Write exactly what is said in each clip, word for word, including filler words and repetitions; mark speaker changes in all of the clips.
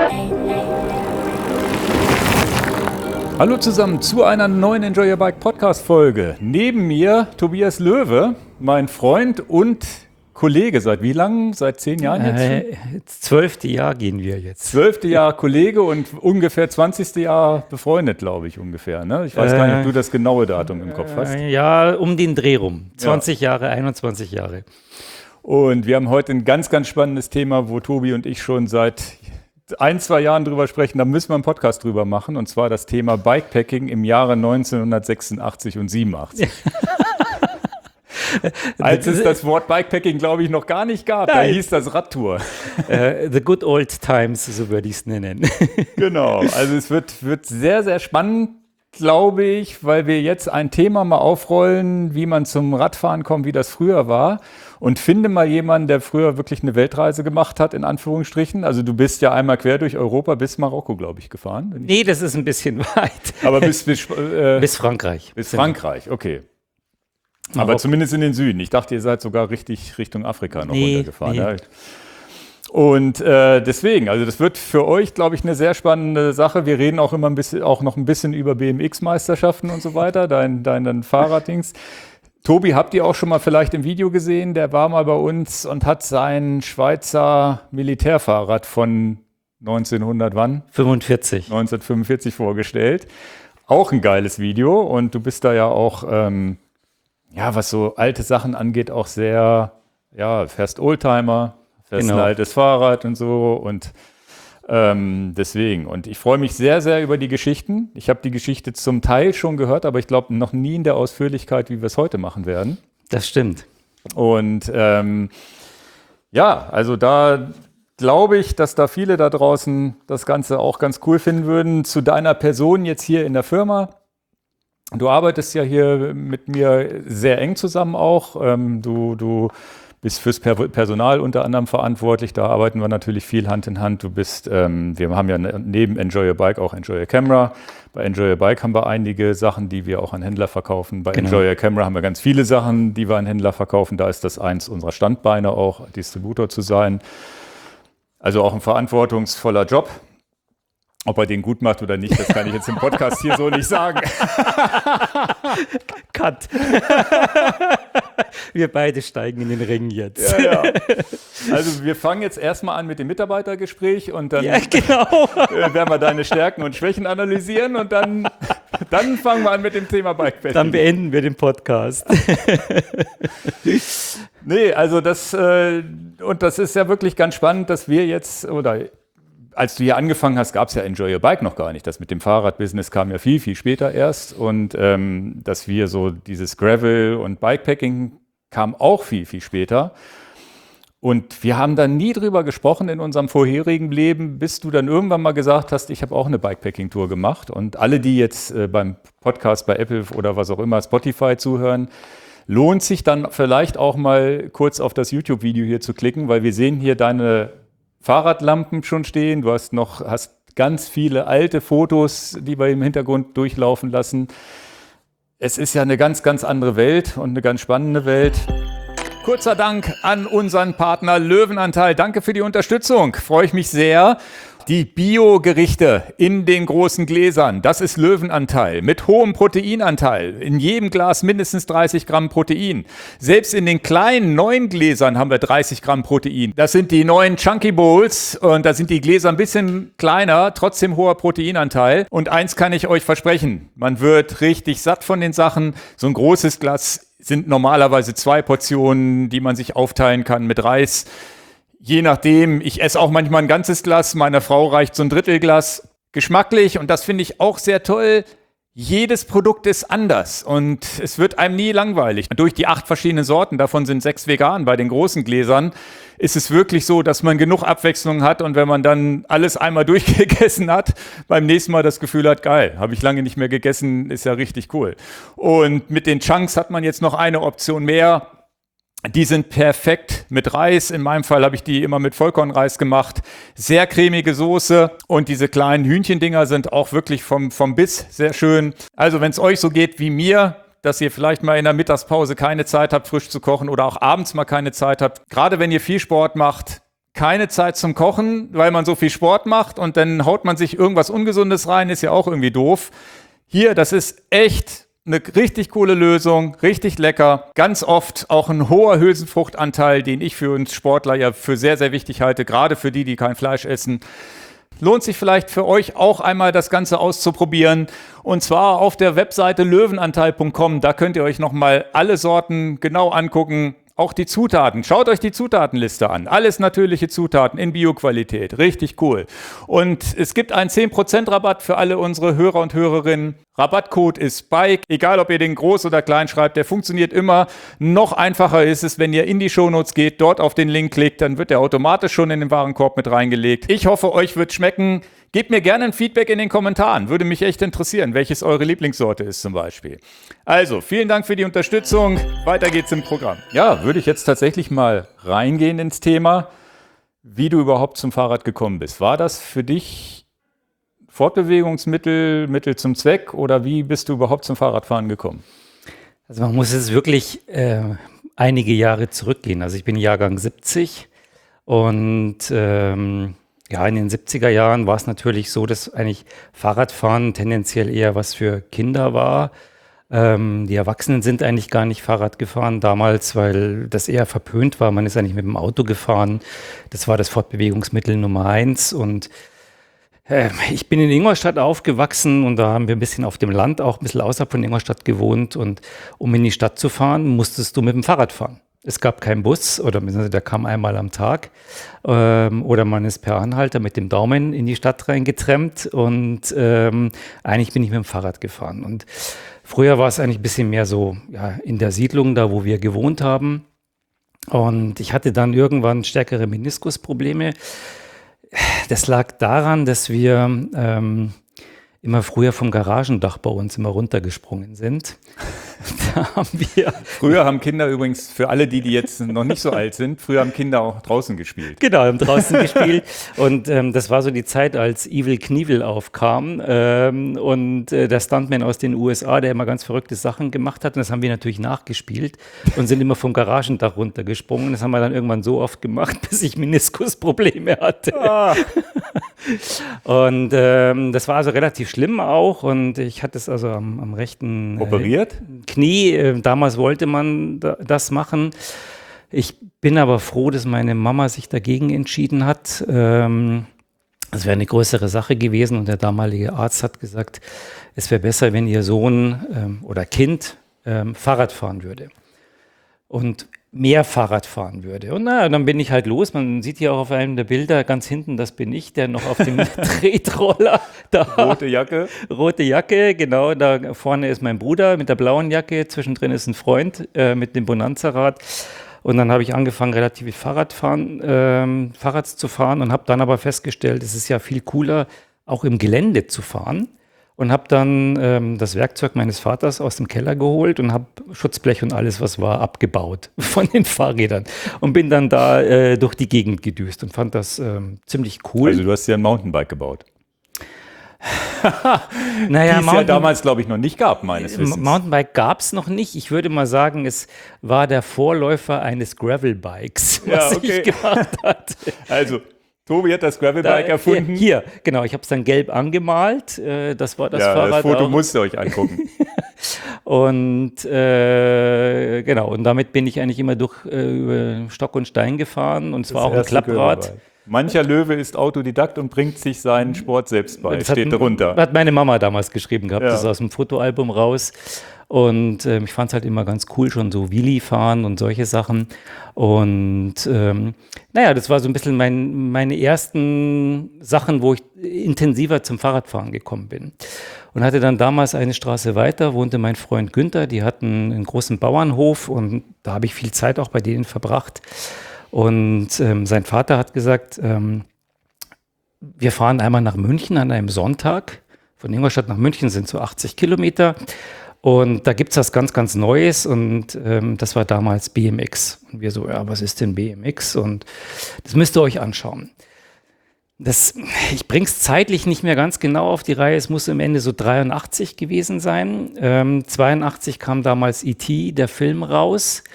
Speaker 1: Hallo zusammen zu einer neuen Enjoy Your Bike Podcast Folge. Neben mir Tobias Löwe, mein Freund und Kollege. Seit wie lang? Seit zehn Jahren jetzt schon?
Speaker 2: Äh, zwölfte Jahr gehen wir jetzt.
Speaker 1: Zwölfte Jahr Kollege und ungefähr zwanzigste Jahr befreundet, glaube ich, ungefähr. Ne? Ich weiß äh, gar nicht, ob du das genaue Datum im Kopf hast.
Speaker 2: Äh, ja, um den Dreh rum. zwanzig ja. Jahre, einundzwanzig Jahre.
Speaker 1: Und wir haben heute ein ganz, ganz spannendes Thema, wo Tobi und ich schon seit ein, zwei Jahren drüber sprechen. Da müssen wir einen Podcast drüber machen. Und zwar das Thema Bikepacking im Jahre neunzehnhundertsechsundachtzig und siebenundachtzig. Als es das Wort Bikepacking, glaube ich, noch gar nicht gab. Da hieß das Radtour.
Speaker 2: Uh, the good old times, so würde ich es nennen.
Speaker 1: Genau, also es wird, wird sehr, sehr spannend, glaube ich, weil wir jetzt ein Thema mal aufrollen, wie man zum Radfahren kommt, wie das früher war. Und finde mal jemanden, der früher wirklich eine Weltreise gemacht hat, in Anführungsstrichen. Also du bist ja einmal quer durch Europa bis Marokko, glaube ich, gefahren.
Speaker 2: Nee, das ist ein bisschen weit.
Speaker 1: Aber bis, bis, äh,
Speaker 2: bis Frankreich.
Speaker 1: Bis Frankreich, okay. Marokko. Aber zumindest in den Süden. Ich dachte, ihr seid sogar richtig Richtung Afrika noch nee, runtergefahren. Nee. Ja. Und äh, deswegen, also das wird für euch, glaube ich, eine sehr spannende Sache. Wir reden auch immer ein bisschen, auch noch ein bisschen über B M X-Meisterschaften und so weiter, dein, dein, dein Fahrraddings. Tobi, habt ihr auch schon mal vielleicht im Video gesehen? Der war mal bei uns und hat sein Schweizer Militärfahrrad von neunzehnhundert wann?
Speaker 2: fünfundvierzig.
Speaker 1: neunzehnhundertfünfundvierzig vorgestellt. Auch ein geiles Video und du bist da ja auch, ähm, ja, was so alte Sachen angeht, auch sehr, ja, fährst Oldtimer, fährst genau. Ein altes Fahrrad und so und Ähm, deswegen. Und ich freue mich sehr, sehr über die Geschichten. Ich habe die Geschichte zum Teil schon gehört, aber ich glaube noch nie in der Ausführlichkeit, wie wir es heute machen werden.
Speaker 2: Das stimmt.
Speaker 1: Und ähm, ja, also da glaube ich, dass da viele da draußen das Ganze auch ganz cool finden würden. Zu deiner Person jetzt hier in der Firma. Du arbeitest ja hier mit mir sehr eng zusammen auch. Ähm, du, du bist fürs Personal unter anderem verantwortlich, da arbeiten wir natürlich viel Hand in Hand. Du bist, ähm, wir haben ja neben Enjoy Your Bike auch Enjoy Your Camera. Bei Enjoy Your Bike haben wir einige Sachen, die wir auch an Händler verkaufen. Bei genau. Enjoy Your Camera haben wir ganz viele Sachen, die wir an Händler verkaufen. Da ist das eins unserer Standbeine auch, Distributor zu sein. Also auch ein verantwortungsvoller Job. Ob er den gut macht oder nicht, das kann ich jetzt im Podcast hier so nicht sagen.
Speaker 2: Cut. Wir beide steigen in den Ring jetzt.
Speaker 1: Ja, ja. Also wir fangen jetzt erstmal an mit dem Mitarbeitergespräch und dann
Speaker 2: ja, genau.
Speaker 1: werden wir deine Stärken und Schwächen analysieren und dann, dann fangen wir an mit dem Thema Bikepacking.
Speaker 2: Dann beenden wir den Podcast.
Speaker 1: Nee, also das, äh, und das ist ja wirklich ganz spannend, dass wir jetzt, oder als du hier angefangen hast, gab es ja Enjoy Your Bike noch gar nicht. Das mit dem Fahrradbusiness kam ja viel, viel später erst. Und ähm, dass wir so dieses Gravel und Bikepacking kam auch viel, viel später. Und wir haben da nie drüber gesprochen in unserem vorherigen Leben, bis du dann irgendwann mal gesagt hast, ich habe auch eine Bikepacking-Tour gemacht. Und alle, die jetzt äh, beim Podcast bei Apple oder was auch immer, Spotify zuhören, lohnt sich dann vielleicht auch mal kurz auf das YouTube-Video hier zu klicken, weil wir sehen hier deine Fahrradlampen schon stehen, du hast noch hast ganz viele alte Fotos, die wir im Hintergrund durchlaufen lassen. Es ist ja eine ganz, ganz andere Welt und eine ganz spannende Welt. Kurzer Dank an unseren Partner Löwenanteil. Danke für die Unterstützung, freue ich mich sehr. Die Bio-Gerichte in den großen Gläsern, das ist Löwenanteil mit hohem Proteinanteil. In jedem Glas mindestens dreißig Gramm Protein. Selbst in den kleinen neuen Gläsern haben wir dreißig Gramm Protein. Das sind die neuen Chunky Bowls und da sind die Gläser ein bisschen kleiner, trotzdem hoher Proteinanteil. Und eins kann ich euch versprechen, man wird richtig satt von den Sachen. So ein großes Glas sind normalerweise zwei Portionen, die man sich aufteilen kann mit Reis. Je nachdem, ich esse auch manchmal ein ganzes Glas, meiner Frau reicht so ein Drittelglas. Geschmacklich, und das finde ich auch sehr toll, jedes Produkt ist anders und es wird einem nie langweilig. Durch die acht verschiedenen Sorten, davon sind sechs vegan bei den großen Gläsern, ist es wirklich so, dass man genug Abwechslung hat und wenn man dann alles einmal durchgegessen hat, beim nächsten Mal das Gefühl hat, geil, habe ich lange nicht mehr gegessen, ist ja richtig cool. Und mit den Chunks hat man jetzt noch eine Option mehr. Die sind perfekt mit Reis. In meinem Fall habe ich die immer mit Vollkornreis gemacht. Sehr cremige Soße und diese kleinen Hühnchendinger sind auch wirklich vom, vom Biss sehr schön. Also wenn es euch so geht wie mir, dass ihr vielleicht mal in der Mittagspause keine Zeit habt, frisch zu kochen oder auch abends mal keine Zeit habt, gerade wenn ihr viel Sport macht, keine Zeit zum Kochen, weil man so viel Sport macht und dann haut man sich irgendwas Ungesundes rein, ist ja auch irgendwie doof. Hier, das ist echt eine richtig coole Lösung, richtig lecker. Ganz oft auch ein hoher Hülsenfruchtanteil, den ich für uns Sportler ja für sehr, sehr wichtig halte, gerade für die, die kein Fleisch essen. Lohnt sich vielleicht für euch auch einmal das Ganze auszuprobieren. Und zwar auf der Webseite löwenanteil punkt com. Da könnt ihr euch nochmal alle Sorten genau angucken. Auch die Zutaten. Schaut euch die Zutatenliste an. Alles natürliche Zutaten in Bio-Qualität. Richtig cool. Und es gibt einen zehn Prozent Rabatt für alle unsere Hörer und Hörerinnen. Rabattcode ist BIKE. Egal, ob ihr den groß oder klein schreibt, der funktioniert immer. Noch einfacher ist es, wenn ihr in die Shownotes geht, dort auf den Link klickt, dann wird der automatisch schon in den Warenkorb mit reingelegt. Ich hoffe, euch wird schmecken. Gebt mir gerne ein Feedback in den Kommentaren. Würde mich echt interessieren, welches eure Lieblingssorte ist zum Beispiel. Also, vielen Dank für die Unterstützung. Weiter geht's im Programm. Ja, würde ich jetzt tatsächlich mal reingehen ins Thema, wie du überhaupt zum Fahrrad gekommen bist. War das für dich Fortbewegungsmittel, Mittel zum Zweck oder wie bist du überhaupt zum Fahrradfahren gekommen?
Speaker 2: Also man muss jetzt wirklich äh, einige Jahre zurückgehen. Also ich bin Jahrgang siebzig und ähm, ja, in den siebziger Jahren war es natürlich so, dass eigentlich Fahrradfahren tendenziell eher was für Kinder war. Ähm, die Erwachsenen sind eigentlich gar nicht Fahrrad gefahren damals, weil das eher verpönt war. Man ist eigentlich mit dem Auto gefahren. Das war das Fortbewegungsmittel Nummer eins. Und äh, ich bin in Ingolstadt aufgewachsen und da haben wir ein bisschen auf dem Land, auch ein bisschen außerhalb von Ingolstadt gewohnt. Und um in die Stadt zu fahren, musstest du mit dem Fahrrad fahren. Es gab keinen Bus oder der kam einmal am Tag ähm, oder man ist per Anhalter mit dem Daumen in die Stadt reingetrennt und ähm, eigentlich bin ich mit dem Fahrrad gefahren. Und früher war es eigentlich ein bisschen mehr so ja, in der Siedlung, da wo wir gewohnt haben. Und ich hatte dann irgendwann stärkere Meniskusprobleme. Das lag daran, dass wir ähm, immer früher vom Garagendach bei uns immer runtergesprungen sind. Da haben wir
Speaker 1: früher haben Kinder übrigens, für alle die, die jetzt noch nicht so alt sind, früher haben Kinder auch draußen gespielt.
Speaker 2: Genau, haben draußen gespielt. Und ähm, das war so die Zeit, als Evel Knievel aufkam. Ähm, und äh, der Stuntman aus den U S A, der immer ganz verrückte Sachen gemacht hat. Und das haben wir natürlich nachgespielt und sind immer vom Garagendach runtergesprungen. Das haben wir dann irgendwann so oft gemacht, bis ich Meniskusprobleme hatte. Ah. Und ähm, das war also relativ schlimm auch. Und ich hatte es also am, am rechten
Speaker 1: Operiert?
Speaker 2: Äh, Knie. Damals wollte man das machen. Ich bin aber froh, dass meine Mama sich dagegen entschieden hat. Das wäre eine größere Sache gewesen und der damalige Arzt hat gesagt, es wäre besser, wenn ihr Sohn oder Kind Fahrrad fahren würde und mehr Fahrrad fahren würde. Und na, dann bin ich halt los. Man sieht hier auch auf einem der Bilder ganz hinten, das bin ich, der noch auf dem Tretroller da.
Speaker 1: Rote Jacke.
Speaker 2: Rote Jacke, genau. Da vorne ist mein Bruder mit der blauen Jacke. Zwischendrin ist ein Freund äh, mit dem Bonanza-Rad. Und dann habe ich angefangen, relativ viel Fahrradfahren, ähm, Fahrrad zu fahren und habe dann aber festgestellt, es ist ja viel cooler, auch im Gelände zu fahren. Und habe dann ähm, das Werkzeug meines Vaters aus dem Keller geholt und habe Schutzblech und alles, was war, abgebaut von den Fahrrädern. Und bin dann da äh, durch die Gegend gedüst und fand das ähm, ziemlich cool.
Speaker 1: Also du hast ja ein Mountainbike gebaut.
Speaker 2: naja,
Speaker 1: die es ja damals, glaube ich, noch nicht gab, meines Wissens.
Speaker 2: Mountainbike gab es noch nicht. Ich würde mal sagen, es war der Vorläufer eines Gravelbikes, was
Speaker 1: ja, okay.
Speaker 2: ich gemacht hatte.
Speaker 1: Also Tobi hat das Gravelbike
Speaker 2: da,
Speaker 1: erfunden.
Speaker 2: Hier, genau. Ich habe es dann gelb angemalt. Äh, das war das
Speaker 1: ja,
Speaker 2: Fahrrad.
Speaker 1: Das Foto
Speaker 2: auch.
Speaker 1: musst ihr euch angucken.
Speaker 2: Und äh, genau, und damit bin ich eigentlich immer durch äh, über Stock und Stein gefahren. Und es war auch ein Klapprad.
Speaker 1: Mancher Löwe ist Autodidakt und bringt sich seinen Sport selbst bei. Das steht
Speaker 2: hat,
Speaker 1: darunter.
Speaker 2: Hat meine Mama damals geschrieben gehabt.
Speaker 1: Ja.
Speaker 2: Das ist aus dem Fotoalbum raus. Und ähm, ich fand es halt immer ganz cool, schon so Wheelie fahren und solche Sachen. Und ähm, naja, das war so ein bisschen mein, meine ersten Sachen, wo ich intensiver zum Fahrradfahren gekommen bin. Und hatte dann damals eine Straße weiter, wohnte mein Freund Günther, die hatten einen großen Bauernhof und da habe ich viel Zeit auch bei denen verbracht. Und ähm, sein Vater hat gesagt, ähm, wir fahren einmal nach München an einem Sonntag. Von Ingolstadt nach München sind so achtzig Kilometer. Und da gibt es was ganz, ganz Neues und ähm, das war damals B M X. Und wir so, ja, was ist denn B M X? Und das müsst ihr euch anschauen. Das, ich bringe es zeitlich nicht mehr ganz genau auf die Reihe. Es muss am Ende so dreiundachtzig gewesen sein. Ähm, zweiundachtzig kam damals E T, der Film, raus.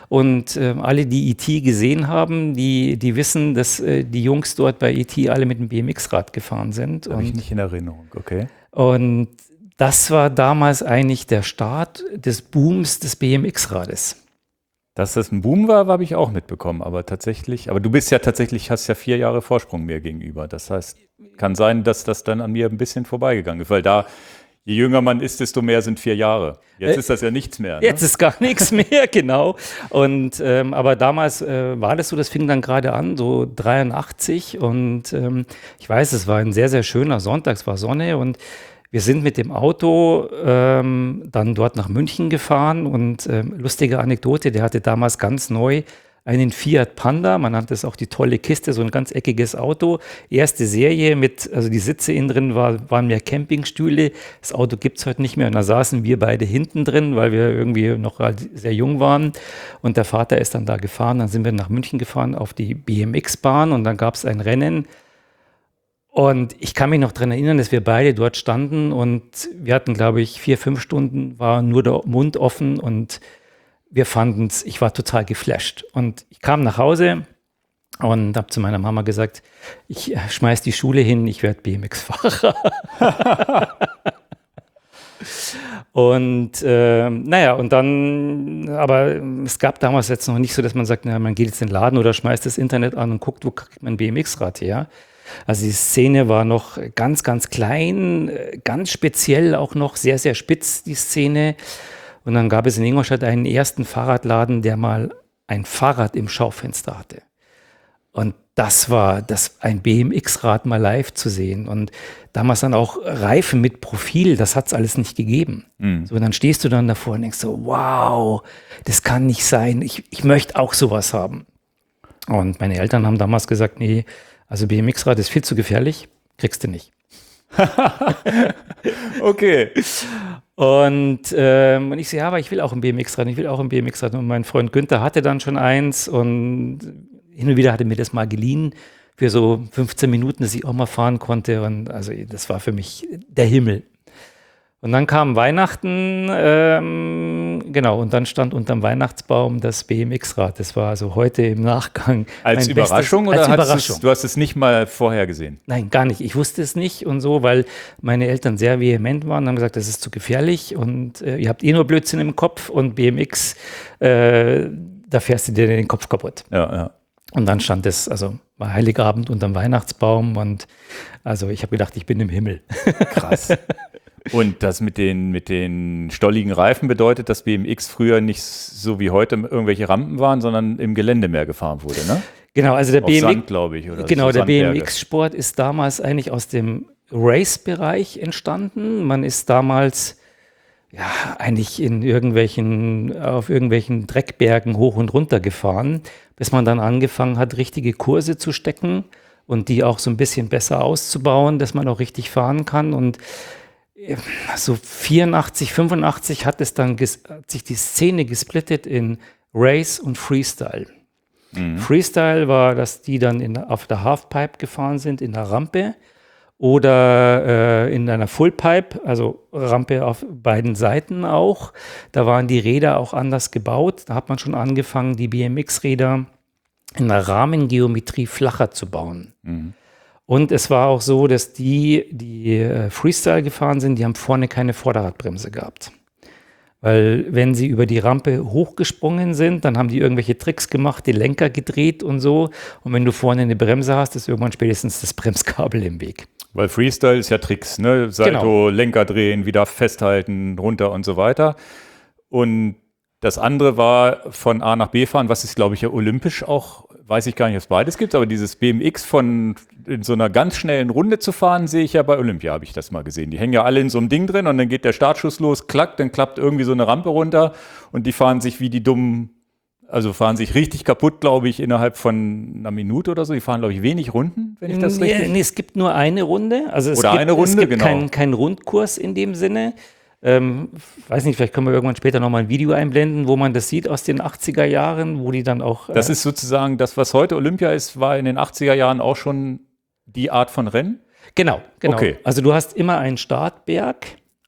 Speaker 2: Und äh, alle, die E T gesehen haben, die, die wissen, dass äh, die Jungs dort bei E T alle mit dem B M X-Rad gefahren sind.
Speaker 1: Habe ich nicht in Erinnerung, okay.
Speaker 2: Und das war damals eigentlich der Start des Booms des B M X-Rades.
Speaker 1: Dass das ein Boom war, habe ich auch mitbekommen, aber tatsächlich, aber du bist ja tatsächlich, hast ja vier Jahre Vorsprung mir gegenüber. Das heißt, kann sein, dass das dann an mir ein bisschen vorbeigegangen ist, weil da, je jünger man ist, desto mehr sind vier Jahre. Jetzt äh, ist das ja nichts mehr. Ne?
Speaker 2: Jetzt ist gar nichts mehr, genau. Und ähm, aber damals äh, war das so, das fing dann gerade an, so dreiundachtzig. Und ähm, ich weiß, es war ein sehr, sehr schöner Sonntag, es war Sonne und wir sind mit dem Auto ähm, dann dort nach München gefahren und ähm, lustige Anekdote, der hatte damals ganz neu einen Fiat Panda, man nannte es auch die tolle Kiste, so ein ganz eckiges Auto, erste Serie mit, also die Sitze innen drin war, waren mehr Campingstühle, das Auto gibt es heute nicht mehr und da saßen wir beide hinten drin, weil wir irgendwie noch sehr jung waren und der Vater ist dann da gefahren, dann sind wir nach München gefahren auf die B M X-Bahn und dann gab es ein Rennen. Und ich kann mich noch daran erinnern, dass wir beide dort standen und wir hatten, glaube ich, vier, fünf Stunden, war nur der Mund offen und wir fanden es, ich war total geflasht. Und ich kam nach Hause und habe zu meiner Mama gesagt, ich schmeiß die Schule hin, ich werde B M X-Fahrer. Und äh, naja, und dann, aber es gab damals jetzt noch nicht so, dass man sagt, na, man geht jetzt in den Laden oder schmeißt das Internet an und guckt, wo kriegt man ein B M X-Rad her. Also die Szene war noch ganz, ganz klein, ganz speziell auch noch sehr, sehr spitz, die Szene. Und dann gab es in Ingolstadt einen ersten Fahrradladen, der mal ein Fahrrad im Schaufenster hatte. Und das war das, ein B M X-Rad mal live zu sehen. Und damals dann auch Reifen mit Profil, das hat es alles nicht gegeben. Mhm. So, und dann stehst du dann davor und denkst so, wow, das kann nicht sein, ich, ich möchte auch sowas haben. Und meine Eltern haben damals gesagt, nee, also B M X-Rad ist viel zu gefährlich, kriegst du nicht.
Speaker 1: Okay.
Speaker 2: Und, ähm, und ich so, ja, aber ich will auch ein B M X-Rad, ich will auch ein B M X-Rad. Und mein Freund Günther hatte dann schon eins und hin und wieder hatte mir das mal geliehen für so fünfzehn Minuten, dass ich auch mal fahren konnte. Und also das war für mich der Himmel. Und dann kam Weihnachten, ähm, genau, und dann stand unterm Weihnachtsbaum das B M X-Rad. Das war also heute im Nachgang.
Speaker 1: Als Überraschung
Speaker 2: bestes,
Speaker 1: oder
Speaker 2: als Überraschung.
Speaker 1: Es, du hast es nicht mal vorher gesehen?
Speaker 2: Nein, gar nicht. Ich wusste es nicht und so, weil meine Eltern sehr vehement waren und haben gesagt, das ist zu gefährlich und äh, ihr habt eh nur Blödsinn im Kopf und B M X, äh, da fährst du dir den Kopf kaputt.
Speaker 1: Ja, ja.
Speaker 2: Und dann stand es, also war Heiligabend unterm Weihnachtsbaum und also ich habe gedacht, ich bin im Himmel.
Speaker 1: Krass. Und das mit den, mit den stolligen Reifen bedeutet, dass B M X früher nicht so wie heute irgendwelche Rampen waren, sondern im Gelände mehr gefahren wurde, ne?
Speaker 2: Genau, also der
Speaker 1: Auf
Speaker 2: B M X,
Speaker 1: Sand, glaube ich, oder
Speaker 2: genau,
Speaker 1: so
Speaker 2: der B M
Speaker 1: Sandberge.
Speaker 2: X-Sport ist damals eigentlich aus dem Race-Bereich entstanden. Man ist damals ja eigentlich in irgendwelchen, auf irgendwelchen Dreckbergen hoch und runter gefahren, bis man dann angefangen hat, richtige Kurse zu stecken und die auch so ein bisschen besser auszubauen, dass man auch richtig fahren kann. Und so vierundachtzig, fünfundachtzig hat es dann ges- hat sich die Szene gesplittet in Race und Freestyle. Mhm. Freestyle war, dass die dann in, auf der Halfpipe gefahren sind, in der Rampe oder äh, in einer Fullpipe, also Rampe auf beiden Seiten auch. Da waren die Räder auch anders gebaut. Da hat man schon angefangen, die B M X-Räder in der Rahmengeometrie flacher zu bauen. Mhm. Und es war auch so, dass die, die äh, Freestyle gefahren sind, die haben vorne keine Vorderradbremse gehabt. Weil wenn sie über die Rampe hochgesprungen sind, dann haben die irgendwelche Tricks gemacht, den Lenker gedreht und so. Und wenn du vorne eine Bremse hast, ist irgendwann spätestens das Bremskabel im Weg.
Speaker 1: Weil Freestyle ist ja Tricks, ne? Salto, genau. Lenker drehen, wieder festhalten, runter und so weiter. Und das andere war von A nach B fahren, was ist, glaube ich, ja olympisch auch, weiß ich gar nicht, ob es beides gibt, aber dieses B M X von in so einer ganz schnellen Runde zu fahren, sehe ich ja bei Olympia, habe ich das mal gesehen. Die hängen ja alle in so einem Ding drin und dann geht der Startschuss los, klackt, dann klappt irgendwie so eine Rampe runter und die fahren sich wie die dummen, also fahren sich richtig kaputt, glaube ich, innerhalb von einer Minute oder so. Die fahren, glaube ich, wenig Runden, wenn ich das
Speaker 2: nee,
Speaker 1: richtig...
Speaker 2: Nee, es gibt nur eine Runde. Also es
Speaker 1: oder
Speaker 2: gibt,
Speaker 1: eine Runde,
Speaker 2: es gibt
Speaker 1: genau.
Speaker 2: keinen kein Rundkurs in dem Sinne. Ähm, weiß nicht, vielleicht können wir irgendwann später nochmal ein Video einblenden, wo man das sieht aus den achtziger Jahren, wo die dann auch... Äh
Speaker 1: das ist sozusagen das, was heute Olympia ist, war in den achtziger Jahren auch schon die Art von Rennen?
Speaker 2: Genau, genau.
Speaker 1: Okay.
Speaker 2: Also du hast immer einen Startberg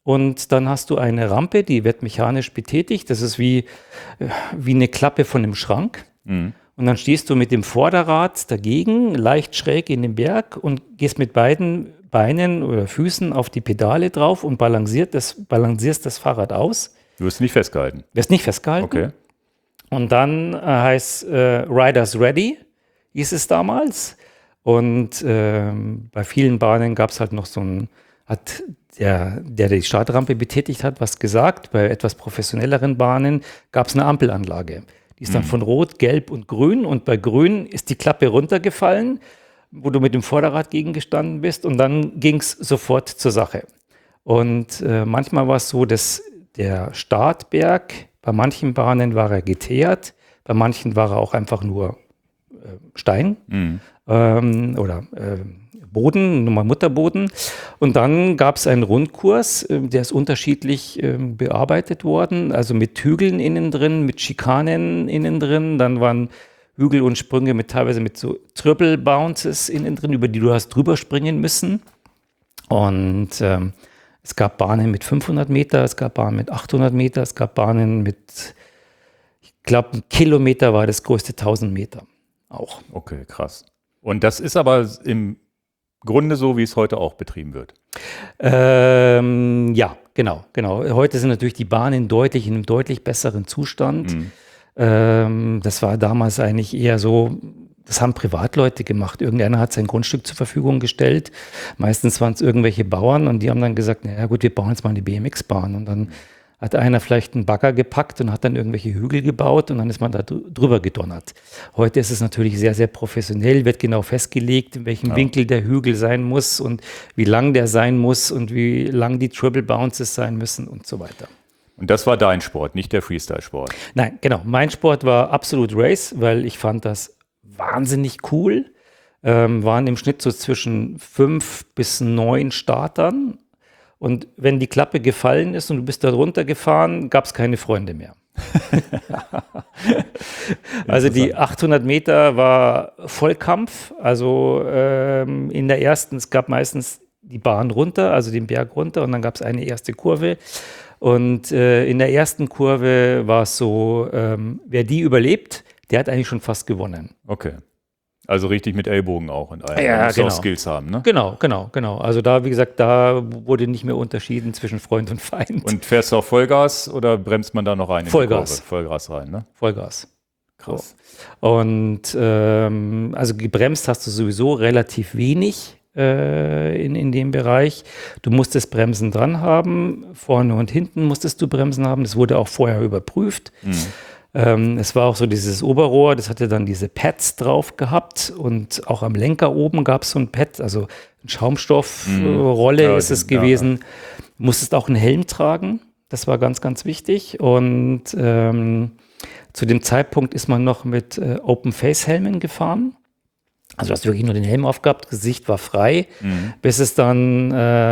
Speaker 2: und dann hast du eine Rampe, die wird mechanisch betätigt. Das ist wie, wie eine Klappe von einem Schrank. Mhm. Und dann stehst du mit dem Vorderrad dagegen, leicht schräg in den Berg und gehst mit beiden Beinen oder Füßen auf die Pedale drauf und balanciert das, balancierst das Fahrrad aus.
Speaker 1: Du wirst nicht festgehalten.
Speaker 2: Du wirst nicht festgehalten.
Speaker 1: Okay.
Speaker 2: Und dann äh, heißt äh, Riders Ready, hieß es damals. Und ähm, bei vielen Bahnen gab es halt noch so ein, hat der, der die Startrampe betätigt hat, was gesagt. Bei etwas professionelleren Bahnen gab es eine Ampelanlage. Die ist dann mhm. von Rot, Gelb und Grün. Und bei Grün ist die Klappe runtergefallen, wo du mit dem Vorderrad gegengestanden bist. Und dann ging es sofort zur Sache. Und äh, manchmal war es so, dass der Startberg, bei manchen Bahnen war er geteert, bei manchen war er auch einfach nur äh, Stein mhm. ähm, oder äh, Boden, nochmal Mutterboden. Und dann gab es einen Rundkurs, äh, der ist unterschiedlich äh, bearbeitet worden, also mit Hügeln innen drin, mit Schikanen innen drin. Dann waren Hügel und Sprünge mit teilweise mit so Triple Bounces innen drin, über die du hast drüber springen müssen. Und ähm, es gab Bahnen mit fünfhundert Meter, es gab Bahnen mit achthundert Meter, es gab Bahnen mit, ich glaube, ein Kilometer war das größte tausend Meter auch.
Speaker 1: Okay, krass. Und das ist aber im Grunde so, wie es heute auch betrieben wird?
Speaker 2: Ähm, ja, genau, genau. Heute sind natürlich die Bahnen deutlich in einem deutlich besseren Zustand. Mhm. Ähm, das war damals eigentlich eher so, das haben Privatleute gemacht. Irgendeiner hat sein Grundstück zur Verfügung gestellt. Meistens waren es irgendwelche Bauern und die haben dann gesagt, naja gut, wir bauen jetzt mal eine B M X-Bahn. Und dann hat einer vielleicht einen Bagger gepackt und hat dann irgendwelche Hügel gebaut und dann ist man da drüber gedonnert. Heute ist es natürlich sehr, sehr professionell, wird genau festgelegt, in welchem ja. Winkel der Hügel sein muss und wie lang der sein muss und wie lang die Triple Bounces sein müssen und so weiter.
Speaker 1: Und das war dein Sport, nicht der Freestyle-Sport?
Speaker 2: Nein, genau. Mein Sport war Absolute Race, weil ich fand das wahnsinnig cool. Ähm, waren im Schnitt so zwischen fünf bis neun Startern. Und wenn die Klappe gefallen ist und du bist da runtergefahren, gab es keine Freunde mehr. Also die achthundert Meter war Vollkampf. Also ähm, in der ersten, es gab meistens die Bahn runter, also den Berg runter und dann gab es eine erste Kurve. Und äh, in der ersten Kurve war es so, ähm, wer die überlebt, der hat eigentlich schon fast gewonnen.
Speaker 1: Okay. Also richtig mit Ellbogen auch und allem.
Speaker 2: Ja, genau.
Speaker 1: Skills haben, ne?
Speaker 2: Genau, genau, genau. Also da, wie gesagt, da wurde nicht mehr unterschieden zwischen Freund und Feind.
Speaker 1: Und fährst du auf Vollgas oder bremst man da noch rein? In
Speaker 2: Vollgas.
Speaker 1: Die Kurve? Vollgas rein, ne?
Speaker 2: Vollgas.
Speaker 1: Krass.
Speaker 2: So. Und ähm, also gebremst hast du sowieso relativ wenig äh, in, in dem Bereich. Du musstest Bremsen dran haben, vorne und hinten musstest du Bremsen haben. Das wurde auch vorher überprüft. Mhm. Ähm, es war auch so dieses Oberrohr, das hatte dann diese Pads drauf gehabt und auch am Lenker oben gab es so ein Pad, also eine Schaumstoffrolle mhm. ja, ist es gewesen. Ja. Du musstest auch einen Helm tragen, das war ganz, ganz wichtig. Und ähm, zu dem Zeitpunkt ist man noch mit äh, Open-Face-Helmen gefahren. Also du hast wirklich nur den Helm aufgehabt, Gesicht war frei, mhm. bis es dann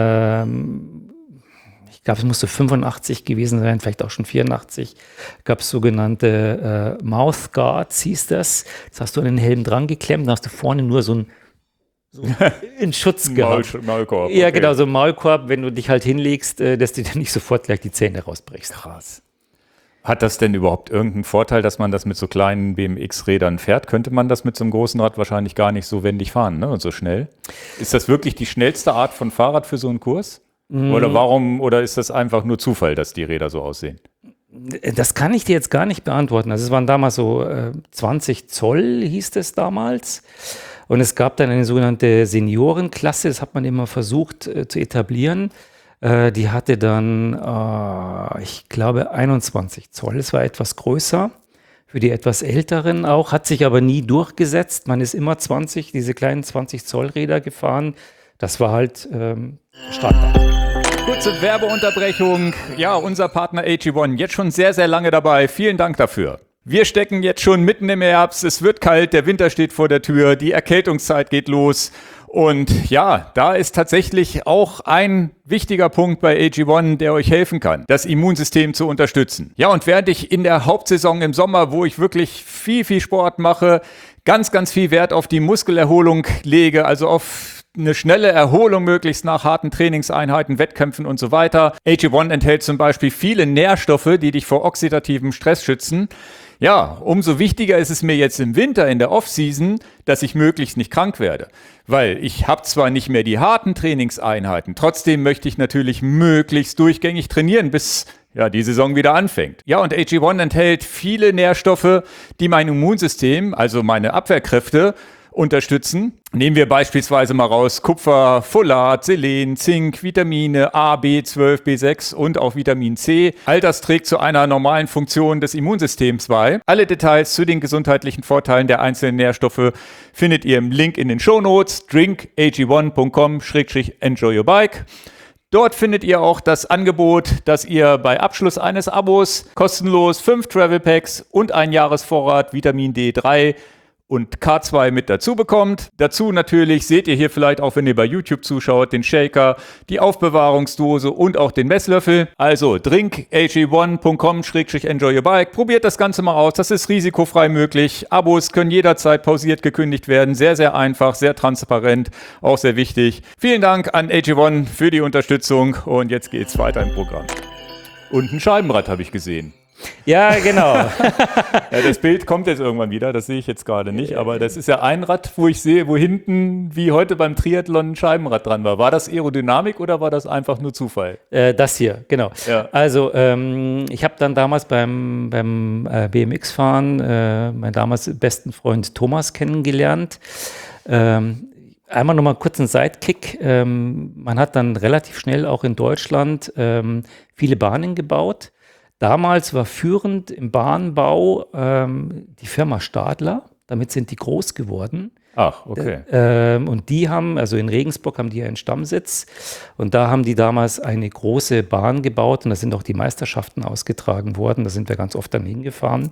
Speaker 2: ähm, ich glaube, es musste fünfundachtzig gewesen sein, vielleicht auch schon vierundachtzig, gab es sogenannte äh, Mouth Guards, hieß das. Das hast du an den Helm dran geklemmt, dann hast du vorne nur so einen so einen Schutz gehabt.
Speaker 1: Maul, Maulkorb.
Speaker 2: Ja, okay. Genau, so ein Maulkorb, wenn du dich halt hinlegst, äh, dass du dir nicht sofort gleich die Zähne rausbrichst.
Speaker 1: Krass. Hat das denn überhaupt irgendeinen Vorteil, dass man das mit so kleinen B M X-Rädern fährt? Könnte man das mit so einem großen Rad wahrscheinlich gar nicht so wendig fahren, ne? Und so schnell? Ist das wirklich die schnellste Art von Fahrrad für so einen Kurs? Oder warum, oder ist das einfach nur Zufall, dass die Räder so aussehen?
Speaker 2: Das kann ich dir jetzt gar nicht beantworten. Also es waren damals so äh, zwanzig Zoll, hieß es damals. Und es gab dann eine sogenannte Seniorenklasse, das hat man immer versucht äh, zu etablieren. Äh, die hatte dann, äh, ich glaube, einundzwanzig Zoll. Es war etwas größer. Für die etwas Älteren auch, hat sich aber nie durchgesetzt. Man ist immer zwanzig, diese kleinen zwanzig Zoll Räder gefahren. Das war halt ähm, Standard.
Speaker 1: Kurze Werbeunterbrechung. Ja, unser Partner A G eins, jetzt schon sehr, sehr lange dabei. Vielen Dank dafür. Wir stecken jetzt schon mitten im Herbst. Es wird kalt, der Winter steht vor der Tür, die Erkältungszeit geht los. Und ja, da ist tatsächlich auch ein wichtiger Punkt bei A G eins, der euch helfen kann, das Immunsystem zu unterstützen. Ja, und während ich in der Hauptsaison im Sommer, wo ich wirklich viel, viel Sport mache, ganz, ganz viel Wert auf die Muskelerholung lege, also auf eine schnelle Erholung möglichst nach harten Trainingseinheiten, Wettkämpfen und so weiter. A G eins enthält zum Beispiel viele Nährstoffe, die dich vor oxidativem Stress schützen. Ja, umso wichtiger ist es mir jetzt im Winter, in der Off-Season, dass ich möglichst nicht krank werde. Weil ich habe zwar nicht mehr die harten Trainingseinheiten, trotzdem möchte ich natürlich möglichst durchgängig trainieren, bis ja, die Saison wieder anfängt. Ja, und A G eins enthält viele Nährstoffe, die mein Immunsystem, also meine Abwehrkräfte, unterstützen. Nehmen wir beispielsweise mal raus Kupfer, Folat, Selen, Zink, Vitamine A, B zwölf, B sechs und auch Vitamin C. All das trägt zu einer normalen Funktion des Immunsystems bei. Alle Details zu den gesundheitlichen Vorteilen der einzelnen Nährstoffe findet ihr im Link in den Shownotes drink a g one punkt com slash enjoy your bike. Dort findet ihr auch das Angebot, dass ihr bei Abschluss eines Abos kostenlos fünf Travel Packs und einen Jahresvorrat Vitamin D drei und K zwei mit dazu bekommt. Dazu natürlich seht ihr hier vielleicht auch, wenn ihr bei YouTube zuschaut, den Shaker, die Aufbewahrungsdose und auch den Messlöffel. Also drink a g one punkt com slash enjoy your bike. Probiert das Ganze mal aus, das ist risikofrei möglich. Abos können jederzeit pausiert gekündigt werden. Sehr, sehr einfach, sehr transparent, auch sehr wichtig. Vielen Dank an A G eins für die Unterstützung und jetzt geht's weiter im Programm. Und ein Scheibenrad habe ich gesehen.
Speaker 2: Ja, genau.
Speaker 1: Ja, das Bild kommt jetzt irgendwann wieder, das sehe ich jetzt gerade nicht, aber das ist ja ein Rad, wo ich sehe, wo hinten, wie heute beim Triathlon, ein Scheibenrad dran war. War das Aerodynamik oder war das einfach nur Zufall?
Speaker 2: Äh, das hier, genau.
Speaker 1: Ja.
Speaker 2: Also ähm, ich habe dann damals beim, beim äh, B M X-Fahren äh, meinen damals besten Freund Thomas kennengelernt. Ähm, Einmal nochmal kurz einen Sidekick. Ähm, man hat dann relativ schnell auch in Deutschland ähm, viele Bahnen gebaut. Damals war führend im Bahnbau ähm, die Firma Stadler. Damit sind die groß geworden.
Speaker 1: Ach, okay.
Speaker 2: Äh, ähm, und die haben, also in Regensburg haben die einen Stammsitz. Und da haben die damals eine große Bahn gebaut. Und da sind auch die Meisterschaften ausgetragen worden. Da sind wir ganz oft dann hingefahren.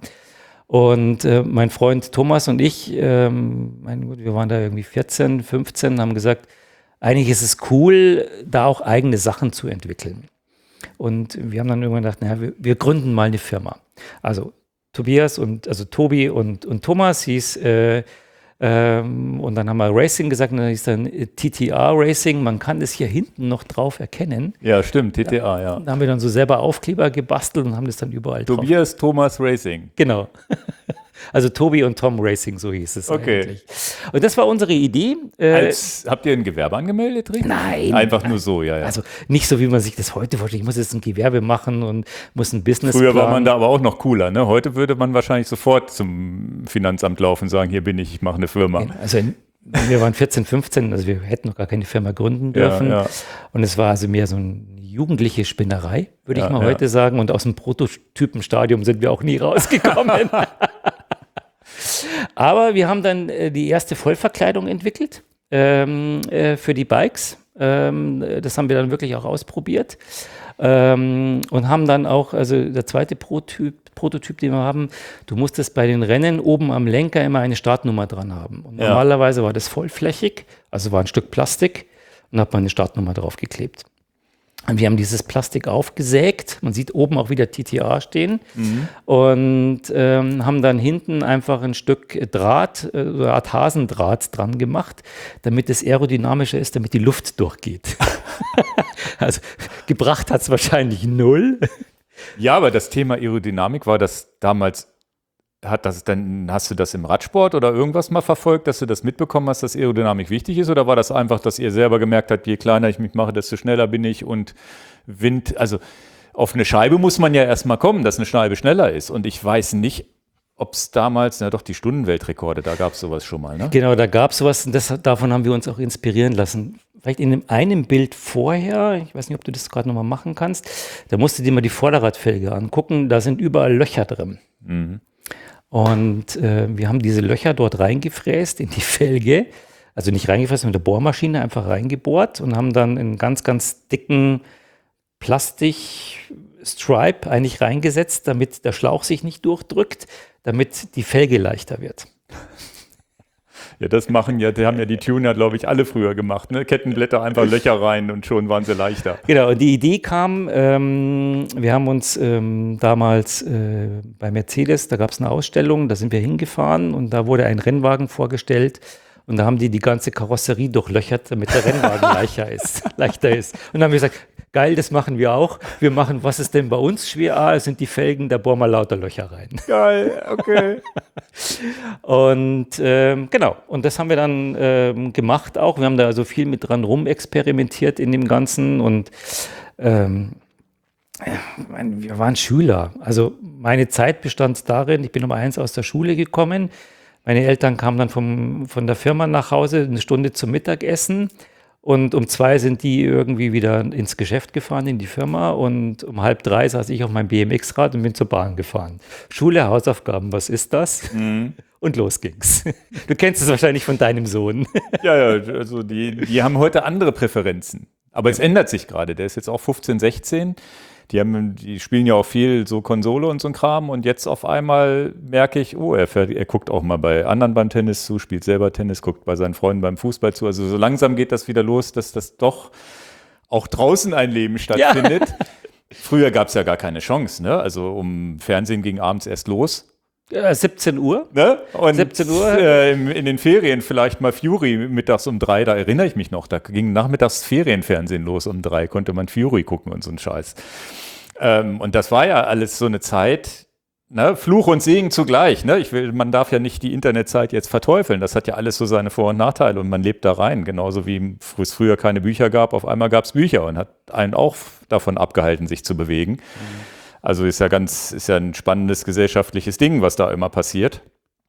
Speaker 2: Und äh, mein Freund Thomas und ich, ähm, mein Gott, wir waren da irgendwie vierzehn, fünfzehn, haben gesagt, eigentlich ist es cool, da auch eigene Sachen zu entwickeln. Und wir haben dann irgendwann gedacht, naja, wir, wir gründen mal eine Firma. Also Tobias und, also Tobi und, und Thomas hieß, äh, ähm, und dann haben wir Racing gesagt, und dann hieß dann T T R Racing. Man kann das hier hinten noch drauf erkennen.
Speaker 1: Ja, stimmt, T T R, ja.
Speaker 2: Da haben wir dann so selber Aufkleber gebastelt und haben das dann überall drauf.
Speaker 1: Tobias Thomas Racing.
Speaker 2: Genau. Also Tobi und Tom Racing, so hieß es
Speaker 1: okay.
Speaker 2: eigentlich. Und das war unsere Idee.
Speaker 1: Als, habt ihr ein Gewerbe angemeldet, richtig?
Speaker 2: Nein.
Speaker 1: Einfach
Speaker 2: nein.
Speaker 1: nur so, ja, ja.
Speaker 2: Also nicht so, wie man sich das heute vorstellt. Ich muss jetzt ein Gewerbe machen und muss ein Business
Speaker 1: Früher
Speaker 2: planen.
Speaker 1: war man da aber auch noch cooler, ne? Heute würde man wahrscheinlich sofort zum Finanzamt laufen und sagen, hier bin ich, ich mache eine Firma.
Speaker 2: Also in, wir waren vierzehn, fünfzehn, also wir hätten noch gar keine Firma gründen dürfen. Ja, ja. Und es war also mehr so eine jugendliche Spinnerei, würde ja, ich mal ja. heute sagen. Und aus dem Prototypenstadium sind wir auch nie rausgekommen. Aber wir haben dann äh, die erste Vollverkleidung entwickelt ähm, äh, für die Bikes. Ähm, das haben wir dann wirklich auch ausprobiert. Ähm, und haben dann auch, also der zweite Prototyp, Prototyp, den wir haben, du musstest bei den Rennen oben am Lenker immer eine Startnummer dran haben. Und ja. normalerweise war das vollflächig, also war ein Stück Plastik und da hat man eine Startnummer drauf geklebt. Und wir haben dieses Plastik aufgesägt. Man sieht oben auch wieder T T R stehen. Mhm. Und ähm, haben dann hinten einfach ein Stück Draht, äh, so eine Art Hasendraht dran gemacht, damit es aerodynamischer ist, damit die Luft durchgeht. Also gebracht hat es wahrscheinlich null.
Speaker 1: Ja, aber das Thema Aerodynamik, war das damals, hat das dann, hast du das im Radsport oder irgendwas mal verfolgt, dass du das mitbekommen hast, dass Aerodynamik wichtig ist? Oder war das einfach, dass ihr selber gemerkt habt, je kleiner ich mich mache, desto schneller bin ich und Wind, also auf eine Scheibe muss man ja erstmal kommen, dass eine Scheibe schneller ist. Und ich weiß nicht, ob es damals, na doch, die Stundenweltrekorde, da gab es sowas schon mal, ne?
Speaker 2: Genau, da gab es sowas und das, davon haben wir uns auch inspirieren lassen. Vielleicht in einem, einem Bild vorher, ich weiß nicht, ob du das gerade nochmal machen kannst, da musst du dir mal die Vorderradfelge angucken, da sind überall Löcher drin. Mhm. Und äh, wir haben diese Löcher dort reingefräst in die Felge, also nicht reingefräst, mit der Bohrmaschine einfach reingebohrt und haben dann einen ganz, ganz dicken Plastik-Stripe eigentlich reingesetzt, damit der Schlauch sich nicht durchdrückt, damit die Felge leichter wird.
Speaker 1: Ja, das machen ja, die haben ja die Tuner, glaube ich, alle früher gemacht, ne? Kettenblätter, einfach Löcher rein und schon waren sie leichter.
Speaker 2: Genau, und die Idee kam, ähm, wir haben uns ähm, damals äh, bei Mercedes, da gab es eine Ausstellung, da sind wir hingefahren und da wurde ein Rennwagen vorgestellt Und da haben die die ganze Karosserie durchlöchert, damit der Rennwagen leichter ist, leichter ist. Und dann haben wir gesagt, geil, das machen wir auch. Wir machen, was ist denn bei uns schwer? Ah, es sind die Felgen, da bohren wir lauter Löcher rein.
Speaker 1: Geil, okay.
Speaker 2: Und ähm, genau, und das haben wir dann ähm, gemacht auch. Wir haben da also viel mit dran rumexperimentiert in dem Ganzen und ähm, wir waren Schüler. Also meine Zeit bestand darin, ich bin um eins aus der Schule gekommen. Meine Eltern kamen dann vom, von der Firma nach Hause, eine Stunde zum Mittagessen. Und um zwei sind die irgendwie wieder ins Geschäft gefahren, in die Firma. Und um halb drei saß ich auf meinem B M X-Rad und bin zur Bahn gefahren. Schule, Hausaufgaben, was ist das? Mhm. Und los ging's. Du kennst es wahrscheinlich von deinem Sohn.
Speaker 1: Ja, ja, also die, die haben heute andere Präferenzen. Aber es ändert sich gerade. Der ist jetzt auch fünfzehn, sechzehn. Die, haben, die spielen ja auch viel so Konsole und so ein Kram und jetzt auf einmal merke ich, oh, er, fährt, er guckt auch mal bei anderen beim Tennis zu, spielt selber Tennis, guckt bei seinen Freunden beim Fußball zu. Also so langsam geht das wieder los, dass das doch auch draußen ein Leben stattfindet. Ja. Früher gab es ja gar keine Chance, ne? Also um Fernsehen ging abends erst los.
Speaker 2: Ja, siebzehn Uhr.
Speaker 1: Ne? Und
Speaker 2: siebzehn Uhr.
Speaker 1: Äh, in den Ferien vielleicht mal Fury mittags um drei, da erinnere ich mich noch, da ging nachmittags Ferienfernsehen los um drei, konnte man Fury gucken und so ein Scheiß. Ähm, und das war ja alles so eine Zeit, ne? Fluch und Segen zugleich. Ne? Ich will, man darf ja nicht die Internetzeit jetzt verteufeln, das hat ja alles so seine Vor- und Nachteile und man lebt da rein. Genauso wie es früher keine Bücher gab, auf einmal gab es Bücher und hat einen auch davon abgehalten, sich zu bewegen. Mhm. Also ist ja ganz, ist ja ein spannendes gesellschaftliches Ding, was da immer passiert.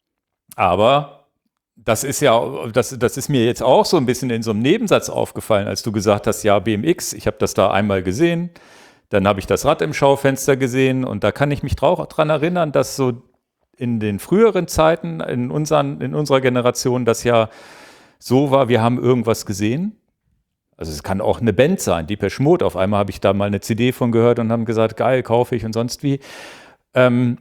Speaker 1: Aber das ist ja, das, das ist mir jetzt auch so ein bisschen in so einem Nebensatz aufgefallen, als du gesagt hast, ja, B M X, ich habe das da einmal gesehen, dann habe ich das Rad im Schaufenster gesehen und da kann ich mich auch dran erinnern, dass so in den früheren Zeiten, in, unseren, in unserer Generation, das ja so war, wir haben irgendwas gesehen. Also es kann auch eine Band sein, Depeche Mode. Auf einmal habe ich da mal eine C D von gehört und haben gesagt, geil, kaufe ich und sonst wie. Ähm,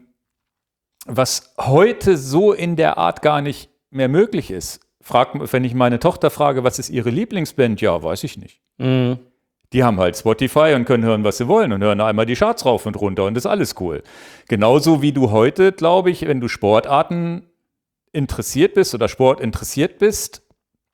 Speaker 1: was heute so in der Art gar nicht mehr möglich ist. Frag, wenn ich meine Tochter frage, was ist ihre Lieblingsband? Ja, weiß ich nicht. Mhm. Die haben halt Spotify und können hören, was sie wollen und hören einmal die Charts rauf und runter und das ist alles cool. Genauso wie du heute, glaube ich, wenn du Sportarten interessiert bist oder Sport interessiert bist,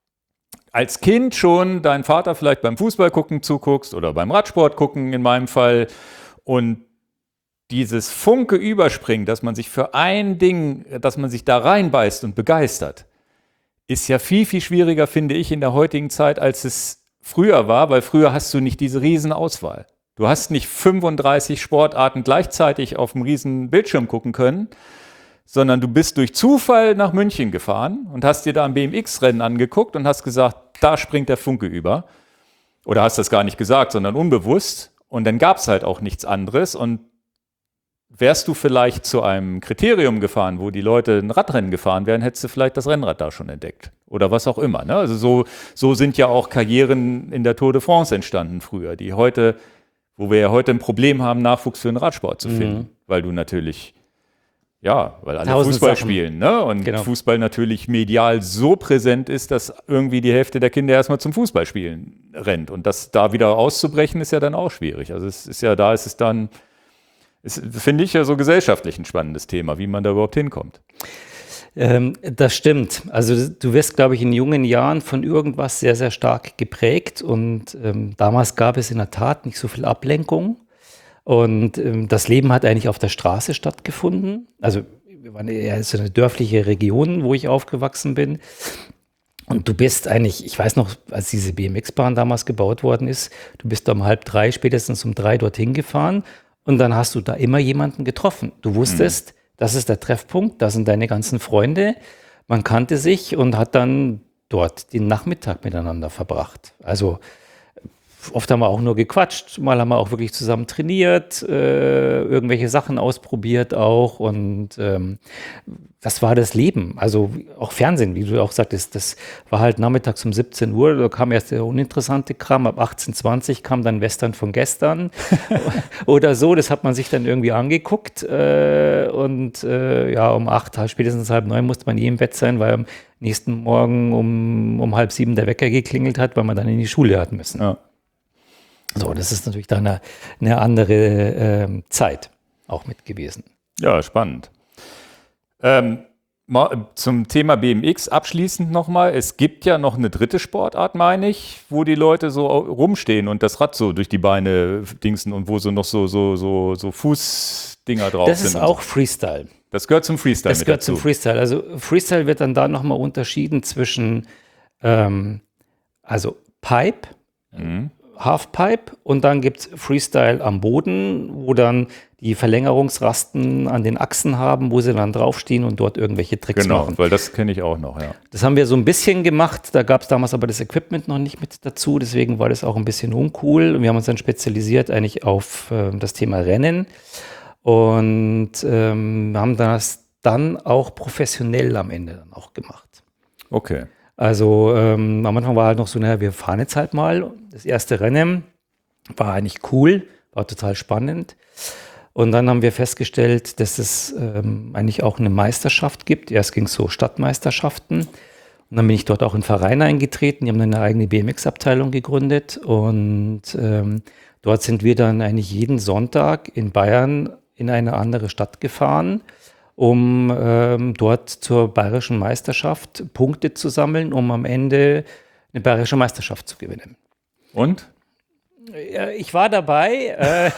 Speaker 1: als Kind schon deinen Vater vielleicht beim Fußball gucken zuguckst oder beim Radsport gucken in meinem Fall und dieses Funke überspringen, dass man sich für ein Ding, dass man sich da reinbeißt und begeistert, ist ja viel, viel schwieriger, finde ich, in der heutigen Zeit, als es früher war, weil früher hast du nicht diese riesen Auswahl. Du hast nicht fünfunddreißig Sportarten gleichzeitig auf dem riesen Bildschirm gucken können, sondern du bist durch Zufall nach München gefahren und hast dir da ein B M X-Rennen angeguckt und hast gesagt, da springt der Funke über. Oder hast das gar nicht gesagt, sondern unbewusst. Und dann gab es halt auch nichts anderes. Und wärst du vielleicht zu einem Kriterium gefahren, wo die Leute ein Radrennen gefahren wären, hättest du vielleicht das Rennrad da schon entdeckt. Oder was auch immer. Ne? Also so, so sind ja auch Karrieren in der Tour de France entstanden früher, die heute, wo wir ja heute ein Problem haben, Nachwuchs für den Radsport zu finden. Mhm. Weil du natürlich... Ja, weil alle
Speaker 2: Tausend
Speaker 1: Fußball
Speaker 2: Sachen.
Speaker 1: spielen, ne? Und
Speaker 2: genau.
Speaker 1: Fußball natürlich medial so präsent ist, dass irgendwie die Hälfte der Kinder erstmal zum Fußballspielen rennt. Und das da wieder auszubrechen, ist ja dann auch schwierig. Also es ist ja, da ist es dann, ist, finde ich ja so gesellschaftlich ein spannendes Thema, wie man da überhaupt hinkommt.
Speaker 2: Ähm, das stimmt. Also du wirst, glaube ich, in jungen Jahren von irgendwas sehr, sehr stark geprägt. Und ähm, damals gab es in der Tat nicht so viel Ablenkung. Und ähm, das Leben hat eigentlich auf der Straße stattgefunden. Also wir waren eher so eine dörfliche Region, wo ich aufgewachsen bin. Und du bist eigentlich, ich weiß noch, als diese B M X-Bahn damals gebaut worden ist, du bist um halb drei, spätestens um drei dorthin gefahren und dann hast du da immer jemanden getroffen. Du wusstest, mhm. das ist der Treffpunkt, da sind deine ganzen Freunde. Man kannte sich und hat dann dort den Nachmittag miteinander verbracht. Also oft haben wir auch nur gequatscht, mal haben wir auch wirklich zusammen trainiert, äh, irgendwelche Sachen ausprobiert auch und ähm, das war das Leben. Also auch Fernsehen, wie du auch sagtest, das war halt nachmittags um siebzehn Uhr, da kam erst der uninteressante Kram, ab achtzehn Uhr zwanzig kam dann Western von gestern oder so, das hat man sich dann irgendwie angeguckt äh, und äh, ja, um acht, spätestens halb neun musste man eh im Bett sein, weil am nächsten Morgen um, um halb sieben der Wecker geklingelt hat, weil man dann in die Schule hat müssen. Ja. So, das ist natürlich dann eine, eine andere äh, Zeit auch mit gewesen.
Speaker 1: Ja, spannend. Ähm, mal zum Thema B M X abschließend nochmal. Es gibt ja noch eine dritte Sportart, meine ich, wo die Leute so rumstehen und das Rad so durch die Beine dingsen und wo so noch so, so, so, so Fußdinger drauf
Speaker 2: Das
Speaker 1: sind.
Speaker 2: ist
Speaker 1: und
Speaker 2: auch
Speaker 1: so.
Speaker 2: Freestyle.
Speaker 1: Das gehört zum Freestyle
Speaker 2: Das
Speaker 1: mit
Speaker 2: gehört
Speaker 1: dazu.
Speaker 2: zum Freestyle. Also Freestyle wird dann da nochmal unterschieden zwischen ähm, also Pipe,
Speaker 1: Mhm.
Speaker 2: Halfpipe und dann gibt es Freestyle am Boden, wo dann die Verlängerungsrasten an den Achsen haben, wo sie dann draufstehen und dort irgendwelche Tricks
Speaker 1: Genau,
Speaker 2: machen.
Speaker 1: weil das kenne ich auch noch, ja.
Speaker 2: Das haben wir so ein bisschen gemacht, da gab es damals aber das Equipment noch nicht mit dazu, deswegen war das auch ein bisschen uncool. Und wir haben uns dann spezialisiert eigentlich auf äh, das Thema Rennen und ähm, haben das dann auch professionell am Ende dann auch gemacht.
Speaker 1: Okay.
Speaker 2: Also ähm, am Anfang war halt noch so, naja, wir fahren jetzt halt mal. Das erste Rennen war eigentlich cool, war total spannend. Und dann haben wir festgestellt, dass es ähm, eigentlich auch eine Meisterschaft gibt. Erst ging es so Stadtmeisterschaften. Und dann bin ich dort auch in den Verein eingetreten. Die haben eine eigene B M X-Abteilung gegründet. Und ähm, dort sind wir dann eigentlich jeden Sonntag in Bayern in eine andere Stadt gefahren, um ähm, dort zur bayerischen Meisterschaft Punkte zu sammeln, um am Ende eine bayerische Meisterschaft zu gewinnen.
Speaker 1: Und?
Speaker 2: Ja, ich war dabei. äh,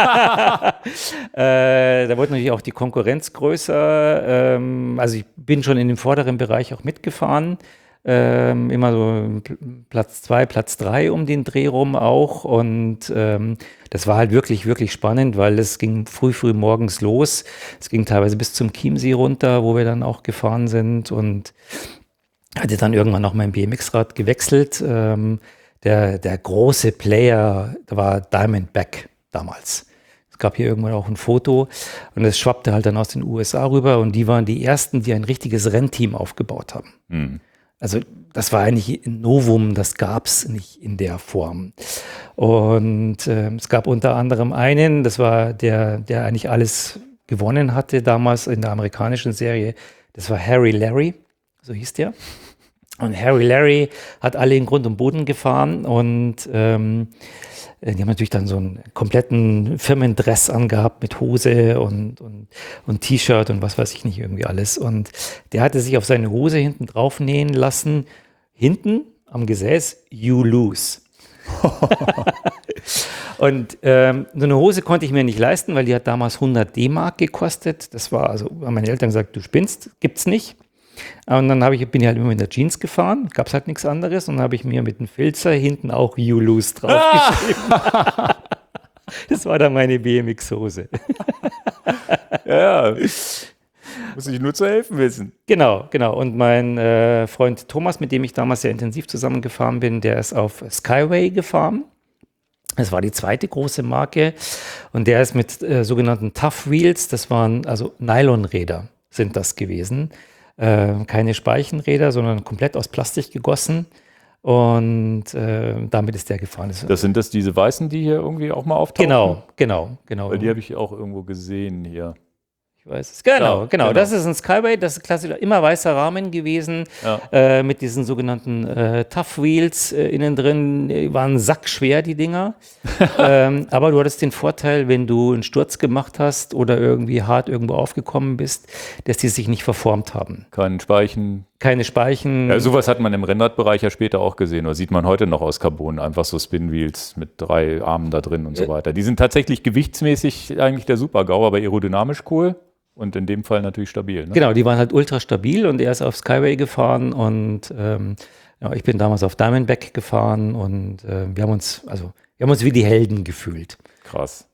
Speaker 2: äh, da wurde natürlich auch die Konkurrenz größer. Ähm, also ich bin schon in dem vorderen Bereich auch mitgefahren. Ähm, immer so Platz zwei, Platz drei um den Dreh rum auch. Und ähm, das war halt wirklich, wirklich spannend, weil es ging früh, früh morgens los. Es ging teilweise bis zum Chiemsee runter, wo wir dann auch gefahren sind. Und hatte dann irgendwann auch mein B M X-Rad gewechselt. Ähm, der, der große Player, da war Diamondback damals. Es gab hier irgendwann auch ein Foto und es schwappte halt dann aus den U S A rüber und die waren die ersten, die ein richtiges Rennteam aufgebaut haben.
Speaker 1: Mhm.
Speaker 2: Also das war eigentlich ein Novum, das gab es nicht in der Form. Und äh, es gab unter anderem einen, das war der, der eigentlich alles gewonnen hatte damals in der amerikanischen Serie, das war Harry Larry, so hieß der. Und Harry Larry hat alle in Grund und Boden gefahren und ähm, die haben natürlich dann so einen kompletten Firmendress angehabt mit Hose und, und, und T-Shirt und was weiß ich nicht irgendwie alles. Und der hatte sich auf seine Hose hinten drauf nähen lassen, hinten am Gesäß, you lose. Und ähm, so eine Hose konnte ich mir nicht leisten, weil die hat damals hundert D-Mark gekostet. Das war, also haben meine Eltern gesagt, du spinnst, gibt's nicht. Und dann habe ich, bin ich halt immer in der Jeans gefahren, gab es halt nichts anderes. Und dann habe ich mir mit dem Filzer hinten auch You Lose draufgeschrieben. Ah! Das war dann meine B M X-Hose.
Speaker 1: Ja, muss ich nur zu helfen wissen.
Speaker 2: Genau, genau. Und mein äh, Freund Thomas, mit dem ich damals sehr intensiv zusammengefahren bin, der ist auf Skyway gefahren. Das war die zweite große Marke. Und der ist mit äh, sogenannten Tough Wheels, das waren also Nylonräder, sind das gewesen. Äh, keine Speichenräder, sondern komplett aus Plastik gegossen. Und äh, damit ist der gefahren.
Speaker 1: Das sind das diese weißen, die hier irgendwie auch mal auftauchen?
Speaker 2: Genau, genau, genau.
Speaker 1: Weil die habe ich auch irgendwo gesehen hier.
Speaker 2: Ich weiß es. Genau,
Speaker 1: Ja,
Speaker 2: genau,
Speaker 1: genau.
Speaker 2: Das ist ein Skyway, das ist klassisch, immer weißer Rahmen gewesen,
Speaker 1: Ja.
Speaker 2: äh, mit diesen sogenannten äh, Tough Wheels äh, innen drin, die waren sackschwer, die Dinger. ähm, aber du hattest den Vorteil, wenn du einen Sturz gemacht hast oder irgendwie hart irgendwo aufgekommen bist, dass die sich nicht verformt haben.
Speaker 1: Keinen Speichen.
Speaker 2: Keine Speichen.
Speaker 1: Ja, sowas hat man im Rennradbereich ja später auch gesehen, oder sieht man heute noch aus Carbon, einfach so Spinwheels mit drei Armen da drin und so weiter. Die sind tatsächlich gewichtsmäßig eigentlich der Super-GAU, aber aerodynamisch cool. Und in dem Fall natürlich stabil. Ne?
Speaker 2: Genau, die waren halt ultra stabil und er ist auf Skyway gefahren und ähm, ja, ich bin damals auf Diamondback gefahren und äh, wir haben uns, also wir haben uns wie die Helden gefühlt.
Speaker 1: Krass.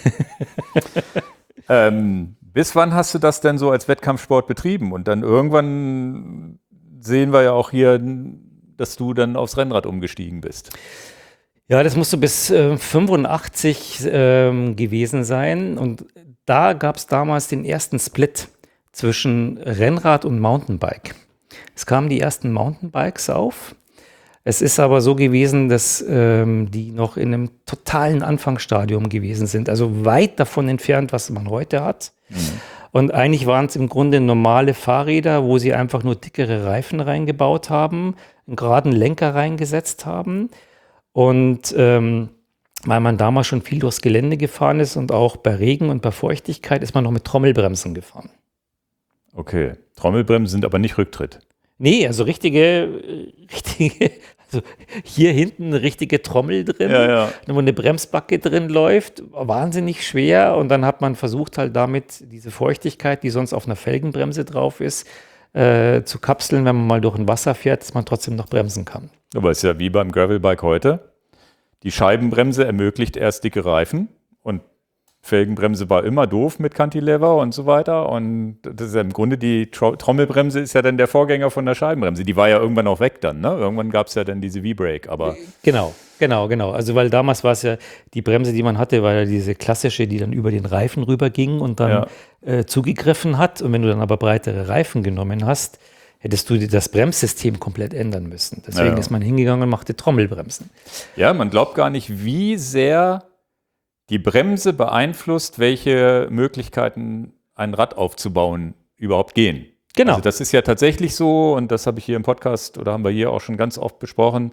Speaker 1: ähm, bis wann hast du das denn so als Wettkampfsport betrieben? Und dann irgendwann sehen wir ja auch hier, dass du dann aufs Rennrad umgestiegen bist.
Speaker 2: Ja, das musste bis äh, fünfundachtzig ähm, gewesen sein und da gab es damals den ersten Split zwischen Rennrad und Mountainbike. Es kamen die ersten Mountainbikes auf. Es ist aber so gewesen, dass ähm, die noch in einem totalen Anfangsstadium gewesen sind, also weit davon entfernt, was man heute hat. Mhm. Und eigentlich waren es im Grunde normale Fahrräder, wo sie einfach nur dickere Reifen reingebaut haben, einen geraden Lenker reingesetzt haben. Und ähm, weil man damals schon viel durchs Gelände gefahren ist und auch bei Regen und bei Feuchtigkeit ist man noch mit Trommelbremsen gefahren.
Speaker 1: Okay. Trommelbremsen sind aber nicht Rücktritt.
Speaker 2: Nee, also richtige, richtige, also hier hinten eine richtige Trommel drin,
Speaker 1: Ja, ja.
Speaker 2: wo eine Bremsbacke drin läuft, wahnsinnig schwer und dann hat man versucht halt damit diese Feuchtigkeit, die sonst auf einer Felgenbremse drauf ist, äh, zu kapseln, wenn man mal durch ein Wasser fährt, dass man trotzdem noch bremsen kann.
Speaker 1: Aber es ist ja wie beim Gravelbike heute. Die Scheibenbremse ermöglicht erst dicke Reifen und Felgenbremse war immer doof mit Cantilever und so weiter. Und das ist ja im Grunde die Tro- Trommelbremse ist ja dann der Vorgänger von der Scheibenbremse. Die war ja irgendwann auch weg dann, ne? Irgendwann gab es ja dann diese V-Brake, aber
Speaker 2: Genau, genau, genau. Also weil damals war es ja, die Bremse, die man hatte, war ja diese klassische, die dann über den Reifen rüber ging und dann
Speaker 1: Ja.
Speaker 2: äh, zugegriffen hat. Und wenn du dann aber breitere Reifen genommen hast, hättest du dir das Bremssystem komplett ändern müssen. Deswegen
Speaker 1: Ja, ja.
Speaker 2: ist man hingegangen und machte Trommelbremsen.
Speaker 1: ja, man glaubt gar nicht, wie sehr die Bremse beeinflusst, welche Möglichkeiten ein Rad aufzubauen überhaupt gehen.
Speaker 2: Genau.
Speaker 1: Also das ist ja tatsächlich so und das habe ich hier im Podcast oder haben wir hier auch schon ganz oft besprochen.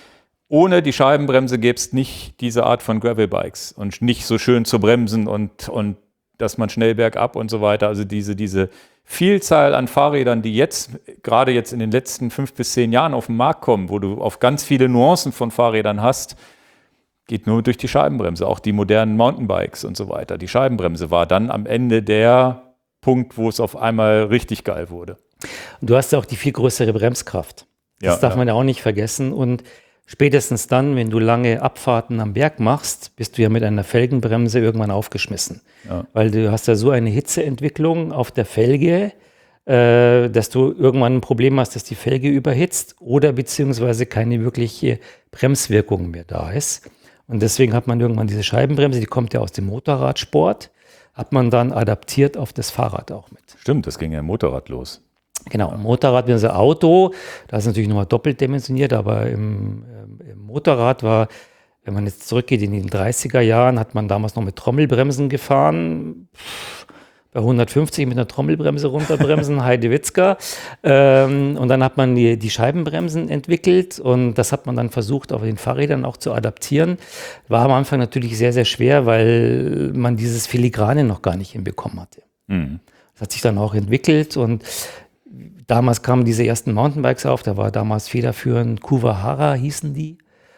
Speaker 1: Ohne die Scheibenbremse gäbe es nicht diese Art von Gravelbikes und nicht so schön zu bremsen und, und dass man schnell bergab und so weiter. Also diese, diese Vielzahl an Fahrrädern, die jetzt, gerade jetzt in den letzten fünf bis zehn Jahren auf den Markt kommen, wo du auf ganz viele Nuancen von Fahrrädern hast, geht nur durch die Scheibenbremse. Auch die modernen Mountainbikes und so weiter. Die Scheibenbremse war dann am Ende der Punkt, wo es auf einmal richtig geil wurde.
Speaker 2: Und du hast ja auch die viel größere Bremskraft. Das
Speaker 1: Ja,
Speaker 2: darf
Speaker 1: ja.
Speaker 2: man ja auch nicht vergessen. Und spätestens dann, wenn du lange Abfahrten am Berg machst, bist du ja mit einer Felgenbremse irgendwann aufgeschmissen.
Speaker 1: Ja.
Speaker 2: Weil du hast ja so eine Hitzeentwicklung auf der Felge, äh, dass du irgendwann ein Problem hast, dass die Felge überhitzt oder beziehungsweise keine wirkliche Bremswirkung mehr da ist. Und deswegen hat man irgendwann diese Scheibenbremse, die kommt ja aus dem Motorradsport, hat man dann adaptiert auf das Fahrrad auch mit.
Speaker 1: Stimmt, das ging ja im Motorrad los.
Speaker 2: Genau, Motorrad, wenn das Auto, das ist natürlich nochmal doppelt dimensioniert, aber im, ähm, im Motorrad war, wenn man jetzt zurückgeht in den dreißiger Jahren, hat man damals noch mit Trommelbremsen gefahren. Pff, bei hundertfünfzig mit einer Trommelbremse runterbremsen, Heidewitzka. Ähm, und dann hat man die, die Scheibenbremsen entwickelt und das hat man dann versucht, auf den Fahrrädern auch zu adaptieren. War am Anfang natürlich sehr, sehr schwer, weil man dieses Filigrane noch gar nicht hinbekommen hatte.
Speaker 1: Mhm.
Speaker 2: Das hat sich dann auch entwickelt und damals kamen diese ersten Mountainbikes auf, da war damals federführend Kuwahara hießen die.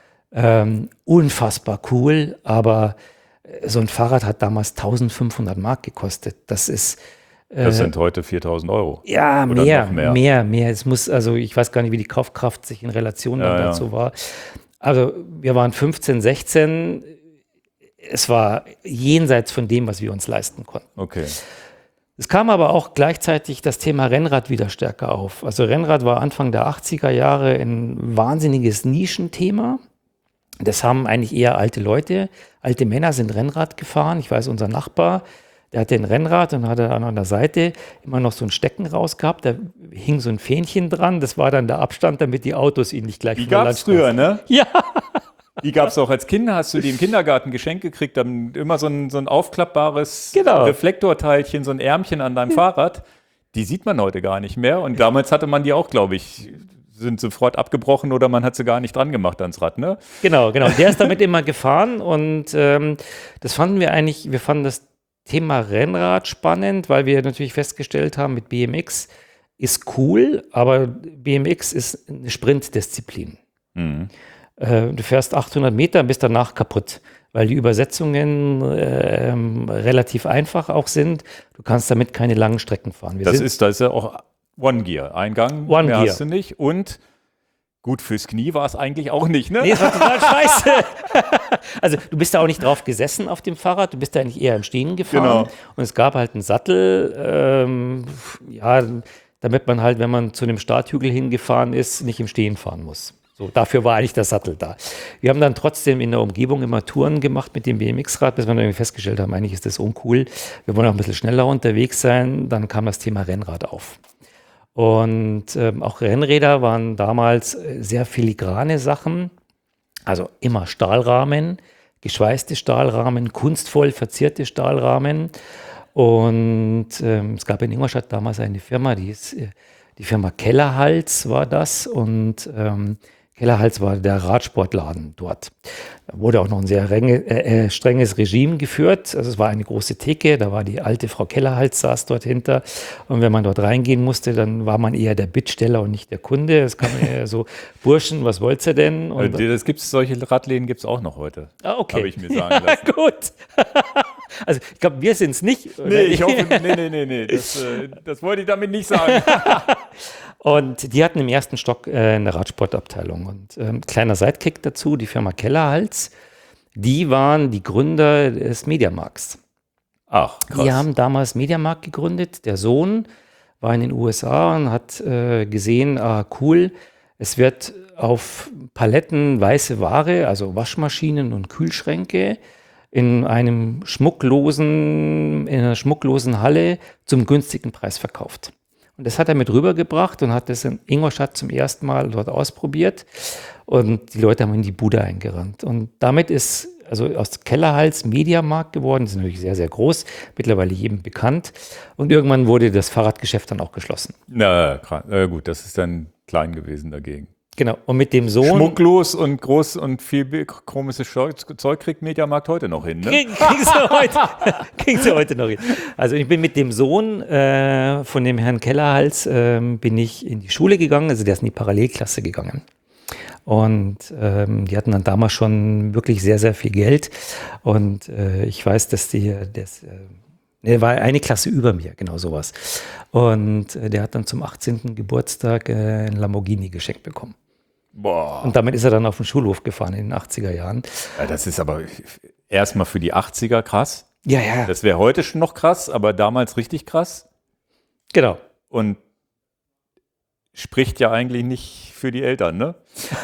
Speaker 2: Ähm, unfassbar cool, aber so ein Fahrrad hat damals eintausendfünfhundert Mark gekostet. Das ist äh,
Speaker 1: Das sind heute viertausend Euro.
Speaker 2: ja
Speaker 1: oder
Speaker 2: mehr,
Speaker 1: noch mehr.
Speaker 2: mehr, mehr. Es muss, also ich weiß gar nicht, wie die Kaufkraft sich in Relation
Speaker 1: Ja,
Speaker 2: dann
Speaker 1: ja.
Speaker 2: dazu war. Also wir waren fünfzehn, sechzehn. Es war jenseits von dem, was wir uns leisten konnten.
Speaker 1: Okay.
Speaker 2: Es kam aber auch gleichzeitig das Thema Rennrad wieder stärker auf. Also Rennrad war Anfang der achtziger Jahre ein wahnsinniges Nischenthema. Das haben eigentlich eher alte Leute. Alte Männer sind Rennrad gefahren. Ich weiß, unser Nachbar, der hatte ein Rennrad und hatte an der Seite immer noch so ein Stecken raus gehabt. Da hing so ein Fähnchen dran. Das war dann der Abstand, damit die Autos ihn nicht gleich
Speaker 1: Die
Speaker 2: von der
Speaker 1: gab es
Speaker 2: Landstraße-
Speaker 1: früher, ne?
Speaker 2: Ja.
Speaker 1: Die gab es auch als Kinder. Hast du die im Kindergarten geschenkt gekriegt? Dann immer so ein, so ein aufklappbares
Speaker 2: Genau.
Speaker 1: Reflektorteilchen, so ein Ärmchen an deinem Fahrrad. Die sieht man heute gar nicht mehr. Und damals hatte man die auch, glaube ich, sind sofort abgebrochen oder man hat sie gar nicht dran gemacht ans Rad, ne?
Speaker 2: Genau, genau. Der ist damit immer gefahren und ähm, das fanden wir eigentlich, wir fanden das Thema Rennrad spannend, weil wir natürlich festgestellt haben, mit B M X ist cool, aber B M X ist eine Sprintdisziplin.
Speaker 1: Mhm.
Speaker 2: Äh, du fährst achthundert Meter und bist danach kaputt, weil die Übersetzungen ähm, relativ einfach auch sind. Du kannst damit keine langen Strecken fahren. Wir
Speaker 1: Das
Speaker 2: sind-
Speaker 1: ist, das ist ja auch One-Gear-Eingang.
Speaker 2: One
Speaker 1: mehr
Speaker 2: Gear.
Speaker 1: hast du nicht. Und gut, fürs Knie war es eigentlich auch nicht, ne?
Speaker 2: Nee, das war total scheiße. Also du bist da auch nicht drauf gesessen auf dem Fahrrad, du bist da eigentlich eher im Stehen gefahren.
Speaker 1: Genau.
Speaker 2: Und es gab halt einen Sattel, ähm, ja, damit man halt, wenn man zu einem Starthügel hingefahren ist, nicht im Stehen fahren muss. So, dafür war eigentlich der Sattel da. Wir haben dann trotzdem in der Umgebung immer Touren gemacht mit dem B M X-Rad, bis wir dann irgendwie festgestellt haben, eigentlich ist das uncool. Wir wollen auch ein bisschen schneller unterwegs sein. Dann kam das Thema Rennrad auf. Und ähm, auch Rennräder waren damals äh, sehr filigrane Sachen. Also immer Stahlrahmen, geschweißte Stahlrahmen, kunstvoll verzierte Stahlrahmen. Und ähm, es gab in Ingolstadt damals eine Firma, die ist, äh, die Firma Kellerhals war das. Und ähm, Kellerhals war der Radsportladen dort. Da wurde auch noch ein sehr renge, äh, strenges Regime geführt. Also es war eine große Theke, da war die alte Frau Kellerhals, saß dort hinter. Und wenn man dort reingehen musste, dann war man eher der Bittsteller und nicht der Kunde. Es kam eher so, Burschen, was wollt ihr denn? Und
Speaker 1: das gibt's, solche Radläden gibt es auch noch heute.
Speaker 2: Ah, okay.
Speaker 1: Habe ich mir sagen lassen.
Speaker 2: Gut. Also ich glaube, wir sind es nicht. Oder?
Speaker 1: Nee, ich hoffe, nee, nee, nee, nee. Das, äh, das wollte ich damit nicht sagen.
Speaker 2: Und die hatten im ersten Stock äh, eine Radsportabteilung. Und ähm, kleiner Sidekick dazu, die Firma Kellerhals, die waren die Gründer des Mediamarkts.
Speaker 1: Ach, krass.
Speaker 2: Die haben damals Mediamarkt gegründet. Der Sohn war in den U S A und hat äh, gesehen, ah cool, es wird auf Paletten weiße Ware, also Waschmaschinen und Kühlschränke, in einem schmucklosen, in einer schmucklosen Halle zum günstigen Preis verkauft. Und das hat er mit rübergebracht und hat das in Ingolstadt zum ersten Mal dort ausprobiert. Und die Leute haben in die Bude eingerannt. Und damit ist also aus Kellerhals Mediamarkt geworden. Das ist natürlich sehr, sehr groß, mittlerweile jedem bekannt. Und irgendwann wurde das Fahrradgeschäft dann auch geschlossen.
Speaker 1: Na, na gut, das ist dann klein gewesen dagegen.
Speaker 2: Genau, und mit dem Sohn...
Speaker 1: Schmucklos und groß und viel komisches Zeug kriegt Mediamarkt heute noch hin, ne?
Speaker 2: Kriegen sie heute, kriegen sie heute noch hin. Also ich bin mit dem Sohn äh, von dem Herrn Kellerhals, äh, bin ich in die Schule gegangen, also der ist in die Parallelklasse gegangen. Und ähm, die hatten dann damals schon wirklich sehr, sehr viel Geld. Und äh, ich weiß, dass die... Das, äh, Er war eine Klasse über mir, genau sowas. Und äh, der hat dann zum achtzehnten Geburtstag äh, ein Lamborghini geschenkt bekommen.
Speaker 1: Boah.
Speaker 2: Und damit ist er dann auf den Schulhof gefahren in den achtziger Jahren.
Speaker 1: Ja, das ist aber erstmal für die achtziger krass.
Speaker 2: Ja, ja.
Speaker 1: Das wäre heute schon noch krass, aber damals richtig krass.
Speaker 2: Genau.
Speaker 1: Und spricht ja eigentlich nicht für die Eltern, ne?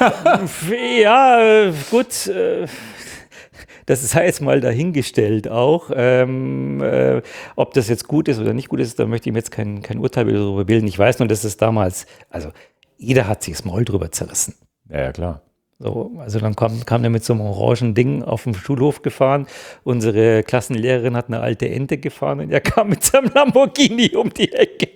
Speaker 2: Ja, äh, gut. Äh, Das sei jetzt mal dahingestellt auch. Ähm, äh, ob das jetzt gut ist oder nicht gut ist, da möchte ich mir jetzt kein, kein Urteil darüber bilden. Ich weiß nur, dass es damals, also jeder hat sich das Maul drüber zerrissen.
Speaker 1: Ja, ja, klar.
Speaker 2: So, also dann kam, kam der mit so einem orangen Ding auf dem Schulhof gefahren. Unsere Klassenlehrerin hat eine alte Ente gefahren und er kam mit seinem Lamborghini um die Ecke.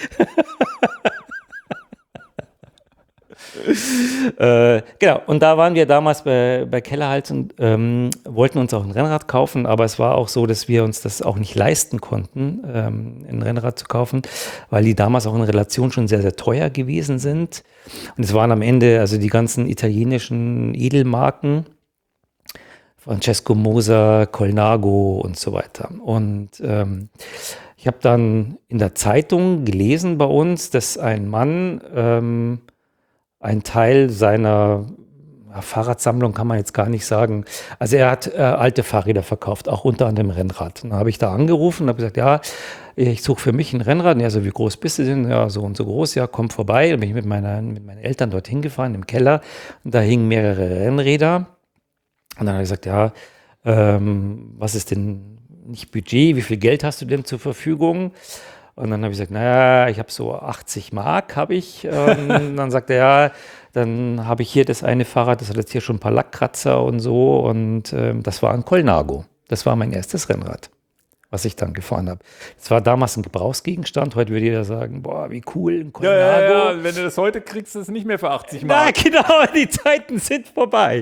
Speaker 2: äh, genau, und da waren wir damals bei, bei Kellerhals und ähm, wollten uns auch ein Rennrad kaufen, aber es war auch so, dass wir uns das auch nicht leisten konnten, ähm, ein Rennrad zu kaufen, weil die damals auch in Relation schon sehr, sehr teuer gewesen sind. Und es waren am Ende also die ganzen italienischen Edelmarken, Francesco Moser, Colnago und so weiter. Und ähm, ich habe dann in der Zeitung gelesen bei uns, dass ein Mann ähm, ein Teil seiner ja, Fahrradsammlung, kann man jetzt gar nicht sagen. Also er hat äh, alte Fahrräder verkauft, auch unter anderem Rennrad. Dann habe ich da angerufen und habe gesagt, ja, ich suche für mich ein Rennrad. Ja, so wie groß bist du denn? Ja, so und so groß. Ja, komm vorbei. Dann bin ich mit, meiner, mit meinen Eltern dorthin gefahren, im Keller. Und da hingen mehrere Rennräder. Und dann habe ich gesagt, ja, ähm, was ist denn nicht Budget? Wie viel Geld hast du denn zur Verfügung? Und dann habe ich gesagt, naja, ich habe so achtzig Mark, habe ich. Ähm, dann sagte er, ja, dann habe ich hier das eine Fahrrad, das hat jetzt hier schon ein paar Lackkratzer und so. Und ähm, das war ein Colnago. Das war mein erstes Rennrad, was ich dann gefahren habe. Das war damals ein Gebrauchsgegenstand. Heute würde jeder sagen, boah, wie cool, ein Colnago.
Speaker 1: Ja, ja, ja. Wenn du das heute kriegst, ist es nicht mehr für achtzig Mark.
Speaker 2: Na, genau, die Zeiten sind vorbei.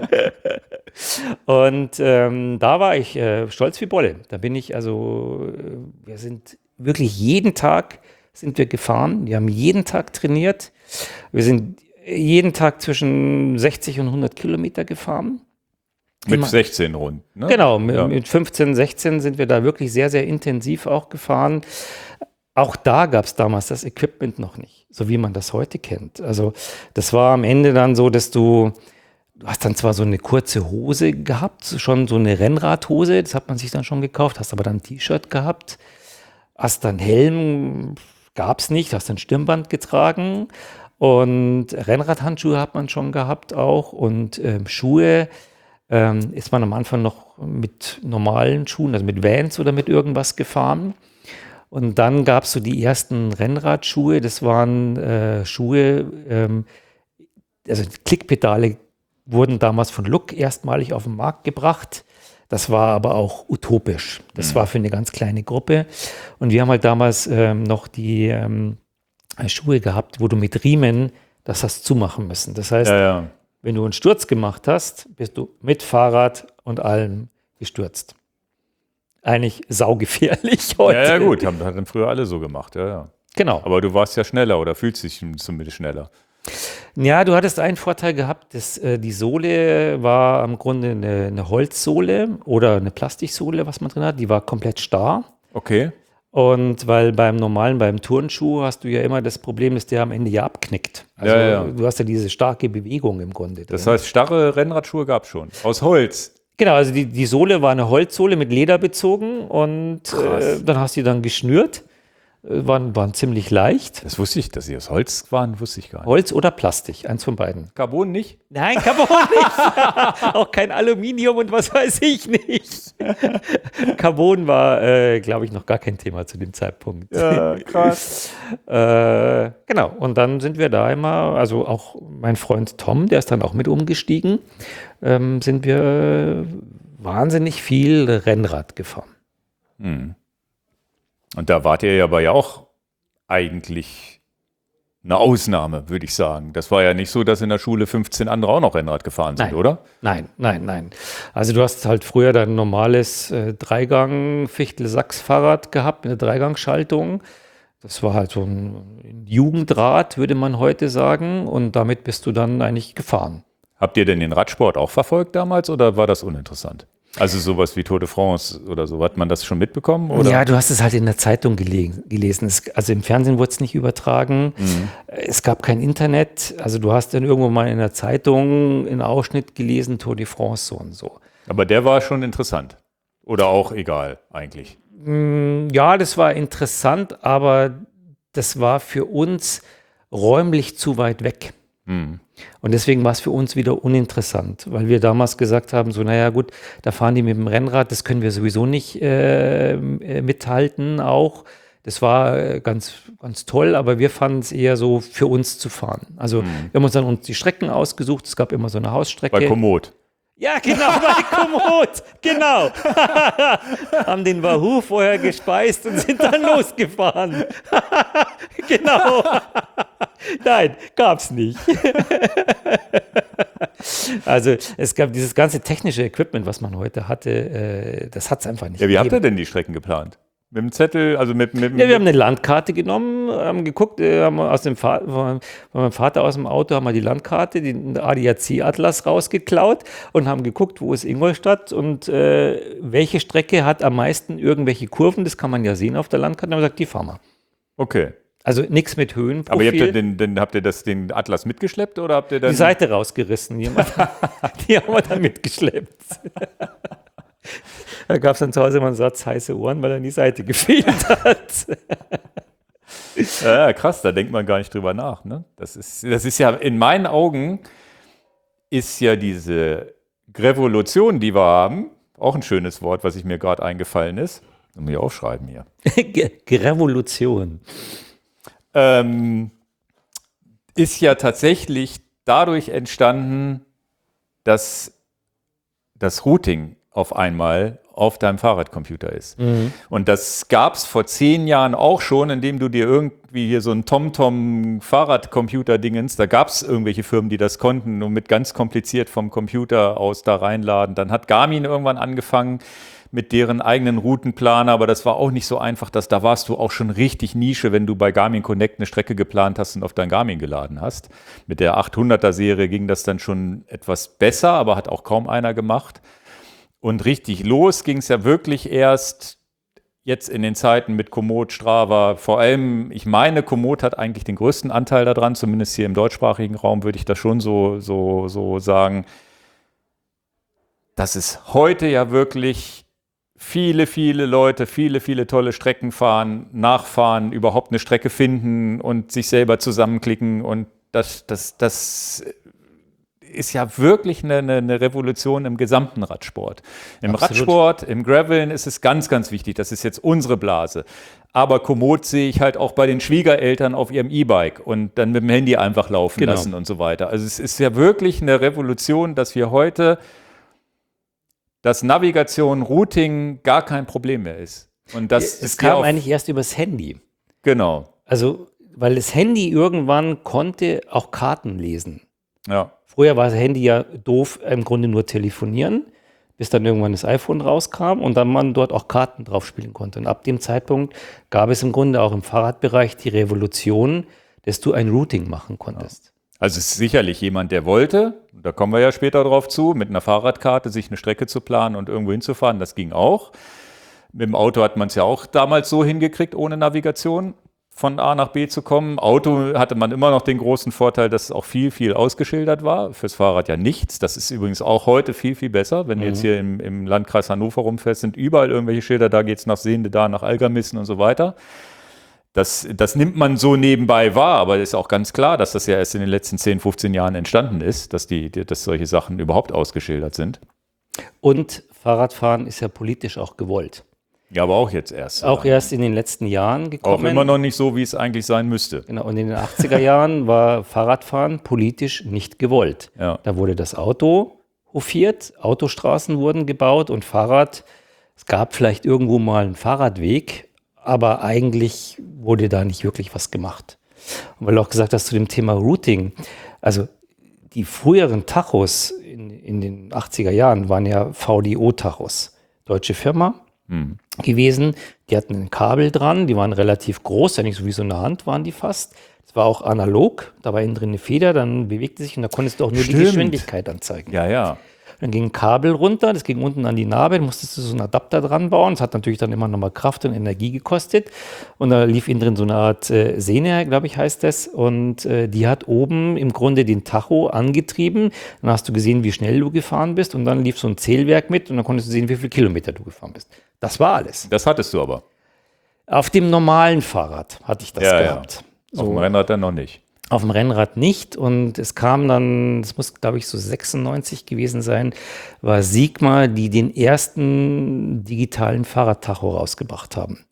Speaker 2: Und ähm, da war ich äh, stolz wie Bolle. Da bin ich also, äh, wir sind wirklich jeden Tag sind wir gefahren. Wir haben jeden Tag trainiert. Wir sind jeden Tag zwischen sechzig und hundert Kilometer gefahren.
Speaker 1: Mit
Speaker 2: Immer.
Speaker 1: sechzehn rund. Ne?
Speaker 2: Genau, mit,
Speaker 1: ja.
Speaker 2: mit fünfzehn, sechzehn sind wir da wirklich sehr, sehr intensiv auch gefahren. Auch da gab es damals das Equipment noch nicht, so wie man das heute kennt. Also das war am Ende dann so, dass du, du hast dann zwar so eine kurze Hose gehabt, schon so eine Rennradhose, das hat man sich dann schon gekauft, hast aber dann ein T-Shirt gehabt. Hast dann Helm, gab es nicht, hast ein Stirnband getragen und Rennradhandschuhe hat man schon gehabt auch und ähm, Schuhe ähm, ist man am Anfang noch mit normalen Schuhen, also mit Vans oder mit irgendwas gefahren. Und dann gab es so die ersten Rennradschuhe, das waren äh, Schuhe, ähm, also Klickpedale wurden damals von Look erstmalig auf den Markt gebracht. Das war aber auch utopisch. Das mhm. war für eine ganz kleine Gruppe. Und wir haben halt damals ähm, noch die ähm, Schuhe gehabt, wo du mit Riemen das hast du zumachen müssen. Das heißt,
Speaker 1: Ja, ja.
Speaker 2: wenn du einen Sturz gemacht hast, bist du mit Fahrrad und allem gestürzt. Eigentlich saugefährlich heute.
Speaker 1: Ja, ja, gut, haben haben früher alle so gemacht, ja, ja.
Speaker 2: Genau.
Speaker 1: Aber du warst ja schneller oder fühlst dich zumindest schneller.
Speaker 2: Ja, du hattest einen Vorteil gehabt, dass, äh, die Sohle war im Grunde eine, eine Holzsohle oder eine Plastiksohle, was man drin hat. Die war komplett starr.
Speaker 1: Okay.
Speaker 2: Und weil beim normalen, beim Turnschuh hast du ja immer das Problem, dass der am Ende ja abknickt. Also
Speaker 1: Ja, ja.
Speaker 2: du hast ja diese starke Bewegung im Grunde drin.
Speaker 1: Das heißt, starre Rennradschuhe gab es schon. Aus Holz.
Speaker 2: Genau, also die, die Sohle war eine Holzsohle mit Leder bezogen und äh, dann hast du die dann geschnürt. Äh, waren, waren ziemlich leicht.
Speaker 1: Das wusste ich, dass sie aus Holz waren, wusste ich gar nicht.
Speaker 2: Holz oder Plastik, eins von beiden.
Speaker 1: Carbon nicht?
Speaker 2: Nein, Carbon nicht. Auch kein Aluminium und was weiß ich nicht. Carbon war, äh, glaube ich, noch gar kein Thema zu dem Zeitpunkt.
Speaker 1: Ja, krass.
Speaker 2: äh, genau, und dann sind wir da immer, also auch mein Freund Tom, der ist dann auch mit umgestiegen, ähm, sind wir wahnsinnig viel Rennrad gefahren.
Speaker 1: Hm. Und da wart ihr ja aber ja auch eigentlich eine Ausnahme, würde ich sagen. Das war ja nicht so, dass in der Schule fünfzehn andere auch noch Rennrad gefahren sind,
Speaker 2: Nein.
Speaker 1: oder?
Speaker 2: Nein, nein, nein. Also du hast halt früher dein normales äh, Dreigang-Fichtel-Sachs-Fahrrad gehabt mit einer Dreigangschaltung. Das war halt so ein Jugendrad, würde man heute sagen. Und damit bist du dann eigentlich gefahren.
Speaker 1: Habt ihr denn den Radsport auch verfolgt damals oder war das uninteressant? Also sowas wie Tour de France oder so, hat man das schon mitbekommen? Oder?
Speaker 2: Ja, du hast es halt in der Zeitung gele- gelesen. Es, also im Fernsehen wurde es nicht übertragen.
Speaker 1: Mhm.
Speaker 2: Es gab kein Internet. Also du hast dann irgendwo mal in der Zeitung einen Ausschnitt gelesen, Tour de France so und so.
Speaker 1: Aber der war schon interessant. Oder auch egal eigentlich.
Speaker 2: Ja, das war interessant, aber das war für uns räumlich zu weit weg.
Speaker 1: Mhm.
Speaker 2: Und deswegen war es für uns wieder uninteressant, weil wir damals gesagt haben, so naja gut, da fahren die mit dem Rennrad, das können wir sowieso nicht äh, mithalten auch. Das war äh, ganz, ganz toll, aber wir fanden es eher so für uns zu fahren. Also
Speaker 1: Mhm.
Speaker 2: wir haben uns dann uns die Strecken ausgesucht, es gab immer so eine Hausstrecke.
Speaker 1: Bei Komoot.
Speaker 2: Ja, genau, bei Komoot, genau. Haben den Wahoo vorher gespeist und sind dann losgefahren. Genau. Nein, gab's nicht. Also es gab dieses ganze technische Equipment, was man heute hatte, äh, das hat's einfach nicht
Speaker 1: Ja, wie habt ihr
Speaker 2: gegeben.
Speaker 1: denn die Strecken geplant? Mit dem Zettel, also mit, mit,
Speaker 2: Ja, wir haben eine Landkarte genommen, haben geguckt, äh, haben aus dem Fa- von von meinem Vater aus dem Auto haben wir die Landkarte, den A D A C-Atlas rausgeklaut und haben geguckt, wo ist Ingolstadt und äh, welche Strecke hat am meisten irgendwelche Kurven, das kann man ja sehen auf der Landkarte, und haben wir gesagt, die fahren wir.
Speaker 1: Okay.
Speaker 2: Also nichts mit Höhenprofil.
Speaker 1: Aber ihr habt, ja den, den, habt ihr das, den Atlas mitgeschleppt oder habt ihr dann...
Speaker 2: die Seite rausgerissen, die haben wir, die haben wir dann mitgeschleppt. Da gab es dann zu Hause immer einen Satz heiße Ohren, weil dann die Seite gefehlt hat.
Speaker 1: Ja, krass, da denkt man gar nicht drüber nach. Ne? Das ist, das ist ja, in meinen Augen ist ja diese Revolution, die wir haben, auch ein schönes Wort, was ich mir gerade eingefallen ist. Das muss ich aufschreiben hier.
Speaker 2: Revolution.
Speaker 1: Ähm, ist ja tatsächlich dadurch entstanden, dass das Routing auf einmal auf deinem Fahrradcomputer ist.
Speaker 2: Mhm.
Speaker 1: Und das gab es vor zehn Jahren auch schon, indem du dir irgendwie hier so ein TomTom-Fahrradcomputer-Dingens, da gab es irgendwelche Firmen, die das konnten und mit ganz kompliziert vom Computer aus da reinladen. Dann hat Garmin irgendwann angefangen mit deren eigenen Routenplaner, aber das war auch nicht so einfach, dass da warst du auch schon richtig Nische, wenn du bei Garmin Connect eine Strecke geplant hast und auf dein Garmin geladen hast. Mit der achthunderter-Serie ging das dann schon etwas besser, aber hat auch kaum einer gemacht. Und richtig los ging es ja wirklich erst jetzt in den Zeiten mit Komoot, Strava. Vor allem, ich meine, Komoot hat eigentlich den größten Anteil daran, zumindest hier im deutschsprachigen Raum würde ich das schon so, so, so sagen, dass es heute ja wirklich viele, viele Leute, viele, viele tolle Strecken fahren, nachfahren, überhaupt eine Strecke finden und sich selber zusammenklicken. Und das, das, das ist ja wirklich eine, eine Revolution im gesamten Radsport. Im
Speaker 2: Absolut.
Speaker 1: Radsport, im Graveln ist es ganz, ganz wichtig. Das ist jetzt unsere Blase. Aber Komoot sehe ich halt auch bei den Schwiegereltern auf ihrem E-Bike und dann mit dem Handy einfach laufen
Speaker 2: Genau.
Speaker 1: lassen und so weiter. Also es ist ja wirklich eine Revolution, dass wir heute, dass Navigation, Routing gar kein Problem mehr ist. Und das
Speaker 2: Es
Speaker 1: ist
Speaker 2: kam
Speaker 1: auf,
Speaker 2: eigentlich erst übers Handy.
Speaker 1: genau.
Speaker 2: Also weil das Handy irgendwann konnte auch Karten lesen.
Speaker 1: Ja.
Speaker 2: Früher war das Handy ja doof, im Grunde nur telefonieren, bis dann irgendwann das iPhone rauskam und dann man dort auch Karten drauf spielen konnte. Und ab dem Zeitpunkt gab es im Grunde auch im Fahrradbereich die Revolution, dass du ein Routing machen konntest.
Speaker 1: Ja. Also es ist sicherlich jemand, der wollte, da kommen wir ja später drauf zu, mit einer Fahrradkarte sich eine Strecke zu planen und irgendwo hinzufahren, das ging auch. Mit dem Auto hat man es ja auch damals so hingekriegt, ohne Navigation von A nach B zu kommen. Auto hatte man immer noch den großen Vorteil, dass es auch viel, viel ausgeschildert war. Fürs Fahrrad ja nichts. Das ist übrigens auch heute viel, viel besser. Wenn mhm. du jetzt hier im, im Landkreis Hannover rumfährst, sind überall irgendwelche Schilder, da geht es nach Sehnde, da nach Algermissen und so weiter. Das, das nimmt man so nebenbei wahr, aber es ist auch ganz klar, dass das ja erst in den letzten zehn, fünfzehn Jahren entstanden ist, dass, die, dass solche Sachen überhaupt ausgeschildert sind.
Speaker 2: Und Fahrradfahren ist ja politisch auch gewollt.
Speaker 1: Ja, aber auch jetzt erst.
Speaker 2: Auch ja. erst in den letzten Jahren gekommen.
Speaker 1: Auch immer noch nicht so, wie es eigentlich sein müsste.
Speaker 2: Genau, und in den achtziger Jahren war Fahrradfahren politisch nicht gewollt.
Speaker 1: Ja.
Speaker 2: Da wurde das Auto hofiert, Autostraßen wurden gebaut und Fahrrad, es gab vielleicht irgendwo mal einen Fahrradweg, aber eigentlich wurde da nicht wirklich was gemacht. Und weil du auch gesagt hast zu dem Thema Routing, also die früheren Tachos in, in den achtziger Jahren waren ja V D O-Tachos, deutsche Firma hm. gewesen. Die hatten ein Kabel dran, die waren relativ groß, ja nicht so wie so eine Hand waren die fast. Es war auch analog, da war innen drin eine Feder, dann bewegte sich und da konntest du auch nur
Speaker 1: Stimmt.
Speaker 2: die Geschwindigkeit anzeigen.
Speaker 1: Ja, ja.
Speaker 2: Dann ging ein Kabel runter, das ging unten an die Narbe, dann musstest du so einen Adapter dran bauen. Das hat natürlich dann immer nochmal Kraft und Energie gekostet. Und da lief innen drin so eine Art äh, Sehne, glaube ich, heißt das. Und äh, die hat oben im Grunde den Tacho angetrieben. Dann hast du gesehen, wie schnell du gefahren bist. Und dann lief so ein Zählwerk mit und dann konntest du sehen, wie viele Kilometer du gefahren bist. Das war alles.
Speaker 1: Das hattest du aber.
Speaker 2: Auf dem normalen Fahrrad hatte ich das
Speaker 1: ja,
Speaker 2: gehabt.
Speaker 1: Ja. So. Auf dem Rennrad dann noch nicht.
Speaker 2: Auf dem Rennrad nicht und es kam dann, das muss glaube ich so sechsundneunzig gewesen sein, war Sigma, die den ersten digitalen Fahrradtacho rausgebracht haben.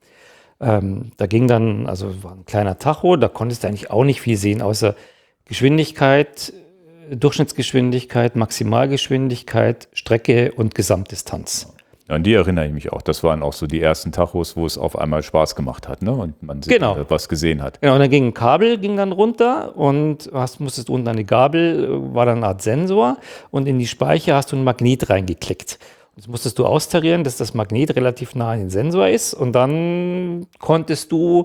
Speaker 2: Ähm, da ging dann, also war ein kleiner Tacho, da konntest du eigentlich auch nicht viel sehen, außer Geschwindigkeit, Durchschnittsgeschwindigkeit, Maximalgeschwindigkeit, Strecke und Gesamtdistanz.
Speaker 1: Ja, an die erinnere ich mich auch. Das waren auch so die ersten Tachos, wo es auf einmal Spaß gemacht hat, ne? Und man
Speaker 2: genau.
Speaker 1: was gesehen hat.
Speaker 2: Genau, und dann ging ein Kabel, ging dann runter und hast, musstest unten an die Gabel, war dann eine Art Sensor und in die Speicher hast du ein Magnet reingeklickt. Und das musstest du austarieren, dass das Magnet relativ nah an den Sensor ist und dann konntest du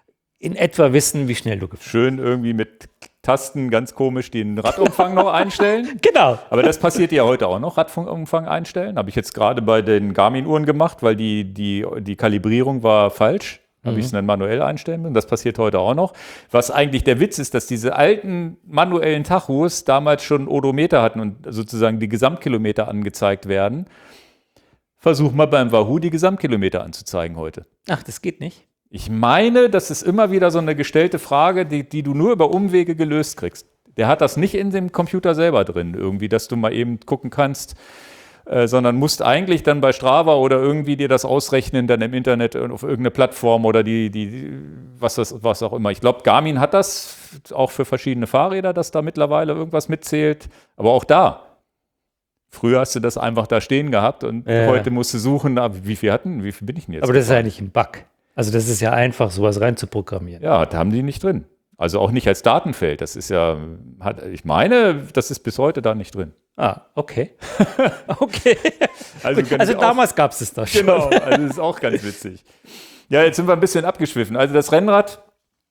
Speaker 2: in etwa wissen, wie schnell du gefahren bist.
Speaker 1: Schön irgendwie mit Tasten ganz komisch den Radumfang noch einstellen.
Speaker 2: Genau.
Speaker 1: Aber das passiert ja heute auch noch, Radumfang einstellen. Habe ich jetzt gerade bei den Garmin-Uhren gemacht, weil die, die, die Kalibrierung war falsch. Habe mhm. ich es dann manuell einstellen müssen. Das passiert heute auch noch. Was eigentlich der Witz ist, dass diese alten manuellen Tachos damals schon Odometer hatten und sozusagen die Gesamtkilometer angezeigt werden. Versuch mal beim Wahoo die Gesamtkilometer anzuzeigen heute.
Speaker 2: Ach, das geht nicht?
Speaker 1: Ich meine, das ist immer wieder so eine gestellte Frage, die, die du nur über Umwege gelöst kriegst. Der hat das nicht in dem Computer selber drin, irgendwie, dass du mal eben gucken kannst, äh, sondern musst eigentlich dann bei Strava oder irgendwie dir das ausrechnen, dann im Internet auf irgendeine Plattform oder die, die was, das, was auch immer. Ich glaube, Garmin hat das auch für verschiedene Fahrräder, dass da mittlerweile irgendwas mitzählt. Aber auch da. Früher hast du das einfach da stehen gehabt und äh. heute musst du suchen, wie viel hatten, wie viel bin ich denn jetzt?
Speaker 2: Aber das ist eigentlich ein Bug. Also das ist ja einfach, sowas rein zu programmieren.
Speaker 1: Ja, da haben die nicht drin. Also auch nicht als Datenfeld. Das ist ja, hat, ich meine, das ist bis heute da nicht drin.
Speaker 2: Ah, okay. okay.
Speaker 1: Also,
Speaker 2: also damals gab es es doch schon.
Speaker 1: Genau, also das ist auch ganz witzig. Ja, jetzt sind wir ein bisschen abgeschwiffen. Also das Rennrad,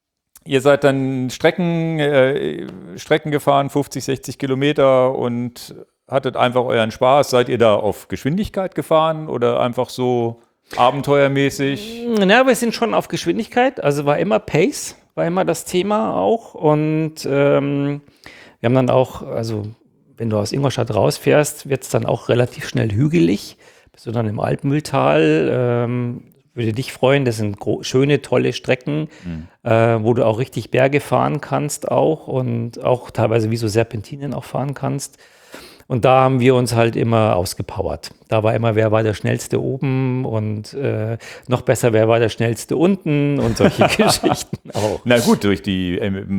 Speaker 1: ihr seid dann Strecken, äh, Strecken gefahren, fünfzig, sechzig Kilometer und hattet einfach euren Spaß. Seid ihr da auf Geschwindigkeit gefahren oder einfach so abenteuermäßig?
Speaker 2: Na, wir sind schon auf Geschwindigkeit, also war immer Pace, war immer das Thema auch und ähm, wir haben dann auch, also wenn du aus Ingolstadt rausfährst, wird es dann auch relativ schnell hügelig, bist du dann im Altmühltal, ähm, würde dich freuen, das sind schöne, tolle Strecken, mhm. äh, wo du auch richtig Berge fahren kannst auch und auch teilweise wie so Serpentinen auch fahren kannst. Und da haben wir uns halt immer ausgepowert. Da war immer, wer war der Schnellste oben und äh, noch besser, wer war der Schnellste unten und solche Geschichten auch.
Speaker 1: Na gut, durch die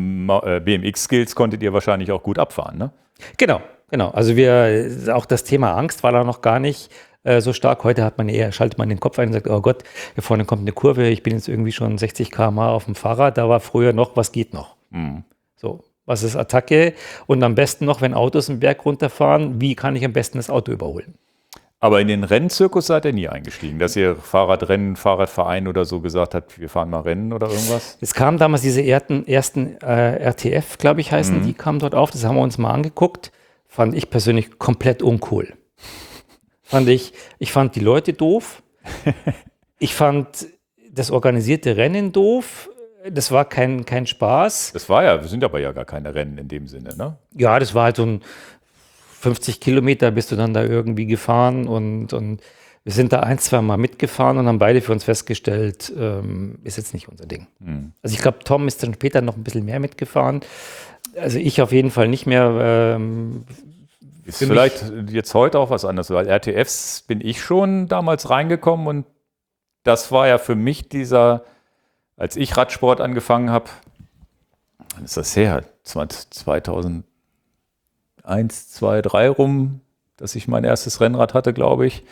Speaker 1: B M X-Skills konntet ihr wahrscheinlich auch gut abfahren, ne?
Speaker 2: Genau, genau. Also wir, auch das Thema Angst war da noch gar nicht. äh, so stark. Heute hat man eher, schaltet man den Kopf ein und sagt, oh Gott, hier vorne kommt eine Kurve, ich bin jetzt irgendwie schon sechzig Kilometer pro Stunde auf dem Fahrrad, da war früher noch, was geht noch?
Speaker 1: Mhm.
Speaker 2: So, was ist Attacke? Und am besten noch, wenn Autos einen Berg runterfahren, wie kann ich am besten das Auto überholen?
Speaker 1: Aber in den Rennzirkus seid ihr nie eingestiegen, dass ihr Fahrradrennen, Fahrradverein oder so gesagt habt, wir fahren mal Rennen oder irgendwas?
Speaker 2: Es kamen damals diese ersten, ersten äh, R T F, glaube ich, heißen,
Speaker 1: Mhm.
Speaker 2: die kamen dort auf, das haben wir uns mal angeguckt. Fand ich persönlich komplett uncool. fand ich, ich fand die Leute doof. Ich fand das organisierte Rennen doof. Das war kein, kein Spaß.
Speaker 1: Das war ja, wir sind aber ja gar keine Rennen in dem Sinne, ne?
Speaker 2: Ja, das war halt so ein fünfzig Kilometer bist du dann da irgendwie gefahren und, und wir sind da ein, zwei Mal mitgefahren und haben beide für uns festgestellt, ähm, ist jetzt nicht unser Ding.
Speaker 1: Mhm.
Speaker 2: Also ich glaube, Tom ist dann später noch ein bisschen mehr mitgefahren. Also ich auf jeden Fall nicht mehr. Ähm,
Speaker 1: Ist
Speaker 2: für
Speaker 1: vielleicht jetzt heute auch was anderes, weil R T Fs bin ich schon damals reingekommen und das war ja für mich dieser, als ich Radsport angefangen habe, wann ist das her? zweitausendeins, zwei, drei rum, dass ich mein erstes Rennrad hatte, glaube ich.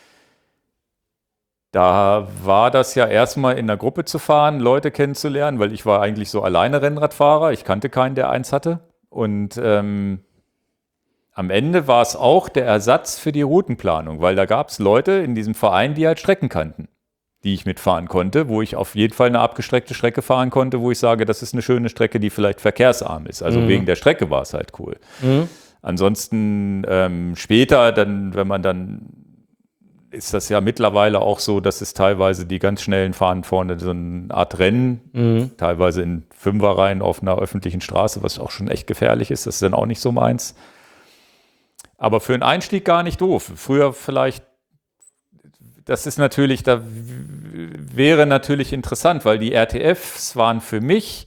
Speaker 1: Da war das ja erstmal in einer Gruppe zu fahren, Leute kennenzulernen, weil ich war eigentlich so alleine Rennradfahrer. Ich kannte keinen, der eins hatte. Und ähm, am Ende war es auch der Ersatz für die Routenplanung, weil da gab es Leute in diesem Verein, die halt Strecken kannten, die ich mitfahren konnte, wo ich auf jeden Fall eine abgestreckte Strecke fahren konnte, wo ich sage, das ist eine schöne Strecke, die vielleicht verkehrsarm ist. Also
Speaker 2: Mhm.
Speaker 1: wegen der Strecke war es halt cool.
Speaker 2: Mhm.
Speaker 1: Ansonsten ähm, später, dann, wenn man dann, ist das ja mittlerweile auch so, dass es teilweise die ganz schnellen fahren vorne so eine Art Rennen,
Speaker 2: Mhm.
Speaker 1: teilweise in Fünferreihen auf einer öffentlichen Straße, was auch schon echt gefährlich ist. Das ist dann auch nicht so meins. Aber für einen Einstieg gar nicht doof. Früher vielleicht, das ist natürlich, da w- wäre natürlich interessant, weil die R T Fs waren für mich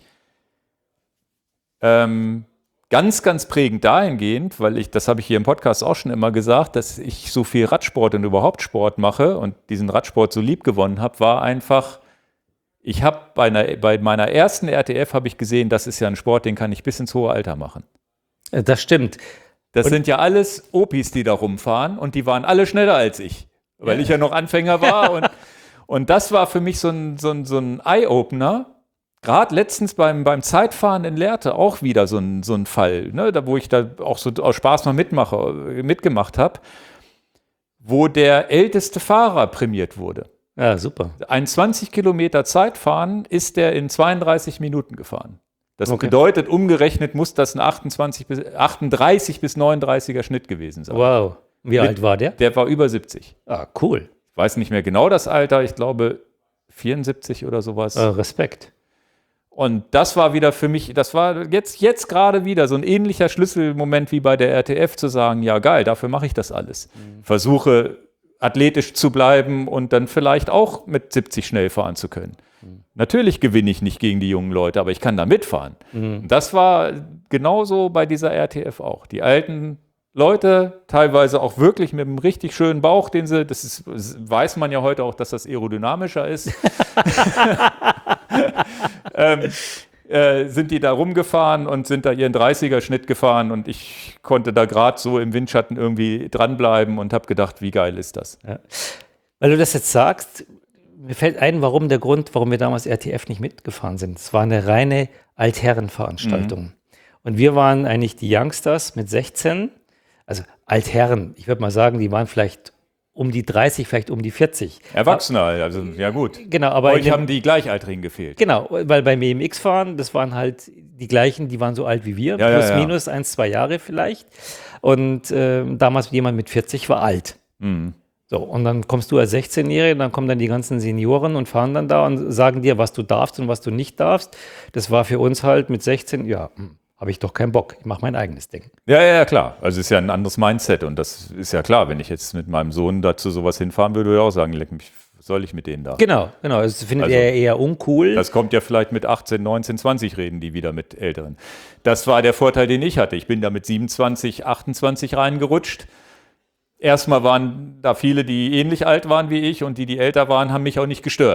Speaker 1: ähm, ganz, ganz prägend dahingehend, weil ich, das habe ich hier im Podcast auch schon immer gesagt, dass ich so viel Radsport und überhaupt Sport mache und diesen Radsport so lieb gewonnen habe, war einfach, ich habe bei, einer, bei meiner ersten R T F habe ich gesehen, das ist ja ein Sport, den kann ich bis ins hohe Alter machen.
Speaker 2: Äh, Das stimmt.
Speaker 1: Das
Speaker 2: Und-
Speaker 1: sind ja alles Opis, die da rumfahren und die waren alle schneller als ich, weil
Speaker 2: Ja.
Speaker 1: ich ja noch Anfänger war. und, und das war für mich so ein, so ein, so ein Eye-Opener. Gerade letztens beim, beim Zeitfahren in Lehrte auch wieder so ein, so ein Fall, ne, da, wo ich da auch so aus Spaß mal mitmache, mitgemacht habe, wo der älteste Fahrer prämiert wurde.
Speaker 2: Ja, super.
Speaker 1: Ein zwanzig Kilometer Zeitfahren ist der in zweiunddreißig Minuten gefahren. Das
Speaker 2: Okay.
Speaker 1: bedeutet, umgerechnet muss das ein achtundzwanzig bis, achtunddreißig bis neununddreißiger Schnitt gewesen sein.
Speaker 2: Wow. Wie alt war der?
Speaker 1: Der war über siebzig.
Speaker 2: Ah, cool.
Speaker 1: Ich weiß nicht mehr genau das Alter, ich glaube vierundsiebzig oder sowas.
Speaker 2: Äh, Respekt.
Speaker 1: Und das war wieder für mich, das war jetzt, jetzt gerade wieder so ein ähnlicher Schlüsselmoment wie bei der R T F, zu sagen, ja geil, dafür mache ich das alles.
Speaker 2: Mhm.
Speaker 1: Versuche athletisch zu bleiben und dann vielleicht auch mit siebzig schnell fahren zu können.
Speaker 2: Mhm.
Speaker 1: Natürlich gewinne ich nicht gegen die jungen Leute, aber ich kann da mitfahren.
Speaker 2: Mhm.
Speaker 1: Und das war genauso bei dieser R T F auch. Die alten Leute, teilweise auch wirklich mit einem richtig schönen Bauch, den sie, das ist, weiß man ja heute auch, dass das aerodynamischer ist, ähm, äh, sind die da rumgefahren und sind da ihren dreißiger-Schnitt gefahren und ich konnte da gerade so im Windschatten irgendwie dranbleiben und habe gedacht, wie geil ist das?
Speaker 2: Weil du das jetzt sagst, mir fällt ein, warum der Grund, warum wir damals R T F nicht mitgefahren sind. Es war eine reine Altherrenveranstaltung.
Speaker 1: Mhm.
Speaker 2: Und wir waren eigentlich die Youngsters mit sechzehn, also Altherren, ich würde mal sagen, die waren vielleicht um die dreißig, vielleicht um die vierzig.
Speaker 1: Erwachsener, also ja gut.
Speaker 2: Genau, aber in
Speaker 1: Euch
Speaker 2: dem-
Speaker 1: haben die Gleichaltrigen gefehlt.
Speaker 2: Genau, weil beim B M X-Fahren, das waren halt die gleichen, die waren so alt wie wir,
Speaker 1: Ja, ja,
Speaker 2: plus
Speaker 1: ja.
Speaker 2: minus ein, zwei Jahre vielleicht. Und ähm, damals jemand mit vierzig war alt.
Speaker 1: Mhm.
Speaker 2: So, und dann kommst du als sechzehnjähriger, dann kommen dann die ganzen Senioren und fahren dann da und sagen dir, was du darfst und was du nicht darfst. Das war für uns halt mit sechzehn, ja, hm, habe ich doch keinen Bock, ich mache mein eigenes Ding.
Speaker 1: Ja, ja, ja, klar. Also es ist ja ein anderes Mindset und das ist ja klar, wenn ich jetzt mit meinem Sohn dazu sowas hinfahren würde, würde ich auch sagen, leck mich, was soll ich mit denen da?
Speaker 2: Genau, genau, das findet
Speaker 1: Also,
Speaker 2: er eher uncool.
Speaker 1: Das kommt ja vielleicht mit achtzehn, neunzehn, zwanzig reden die wieder mit Älteren. Das war der Vorteil, den ich hatte. Ich bin da mit siebenundzwanzig, achtundzwanzig reingerutscht. Erstmal waren da viele, die ähnlich alt waren wie ich und die, die älter waren, haben mich auch nicht gestört.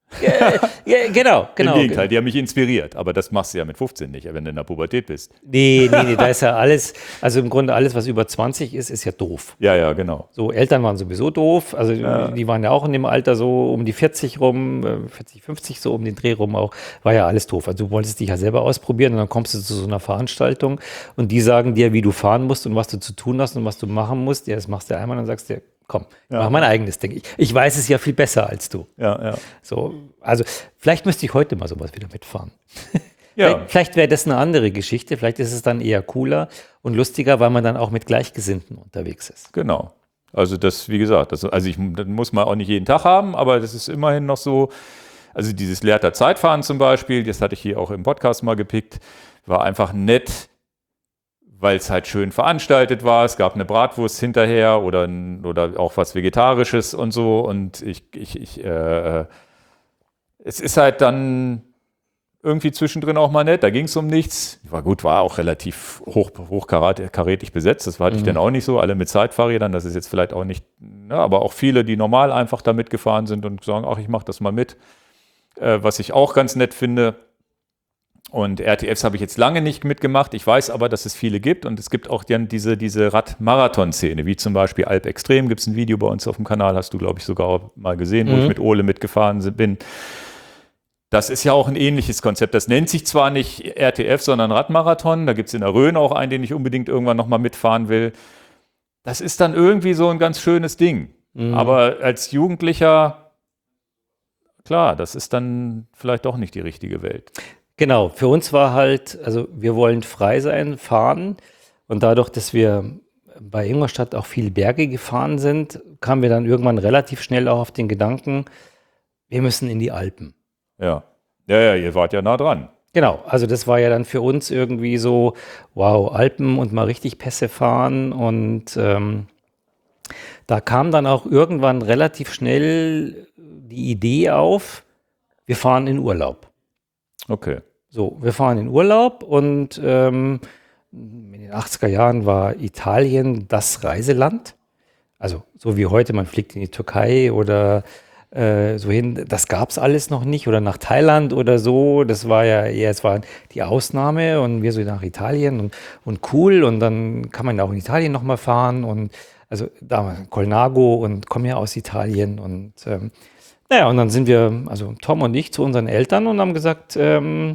Speaker 2: Ja, ja, genau, genau.
Speaker 1: Im Gegenteil, die haben mich inspiriert. Aber das machst du ja mit fünfzehn nicht, wenn du in der Pubertät bist.
Speaker 2: Nee, nee, nee, da ist ja alles, also im Grunde alles, was über zwanzig ist, ist ja doof.
Speaker 1: Ja, ja, genau.
Speaker 2: So, Eltern waren sowieso doof, also
Speaker 1: Ja.
Speaker 2: die waren ja auch in dem Alter so um die vierzig rum, äh, vierzig, fünfzig so um den Dreh rum auch, war ja alles doof. Also du wolltest dich ja selber ausprobieren und dann kommst du zu so einer Veranstaltung und die sagen dir, wie du fahren musst und was du zu tun hast und was du machen musst. Ja, das machst du einmal und dann sagst du, komm, ich
Speaker 1: Ja.
Speaker 2: mach mein eigenes Ding. Ich, ich weiß es ja viel besser als du.
Speaker 1: Ja, ja.
Speaker 2: So, also vielleicht müsste ich heute mal sowas wieder mitfahren.
Speaker 1: Ja.
Speaker 2: Vielleicht, vielleicht wäre das eine andere Geschichte, vielleicht ist es dann eher cooler und lustiger, weil man dann auch mit Gleichgesinnten unterwegs ist.
Speaker 1: Genau. Also das, wie gesagt, das, also ich, das muss man auch nicht jeden Tag haben, aber das ist immerhin noch so, also dieses Leerter Zeitfahren zum Beispiel, das hatte ich hier auch im Podcast mal gepickt, war einfach nett, weil es halt schön veranstaltet war. Es gab eine Bratwurst hinterher oder, oder auch was Vegetarisches und so. Und ich, ich, ich äh, es ist halt dann irgendwie zwischendrin auch mal nett. Da ging es um nichts. War gut, war auch relativ hoch, hochkarätig besetzt. Das hatte ich
Speaker 2: Mhm.
Speaker 1: dann auch nicht so. Alle mit Zeitfahrrädern. Das ist jetzt vielleicht auch nicht, ne, aber auch viele, die normal einfach da mitgefahren sind und sagen, ach, ich mache das mal mit. Äh, was ich auch ganz nett finde. Und R T Fs habe ich jetzt lange nicht mitgemacht. Ich weiß aber, dass es viele gibt. Und es gibt auch dann diese, diese Radmarathon-Szene, wie zum Beispiel Alp Extrem. Gibt es ein Video bei uns auf dem Kanal, hast du, glaube ich, sogar mal gesehen, wo
Speaker 2: Mhm.
Speaker 1: ich mit Ole mitgefahren bin. Das ist ja auch ein ähnliches Konzept. Das nennt sich zwar nicht R T F, sondern Radmarathon. Da gibt es in der Rhön auch einen, den ich unbedingt irgendwann nochmal mitfahren will. Das ist dann irgendwie so ein ganz schönes Ding.
Speaker 2: Mhm.
Speaker 1: Aber als Jugendlicher, klar, das ist dann vielleicht doch nicht die richtige Welt.
Speaker 2: Genau, für uns war halt, also wir wollen frei sein, fahren und dadurch, dass wir bei Ingolstadt auch viele Berge gefahren sind, kamen wir dann irgendwann relativ schnell auch auf den Gedanken, wir müssen in die Alpen.
Speaker 1: Ja. Ja, ja, ihr wart ja nah dran.
Speaker 2: Genau, also das war ja dann für uns irgendwie so, wow, Alpen und mal richtig Pässe fahren und ähm, da kam dann auch irgendwann relativ schnell die Idee auf, wir fahren in Urlaub.
Speaker 1: Okay.
Speaker 2: So, wir fahren in Urlaub und ähm, in den achtziger Jahren war Italien das Reiseland. Also so wie heute, man fliegt in die Türkei oder äh, so hin, das gab es alles noch nicht. Oder nach Thailand oder so, das war ja eher, es war die Ausnahme und wir so nach Italien und, und cool und dann kann man ja auch in Italien nochmal fahren und also da Colnago und komme ja aus Italien und ähm, naja, und dann sind wir, also Tom und ich, zu unseren Eltern und haben gesagt, ähm,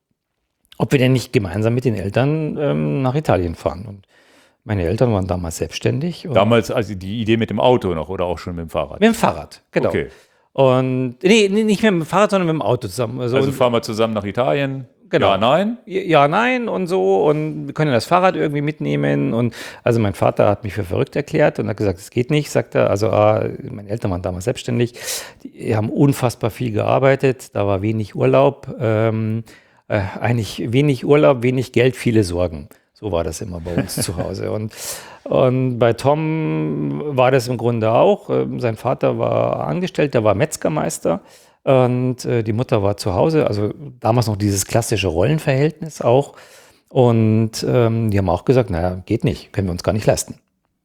Speaker 2: ob wir denn nicht gemeinsam mit den Eltern ähm, nach Italien fahren. Und meine Eltern waren damals selbstständig. Und
Speaker 1: Damals also die Idee mit dem Auto noch oder auch schon mit dem Fahrrad?
Speaker 2: mit dem Fahrrad, genau.
Speaker 1: Okay.
Speaker 2: Und nee, nee, nicht mit dem Fahrrad, sondern mit dem Auto zusammen. Also,
Speaker 1: Also fahren wir zusammen nach Italien?
Speaker 2: Genau.
Speaker 1: Ja, nein?
Speaker 2: ja, nein und so. Und wir können das Fahrrad irgendwie mitnehmen. Und also mein Vater hat mich für verrückt erklärt und hat gesagt, es geht nicht, sagt er. Also ah, meine Eltern waren damals selbstständig. Die haben unfassbar viel gearbeitet. Da war wenig Urlaub. Ähm, äh, eigentlich wenig Urlaub, wenig Geld, viele Sorgen. So war das immer bei uns zu Hause. Und, und bei Tom war das im Grunde auch. Ähm, sein Vater war angestellt, der war Metzgermeister. Und äh, die Mutter war zu Hause, also damals noch dieses klassische Rollenverhältnis auch. Und ähm, die haben auch gesagt, naja, geht nicht, können wir uns gar nicht leisten.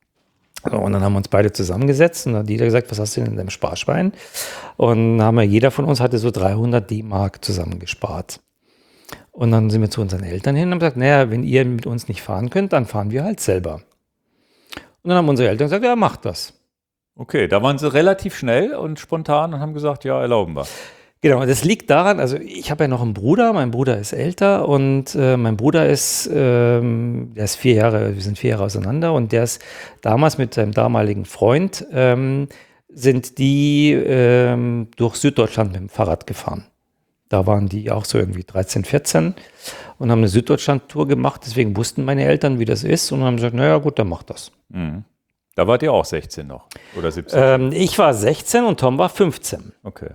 Speaker 2: Und dann haben wir uns beide zusammengesetzt und dann hat jeder gesagt, was hast du denn in deinem Sparschwein? Und dann haben wir, jeder von uns hatte so dreihundert D-Mark zusammengespart. Und dann sind wir zu unseren Eltern hin und haben gesagt, naja, wenn ihr mit uns nicht fahren könnt, dann fahren wir halt selber. Und dann haben unsere Eltern gesagt, ja, macht das.
Speaker 1: Okay, da waren sie relativ schnell und spontan und haben gesagt, ja, erlauben wir.
Speaker 2: Genau, das liegt daran, also ich habe ja noch einen Bruder, mein Bruder ist älter und äh, mein Bruder ist, ähm, der ist vier Jahre, wir sind vier Jahre auseinander und der ist damals mit seinem damaligen Freund, ähm, sind die ähm, durch Süddeutschland mit dem Fahrrad gefahren. Da waren die auch so irgendwie dreizehn, vierzehn und haben eine Süddeutschland-Tour gemacht, deswegen wussten meine Eltern, wie das ist und haben gesagt, naja gut, dann macht das.
Speaker 1: Mhm. Da wart ihr auch sechzehn noch oder siebzehn?
Speaker 2: Ähm, ich war sechzehn und Tom war fünfzehn.
Speaker 1: Okay.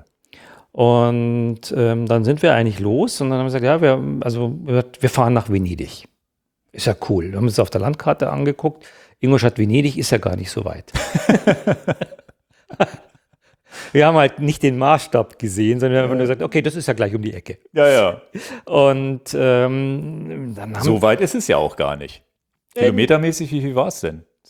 Speaker 2: Und ähm, dann sind wir eigentlich los und dann haben wir gesagt, ja, wir, also, wir fahren nach Venedig. Ist ja cool. Wir haben uns auf der Landkarte angeguckt. Ingolstadt, Venedig ist ja gar nicht so weit. Wir haben halt nicht den Maßstab gesehen, sondern wir haben nur gesagt, okay, das ist ja gleich um die Ecke.
Speaker 1: Ja, ja.
Speaker 2: Und ähm, dann haben
Speaker 1: So weit ist es ja auch gar nicht. Kilometermäßig, wie viel war es denn?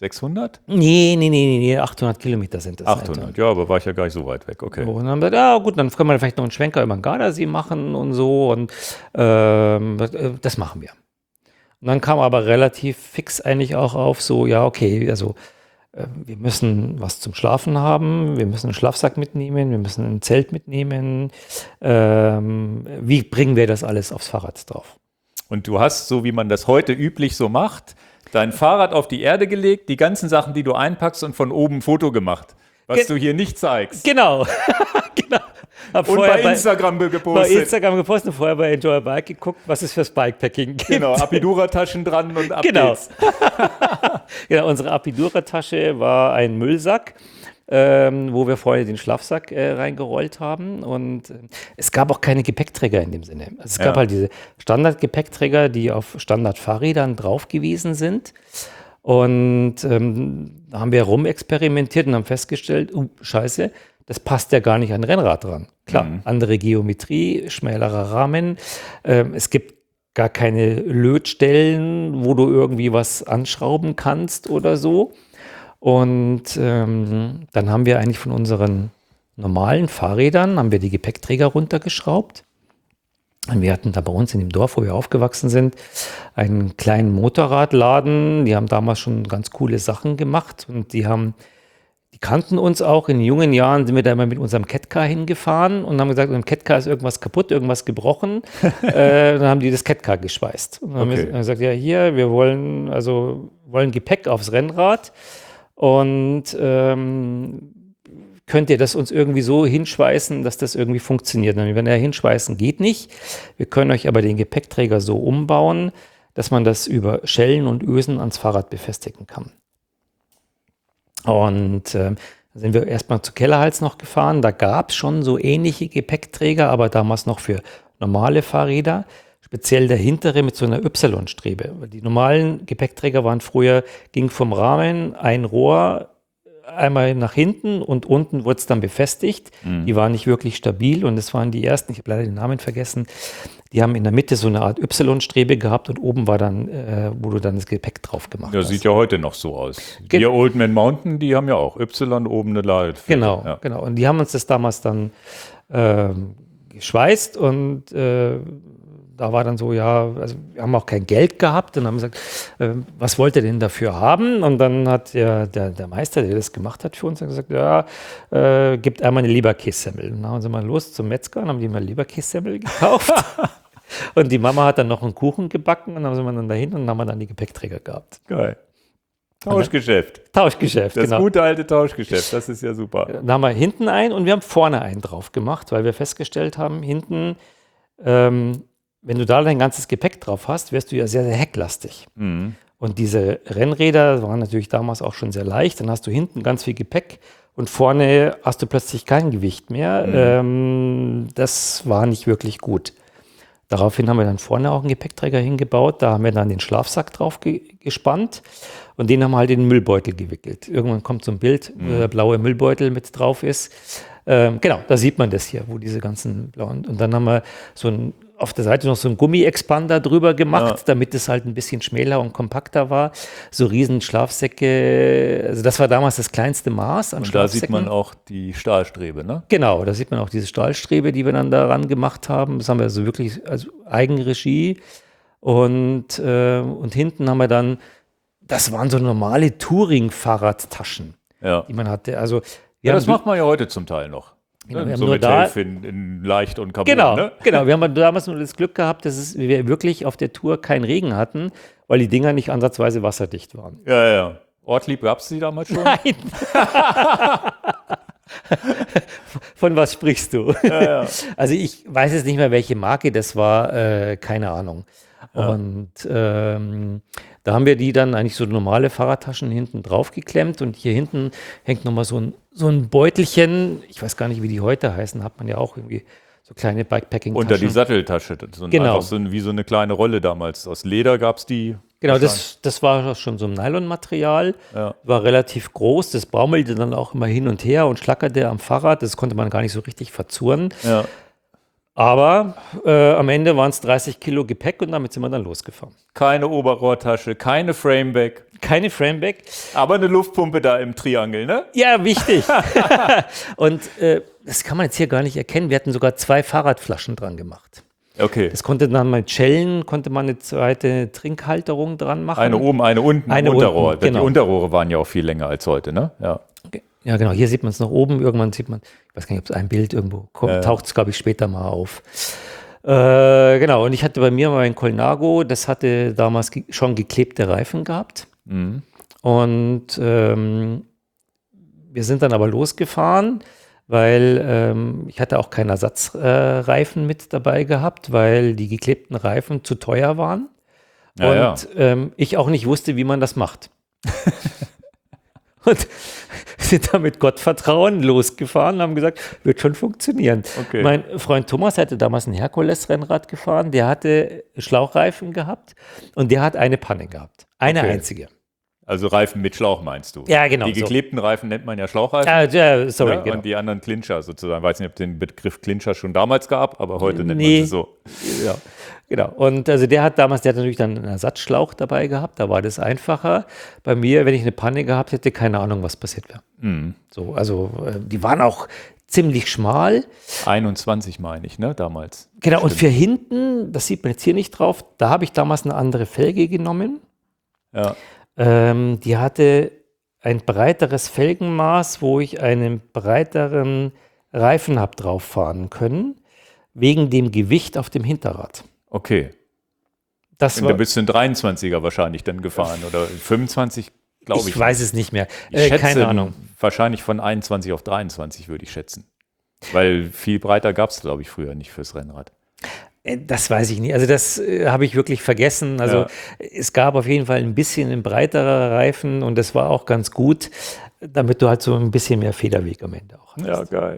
Speaker 1: sechshundert?
Speaker 2: Nee, nee, nee, nee, nee, achthundert Kilometer sind das.
Speaker 1: achthundert, halt. Ja, aber war ich ja gar nicht so weit weg, okay.
Speaker 2: Und dann haben wir gesagt, ja gut, dann können wir vielleicht noch einen Schwenker über den Gardasee machen und so und ähm, das machen wir. Und dann kam aber relativ fix eigentlich auch auf so, ja okay, also äh, wir müssen was zum Schlafen haben, wir müssen einen Schlafsack mitnehmen, wir müssen ein Zelt mitnehmen. Ähm, wie bringen wir das alles aufs Fahrrad drauf?
Speaker 1: Und du hast, so wie man das heute üblich so macht, dein Fahrrad auf die Erde gelegt, die ganzen Sachen, die du einpackst und von oben ein Foto gemacht, was Ge- du hier nicht zeigst.
Speaker 2: Genau, genau. Hab
Speaker 1: und bei Instagram
Speaker 2: bei,
Speaker 1: gepostet.
Speaker 2: Bei Instagram gepostet und vorher bei Enjoy Bike geguckt, was es fürs Bikepacking gibt.
Speaker 1: Genau, Apidura-Taschen dran und ab
Speaker 2: genau.
Speaker 1: geht's.
Speaker 2: Genau, unsere Apidura-Tasche war ein Müllsack, ähm, wo wir vorher den Schlafsack äh, reingerollt haben. Und äh, es gab auch keine Gepäckträger in dem Sinne. Also es gab
Speaker 1: Ja.
Speaker 2: halt diese Standard-Gepäckträger, die auf Standard-Fahrrädern drauf gewesen sind. Und ähm, da haben wir rumexperimentiert und haben festgestellt, oh, scheiße, das passt ja gar nicht an ein Rennrad dran. Klar, mhm. andere Geometrie, schmälerer Rahmen. Ähm, es gibt gar keine Lötstellen, wo du irgendwie was anschrauben kannst oder so. Und ähm, dann haben wir eigentlich von unseren normalen Fahrrädern, haben wir die Gepäckträger runtergeschraubt. Und wir hatten da bei uns in dem Dorf, wo wir aufgewachsen sind, einen kleinen Motorradladen. Die haben damals schon ganz coole Sachen gemacht und die haben Die kannten uns auch. In jungen Jahren sind wir da immer mit unserem Catcar hingefahren und haben gesagt, im Catcar ist irgendwas kaputt, irgendwas gebrochen. äh, dann haben die das Catcar geschweißt. Und dann okay. haben wir gesagt, ja hier, wir wollen also wollen Gepäck aufs Rennrad und ähm, könnt ihr das uns irgendwie so hinschweißen, dass das irgendwie funktioniert. Und wenn er hinschweißen geht nicht. Wir können euch aber den Gepäckträger so umbauen, dass man das über Schellen und Ösen ans Fahrrad befestigen kann. Und äh, da sind wir erstmal zu Kellerhals noch gefahren. Da gab es schon so ähnliche Gepäckträger, aber damals noch für normale Fahrräder. Speziell der hintere mit so einer Y-Strebe. Die normalen Gepäckträger waren früher, ging vom Rahmen ein Rohr einmal nach hinten und unten wurde es dann befestigt. Mhm. Die waren nicht wirklich stabil und es waren die ersten, ich habe leider den Namen vergessen, die haben in der Mitte so eine Art Y-Strebe gehabt und oben war dann, äh, wo du dann das Gepäck drauf gemacht
Speaker 1: ja, hast. Ja, sieht ja heute noch so aus. Ge- die Old Man Mountain, die haben ja auch Y oben eine Ladefläche.
Speaker 2: Genau,
Speaker 1: ja.
Speaker 2: genau. Und die haben uns das damals dann äh, geschweißt und äh, da war dann so, ja, also wir haben auch kein Geld gehabt und haben gesagt, äh, was wollt ihr denn dafür haben? Und dann hat der, der, der Meister, der das gemacht hat für uns, gesagt, ja, äh, gibt einmal eine Leberkässemmel. Und dann haben sie mal los zum Metzger und haben die mal Leberkässemmel gekauft. Und die Mama hat dann noch einen Kuchen gebacken und dann haben sie dann dahin und dann haben wir dann die Gepäckträger gehabt.
Speaker 1: Geil. Tauschgeschäft.
Speaker 2: Tauschgeschäft,
Speaker 1: das
Speaker 2: genau.
Speaker 1: Das gute alte Tauschgeschäft, das ist ja super.
Speaker 2: Dann haben wir hinten einen und wir haben vorne einen drauf gemacht, weil wir festgestellt haben, hinten, ähm, wenn du da dein ganzes Gepäck drauf hast, wärst du ja sehr, sehr hecklastig. Mhm. Und diese Rennräder waren natürlich damals auch schon sehr leicht. Dann hast du hinten ganz viel Gepäck und vorne hast du plötzlich kein Gewicht mehr. Mhm. Ähm, das war nicht wirklich gut. Daraufhin haben wir dann vorne auch einen Gepäckträger hingebaut. Da haben wir dann den Schlafsack drauf ge- gespannt und den haben wir halt in den Müllbeutel gewickelt. Irgendwann kommt so ein Bild, mhm. wo der blaue Müllbeutel mit drauf ist. Ähm, genau, da sieht man das hier, wo diese ganzen blauen. Und dann haben wir so ein auf der Seite noch so einen Gummi-Expander drüber gemacht, ja. damit es halt ein bisschen schmäler und kompakter war. So riesen Schlafsäcke, also das war damals das kleinste Maß an
Speaker 1: und
Speaker 2: Schlafsäcken.
Speaker 1: Da sieht man auch die Stahlstrebe, ne?
Speaker 2: Genau, da sieht man auch diese Stahlstrebe, die wir dann daran gemacht haben. Das haben wir also wirklich als Eigenregie. Und, äh, und hinten haben wir dann, das waren so normale Touring-Fahrradtaschen,
Speaker 1: ja.
Speaker 2: die man hatte. Also,
Speaker 1: ja, das macht man ja heute zum Teil noch.
Speaker 2: Genau,
Speaker 1: ne?
Speaker 2: wir
Speaker 1: So
Speaker 2: haben
Speaker 1: mit
Speaker 2: da,
Speaker 1: Helf in, in leicht und Carbon.
Speaker 2: Genau,
Speaker 1: ne?
Speaker 2: genau. Wir haben damals nur das Glück gehabt, dass es, wir wirklich auf der Tour keinen Regen hatten, weil die Dinger nicht ansatzweise wasserdicht waren.
Speaker 1: Ja, ja. Ortlieb gab es die damals schon?
Speaker 2: Nein. Von was sprichst du?
Speaker 1: Ja, ja.
Speaker 2: Also ich weiß jetzt nicht mehr, welche Marke das war, äh, keine Ahnung.
Speaker 1: Ja.
Speaker 2: Und ähm, da haben wir die dann eigentlich so normale Fahrradtaschen hinten drauf geklemmt und hier hinten hängt nochmal so ein, so ein Beutelchen, ich weiß gar nicht, wie die heute heißen, hat man ja auch irgendwie so kleine Bikepacking-Taschen.
Speaker 1: Unter die Satteltasche, so ein,
Speaker 2: genau.
Speaker 1: einfach so ein, wie so eine kleine Rolle damals. Aus Leder gab es die.
Speaker 2: Genau, das, das war schon so ein Nylonmaterial,
Speaker 1: ja.
Speaker 2: war relativ groß, das baumelte dann auch immer hin und her und schlackerte am Fahrrad, das konnte man gar nicht so richtig verzurren.
Speaker 1: Ja.
Speaker 2: Aber äh, am Ende waren es dreißig Kilo Gepäck und damit sind wir dann losgefahren.
Speaker 1: Keine Oberrohrtasche, keine Frameback.
Speaker 2: Keine Frameback.
Speaker 1: Aber eine Luftpumpe da im Triangel, ne?
Speaker 2: Ja, wichtig. Und äh, das kann man jetzt hier gar nicht erkennen. Wir hatten sogar zwei Fahrradflaschen dran gemacht.
Speaker 1: Okay.
Speaker 2: Das konnte dann mit Schellen, konnte man eine zweite Trinkhalterung dran machen.
Speaker 1: Eine oben, eine unten,
Speaker 2: eine
Speaker 1: Unterrohr.
Speaker 2: Unten, genau.
Speaker 1: Die Unterrohre waren ja auch viel länger als heute, ne? Ja.
Speaker 2: Ja, genau. Hier sieht man es noch oben. Irgendwann sieht man, ich weiß gar nicht, ob es ein Bild irgendwo kommt,
Speaker 1: Ja.
Speaker 2: taucht es, glaube ich, später mal auf. Äh, genau. Und ich hatte bei mir mein Colnago, das hatte damals ge- schon geklebte Reifen gehabt.
Speaker 1: Mhm.
Speaker 2: Und ähm, wir sind dann aber losgefahren, weil ähm, ich hatte auch keinen Ersatzreifen äh, Reifen mit dabei gehabt, weil die geklebten Reifen zu teuer waren.
Speaker 1: Ja,
Speaker 2: und
Speaker 1: ja.
Speaker 2: Ähm, ich auch nicht wusste, wie man das macht. Und sind da mit Gottvertrauen losgefahren und haben gesagt, wird schon funktionieren.
Speaker 1: Okay.
Speaker 2: Mein Freund Thomas hatte damals ein Herkules-Rennrad gefahren, der hatte Schlauchreifen gehabt und der hat eine Panne gehabt. Eine
Speaker 1: Okay.
Speaker 2: einzige.
Speaker 1: Also Reifen mit Schlauch meinst du?
Speaker 2: Ja, genau.
Speaker 1: Die
Speaker 2: so.
Speaker 1: geklebten Reifen nennt man ja Schlauchreifen.
Speaker 2: Ah, ja, sorry,
Speaker 1: Ne?
Speaker 2: genau.
Speaker 1: Und die anderen Clincher sozusagen. Ich weiß nicht, ob es den Begriff Clincher schon damals gab, aber heute nennt
Speaker 2: Nee.
Speaker 1: man sie so.
Speaker 2: Ja, genau. Und also der hat damals, der hat natürlich dann einen Ersatzschlauch dabei gehabt, da war das einfacher. Bei mir, wenn ich eine Panne gehabt hätte, keine Ahnung, was passiert wäre.
Speaker 1: Mhm.
Speaker 2: So, also äh, die waren auch ziemlich schmal.
Speaker 1: einundzwanzig meine ich, ne, damals.
Speaker 2: Genau, und
Speaker 1: Stimmt.
Speaker 2: für hinten, das sieht man jetzt hier nicht drauf, da habe ich damals eine andere Felge genommen.
Speaker 1: Ja.
Speaker 2: Ähm, die hatte ein breiteres Felgenmaß, wo ich einen breiteren Reifen habe drauf fahren können, wegen dem Gewicht auf dem Hinterrad.
Speaker 1: Okay.
Speaker 2: Das
Speaker 1: Und
Speaker 2: war,
Speaker 1: da bist du ein dreiundzwanziger wahrscheinlich dann gefahren oder fünfundzwanzig, glaube ich.
Speaker 2: ich weiß es nicht mehr.
Speaker 1: Ich
Speaker 2: Äh,
Speaker 1: schätze,
Speaker 2: keine Ahnung.
Speaker 1: wahrscheinlich von einundzwanzig auf dreiundzwanzig würde ich schätzen. Weil viel breiter gab es, glaube ich, früher nicht fürs Rennrad.
Speaker 2: Äh, Das weiß ich nicht. Also das äh, habe ich wirklich vergessen. Also
Speaker 1: Ja.
Speaker 2: es gab auf jeden Fall ein bisschen ein breiterer Reifen und das war auch ganz gut, damit du halt so ein bisschen mehr Federweg am Ende auch hast.
Speaker 1: Ja, geil.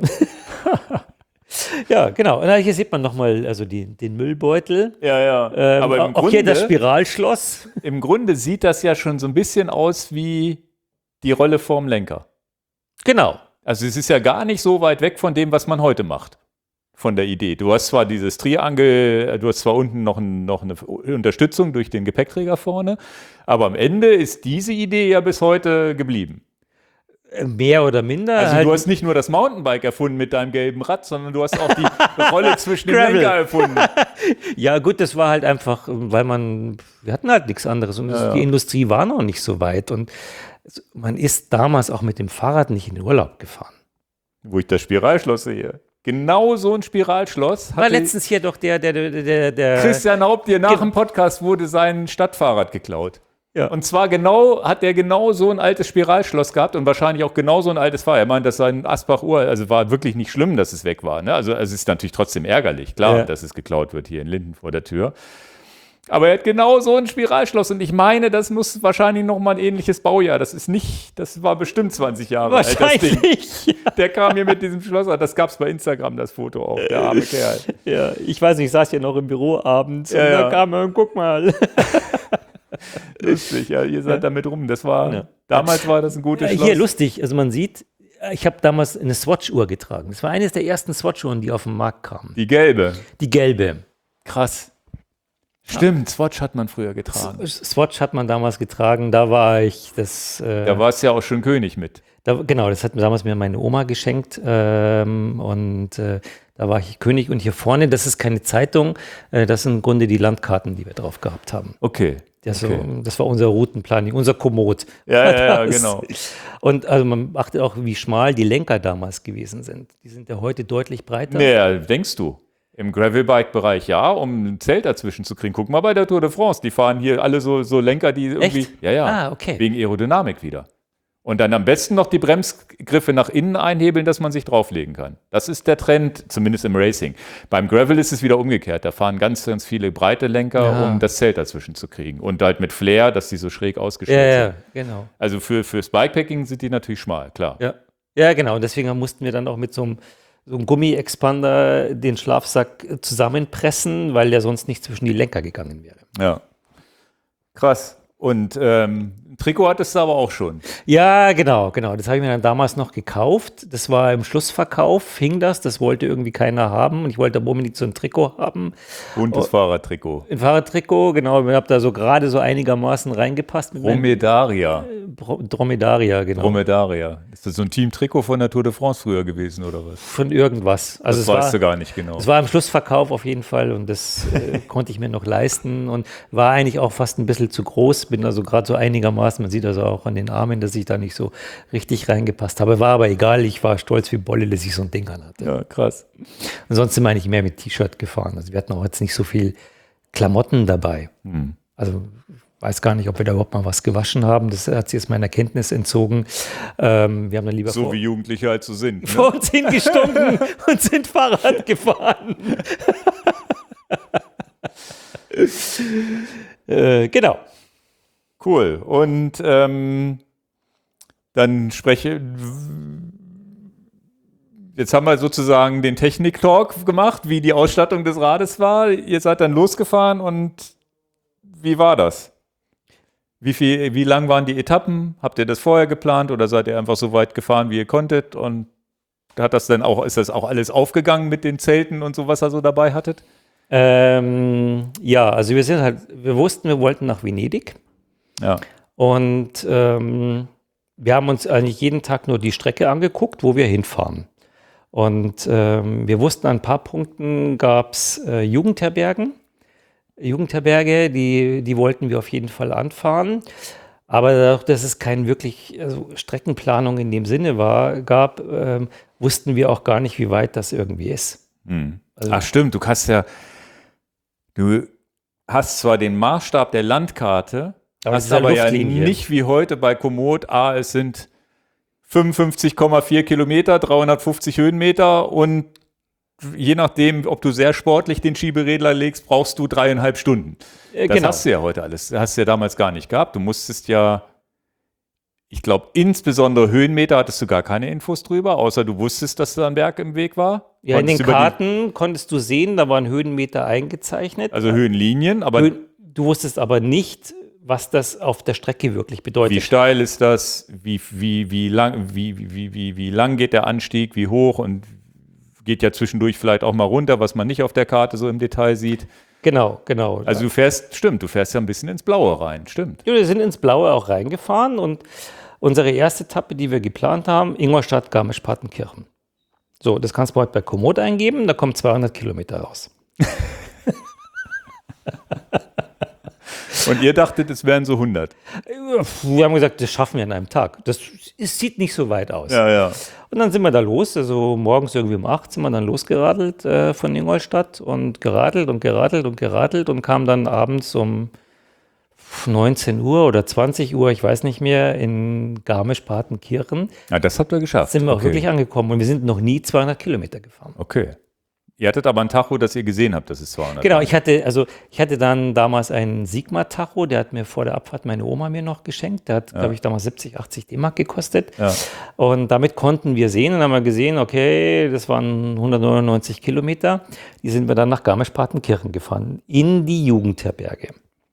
Speaker 2: Ja, genau. Und hier sieht man nochmal also die, den Müllbeutel.
Speaker 1: Ja, ja.
Speaker 2: Ähm,
Speaker 1: Aber im
Speaker 2: auch hier das
Speaker 1: Grunde,
Speaker 2: Spiralschloss.
Speaker 1: im Grunde sieht das ja schon so ein bisschen aus wie die Rolle vorm Lenker.
Speaker 2: Genau.
Speaker 1: Also es ist ja gar nicht so weit weg von dem, was man heute macht. Von der Idee. Du hast zwar dieses Triangel, du hast zwar unten noch, ein, noch eine Unterstützung durch den Gepäckträger vorne, aber am Ende ist diese Idee ja bis heute geblieben.
Speaker 2: Äh, Mehr oder minder.
Speaker 1: Also
Speaker 2: halt,
Speaker 1: du hast nicht nur das Mountainbike erfunden mit deinem gelben Rad, sondern du hast auch die Rolle zwischen dem
Speaker 2: Gravel.
Speaker 1: Lenker erfunden.
Speaker 2: ja gut, das war halt einfach, weil man, wir hatten halt nichts anderes und
Speaker 1: Ja,
Speaker 2: die
Speaker 1: ja.
Speaker 2: Industrie war noch nicht so weit und man ist damals auch mit dem Fahrrad nicht in den Urlaub gefahren.
Speaker 1: Wo ich das Spiralschloss sehe. Genau so ein Spiralschloss
Speaker 2: War
Speaker 1: hatte
Speaker 2: letztens hier doch der, der, der, der, der
Speaker 1: Christian Hauptdier nach
Speaker 2: Genau.
Speaker 1: dem Podcast wurde sein Stadtfahrrad geklaut.
Speaker 2: Ja.
Speaker 1: Und zwar genau, hat er genau so ein altes Spiralschloss gehabt und wahrscheinlich auch genau so ein altes Fahrrad. Er meint, dass sein Asbach-Uhr, also war wirklich nicht schlimm, dass es weg war. Ne? Also, also es ist natürlich trotzdem ärgerlich, klar,
Speaker 2: Ja.
Speaker 1: dass es geklaut wird hier in Linden vor der Tür. Aber er hat genau so ein Spiralschloss und ich meine, das muss wahrscheinlich nochmal ein ähnliches Baujahr. Das ist nicht, das war bestimmt zwanzig Jahre alt, das Ding.
Speaker 2: wahrscheinlich.
Speaker 1: Der kam hier mit diesem Schloss, das gab es bei Instagram, das Foto auch, der arme Kerl.
Speaker 2: Ja, ich weiß nicht, ich saß ja noch im Büro abends
Speaker 1: Ja,
Speaker 2: und
Speaker 1: ja.
Speaker 2: da kam er und guck mal.
Speaker 1: Lustig, ja, ihr seid damit rum. Das war,
Speaker 2: Ja.
Speaker 1: damals war das ein gutes
Speaker 2: Ja,
Speaker 1: Schloss.
Speaker 2: hier lustig, also man sieht, ich habe damals eine Swatch-Uhr getragen. Das war eines der ersten Swatch-Uhren, die auf den Markt kamen.
Speaker 1: Die gelbe.
Speaker 2: Die gelbe.
Speaker 1: Krass. Stimmt, Swatch hat man früher getragen.
Speaker 2: Swatch hat man damals getragen, da war ich das. Äh,
Speaker 1: Da war es ja auch schon König mit.
Speaker 2: da, genau, das hat mir damals mir meine Oma geschenkt ähm, und äh, da war ich König. Und hier vorne, das ist keine Zeitung, äh, das sind im Grunde die Landkarten, die wir drauf gehabt haben.
Speaker 1: Okay.
Speaker 2: Das,
Speaker 1: okay.
Speaker 2: so, das war unser Routenplanning, unser Komoot.
Speaker 1: Ja, ja, ja,
Speaker 2: Das-
Speaker 1: genau.
Speaker 2: Und also man achtet auch, wie schmal die Lenker damals gewesen sind. Die sind ja heute deutlich breiter.
Speaker 1: Naja, denkst du. Im Gravelbike-Bereich ja, um ein Zelt dazwischen zu kriegen. Guck mal bei der Tour de France, die fahren hier alle so, so Lenker, die irgendwie.
Speaker 2: Echt?
Speaker 1: Ja, ja.
Speaker 2: Ah, okay.
Speaker 1: Wegen Aerodynamik wieder. Und dann am besten noch die Bremsgriffe nach innen einhebeln, dass man sich drauflegen kann. Das ist der Trend, zumindest im Racing. Beim Gravel ist es wieder umgekehrt. Da fahren ganz, ganz viele breite Lenker,
Speaker 2: Ja.
Speaker 1: um das Zelt dazwischen zu kriegen. Und halt mit Flair, dass die so schräg ausgestellt
Speaker 2: Ja,
Speaker 1: sind.
Speaker 2: ja, genau.
Speaker 1: Also für, fürs Bikepacking sind die natürlich schmal, klar.
Speaker 2: Ja. ja, genau. Und deswegen mussten wir dann auch mit so einem, so einem Gummi-Expander den Schlafsack zusammenpressen, weil der sonst nicht zwischen die Lenker gegangen wäre.
Speaker 1: Ja. Krass. Und ähm, Ein Trikot hattest du aber auch schon.
Speaker 2: Ja, genau, genau. Das habe ich mir dann damals noch gekauft. Das war im Schlussverkauf, hing das. Das wollte irgendwie keiner haben. Und ich wollte aber unbedingt so ein Trikot haben.
Speaker 1: Buntes
Speaker 2: oh,
Speaker 1: Fahrradtrikot.
Speaker 2: Ein Fahrradtrikot, genau. Ich habe da so gerade so einigermaßen reingepasst. Mit
Speaker 1: Dromedaria.
Speaker 2: meinen, Dromedaria, genau.
Speaker 1: Dromedaria. Ist das so ein Team-Trikot von der Tour de France früher gewesen, oder was?
Speaker 2: Von irgendwas. Also
Speaker 1: das
Speaker 2: es
Speaker 1: weißt
Speaker 2: war,
Speaker 1: du gar nicht genau.
Speaker 2: Es war im Schlussverkauf auf jeden Fall und das äh, konnte ich mir noch leisten und war eigentlich auch fast ein bisschen zu groß. Bin also gerade so einigermaßen, man sieht also auch an den Armen, dass ich da nicht so richtig reingepasst habe. War aber egal, ich war stolz wie Bolle, dass ich so ein Ding an hatte.
Speaker 1: Ja, krass.
Speaker 2: Ansonsten bin ich mehr mit T-Shirt gefahren. Also wir hatten auch jetzt nicht so viel Klamotten dabei. Hm. Also ich weiß gar nicht, ob wir da überhaupt mal was gewaschen haben. Das hat sich jetzt meiner Kenntnis entzogen. Ähm, wir haben dann lieber
Speaker 1: so
Speaker 2: vor,
Speaker 1: wie Jugendliche halt so sind. Ne?
Speaker 2: vor uns hingestunken und sind Fahrrad gefahren. äh, genau.
Speaker 1: Cool. Und ähm, dann spreche. Jetzt haben wir sozusagen den Technik-Talk gemacht, wie die Ausstattung des Rades war. Ihr seid dann losgefahren und wie war das? Wie viel, wie lang waren die Etappen? Habt ihr das vorher geplant oder seid ihr einfach so weit gefahren, wie ihr konntet? Und hat das denn auch, ist das auch alles aufgegangen mit den Zelten und so, was ihr so dabei hattet?
Speaker 2: Ähm, ja, also wir sind halt, wir wussten, wir wollten nach Venedig.
Speaker 1: Ja.
Speaker 2: Und ähm, wir haben uns eigentlich jeden Tag nur die Strecke angeguckt, wo wir hinfahren. Und ähm, wir wussten, an ein paar Punkten gab es äh, Jugendherbergen. Jugendherberge, die, die wollten wir auf jeden Fall anfahren. Aber dadurch, dass es keine wirklich also Streckenplanung in dem Sinne war, gab, ähm, wussten wir auch gar nicht, wie weit das irgendwie ist.
Speaker 1: Hm.
Speaker 2: Also,
Speaker 1: Ach stimmt, du hast ja, du hast zwar den Maßstab der Landkarte,
Speaker 2: aber
Speaker 1: hast
Speaker 2: es ist
Speaker 1: aber
Speaker 2: ja
Speaker 1: ja
Speaker 2: Luftlinie.
Speaker 1: nicht wie heute bei Komoot, ah, es sind fünfundfünfzig Komma vier Kilometer, dreihundertfünfzig Höhenmeter und je nachdem, ob du sehr sportlich den Schieberegler legst, brauchst du dreieinhalb Stunden.
Speaker 2: Äh,
Speaker 1: Das
Speaker 2: genau.
Speaker 1: hast du ja heute alles. Das hast du ja damals gar nicht gehabt. Du musstest ja, ich glaube, insbesondere Höhenmeter hattest du gar keine Infos drüber, außer du wusstest, dass da ein Berg im Weg war.
Speaker 2: Ja, in den
Speaker 1: Konntest über
Speaker 2: Karten konntest du sehen, da waren Höhenmeter eingezeichnet.
Speaker 1: Die, also Höhenlinien, aber
Speaker 2: Höhen, du wusstest aber nicht, was das auf der Strecke wirklich bedeutet.
Speaker 1: wie steil ist das, wie, wie, wie, lang, wie, wie, wie, wie lang geht der Anstieg, wie hoch und geht ja zwischendurch vielleicht auch mal runter, was man nicht auf der Karte so im Detail sieht.
Speaker 2: Genau, genau.
Speaker 1: Also du fährst, stimmt, du fährst ja ein bisschen ins Blaue rein, stimmt.
Speaker 2: Ja, wir sind ins Blaue auch reingefahren und unsere erste Etappe, die wir geplant haben, Ingolstadt, Garmisch-Partenkirchen. So, das kannst du heute bei Komoot eingeben, da kommen zweihundert Kilometer raus.
Speaker 1: Und ihr dachtet, es wären so hundert?
Speaker 2: Wir haben gesagt, das schaffen wir an einem Tag. Das ist, sieht nicht so weit aus.
Speaker 1: Ja, ja.
Speaker 2: Und dann sind wir da los, also morgens irgendwie um acht sind wir dann losgeradelt äh, von Ingolstadt und geradelt und geradelt und geradelt und kamen dann abends um neunzehn Uhr oder zwanzig Uhr, ich weiß nicht mehr, in Garmisch-Partenkirchen.
Speaker 1: Ja, das habt ihr geschafft.
Speaker 2: Sind wir auch
Speaker 1: Okay.
Speaker 2: wirklich angekommen und wir sind noch nie zweihundert Kilometer gefahren.
Speaker 1: Okay. Ihr hattet aber ein Tacho, das ihr gesehen habt, das ist zweihundert.
Speaker 2: Genau, ich hatte, also ich hatte dann damals einen Sigma-Tacho, der hat mir vor der Abfahrt meine Oma mir noch geschenkt. Der hat,
Speaker 1: Ja.
Speaker 2: glaube ich, damals siebzig, achtzig D-Mark gekostet.
Speaker 1: Ja.
Speaker 2: Und damit konnten wir sehen und haben wir gesehen, okay, das waren hundertneunundneunzig Kilometer. Die sind wir dann nach Garmisch-Partenkirchen gefahren, in die Jugendherberge.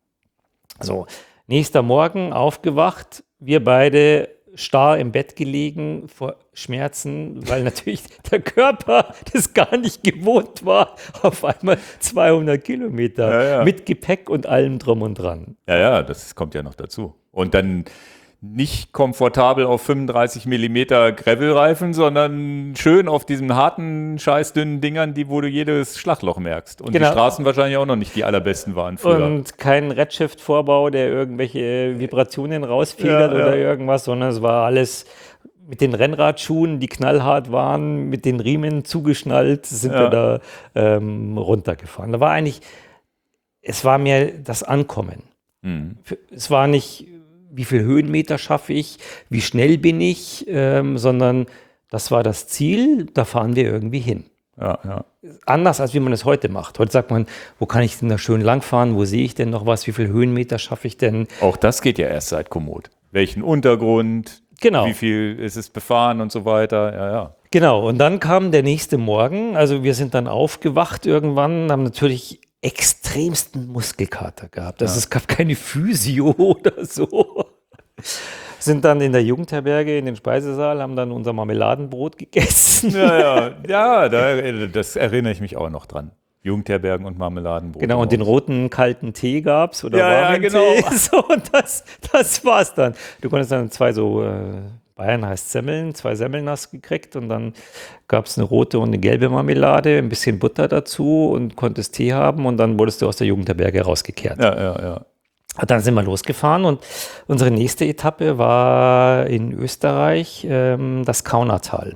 Speaker 2: So, nächster Morgen aufgewacht, wir beide starr im Bett gelegen vor Schmerzen, weil natürlich der Körper das gar nicht gewohnt war, auf einmal zweihundert Kilometer
Speaker 1: Ja, ja.
Speaker 2: mit Gepäck und allem drum und dran.
Speaker 1: Ja, ja, das kommt ja noch dazu. Und dann nicht komfortabel auf fünfunddreißig Millimeter Gravelreifen, sondern schön auf diesen harten, scheißdünnen Dingern, die, wo du jedes Schlagloch merkst. Und
Speaker 2: Genau.
Speaker 1: die Straßen wahrscheinlich auch noch nicht die allerbesten waren früher.
Speaker 2: Und kein Redshift-Vorbau, der irgendwelche Vibrationen rausfedert
Speaker 1: Ja, ja.
Speaker 2: oder irgendwas, sondern es war alles mit den Rennradschuhen, die knallhart waren, mit den Riemen zugeschnallt, sind
Speaker 1: Ja.
Speaker 2: wir da ähm, runtergefahren. Da war eigentlich, es war mehr das Ankommen.
Speaker 1: Mhm.
Speaker 2: Es war nicht, wie viel Höhenmeter schaffe ich, wie schnell bin ich, ähm, sondern das war das Ziel, da fahren wir irgendwie hin.
Speaker 1: Ja, ja.
Speaker 2: Anders, als wie man es heute macht. Heute sagt man, wo kann ich denn da schön langfahren, wo sehe ich denn noch was, wie viel Höhenmeter schaffe ich denn?
Speaker 1: Auch das geht ja erst seit Komoot. Welchen Untergrund,
Speaker 2: Genau.
Speaker 1: wie viel ist es befahren und so weiter. Ja, ja.
Speaker 2: Genau, und dann kam der nächste Morgen, also wir sind dann aufgewacht irgendwann, haben natürlich extremsten Muskelkater gehabt. Also
Speaker 1: Ja.
Speaker 2: es gab keine Physio oder so. Sind dann in der Jugendherberge in den Speisesaal, haben dann unser Marmeladenbrot gegessen.
Speaker 1: Ja, ja, ja da, das erinnere ich mich auch noch dran. Jugendherbergen und Marmeladenbrot.
Speaker 2: Genau, und den roten kalten Tee gab es oder
Speaker 1: ja,
Speaker 2: warmen
Speaker 1: ja, genau.
Speaker 2: Tee. So, und das, das war's dann. Du konntest dann zwei so, äh, Bayern heißt Semmeln, zwei Semmeln hast gekriegt und dann gab es eine rote und eine gelbe Marmelade, ein bisschen Butter dazu und konntest Tee haben und dann wurdest du aus der Jugendherberge rausgekehrt.
Speaker 1: Ja, ja, ja.
Speaker 2: Und dann sind wir losgefahren und unsere nächste Etappe war in Österreich ähm, das Kaunertal.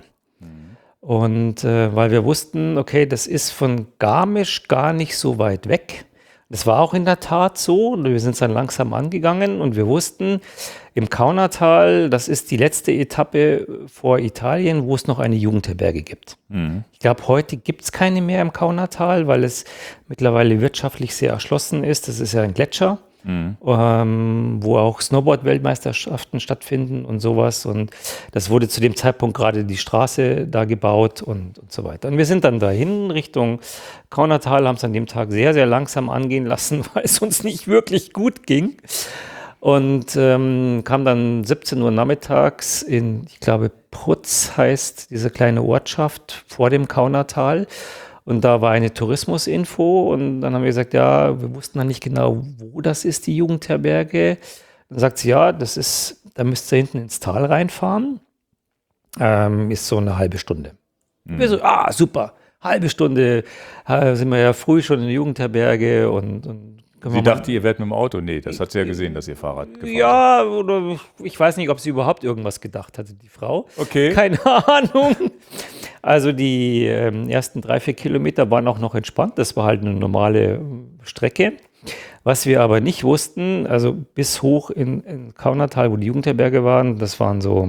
Speaker 2: Und äh, weil wir wussten, okay, das ist von Garmisch gar nicht so weit weg. Das war auch in der Tat so. Und wir sind es dann langsam angegangen und wir wussten, im Kaunertal, das ist die letzte Etappe vor Italien, wo es noch eine Jugendherberge gibt. Mhm. Ich glaube, heute gibt es keine mehr im Kaunertal, weil es mittlerweile wirtschaftlich sehr erschlossen ist. Das ist ja ein Gletscher. Mhm. Ähm, wo auch Snowboard-Weltmeisterschaften stattfinden und sowas. Und das wurde zu dem Zeitpunkt gerade die Straße da gebaut und, und so weiter. Und wir sind dann dahin Richtung Kaunertal, haben es an dem Tag sehr, sehr langsam angehen lassen, weil es uns nicht wirklich gut ging. Und ähm, kam dann siebzehn Uhr nachmittags in, ich glaube, Prutz heißt diese kleine Ortschaft vor dem Kaunertal. Und da war eine Tourismusinfo und dann haben wir gesagt, ja, wir wussten dann nicht genau, wo das ist, die Jugendherberge. Dann sagt sie, ja, das ist, da müsst ihr hinten ins Tal reinfahren. Ähm, ist so eine halbe Stunde. Mhm. Wir so, ah, super, halbe Stunde, äh, sind wir ja früh schon in der Jugendherberge und, und
Speaker 1: Sie dachte, ihr wärt mit dem Auto? Nee, das hat sie ja gesehen, dass ihr Fahrrad gefahren
Speaker 2: Ja, oder ich weiß nicht, ob sie überhaupt irgendwas gedacht hatte, die Frau.
Speaker 1: Okay.
Speaker 2: Keine Ahnung. Also die ähm, ersten drei, vier Kilometer waren auch noch entspannt. Das war halt eine normale Strecke. Was wir aber nicht wussten, also bis hoch in, in Kaunertal, wo die Jugendherberge waren, das waren so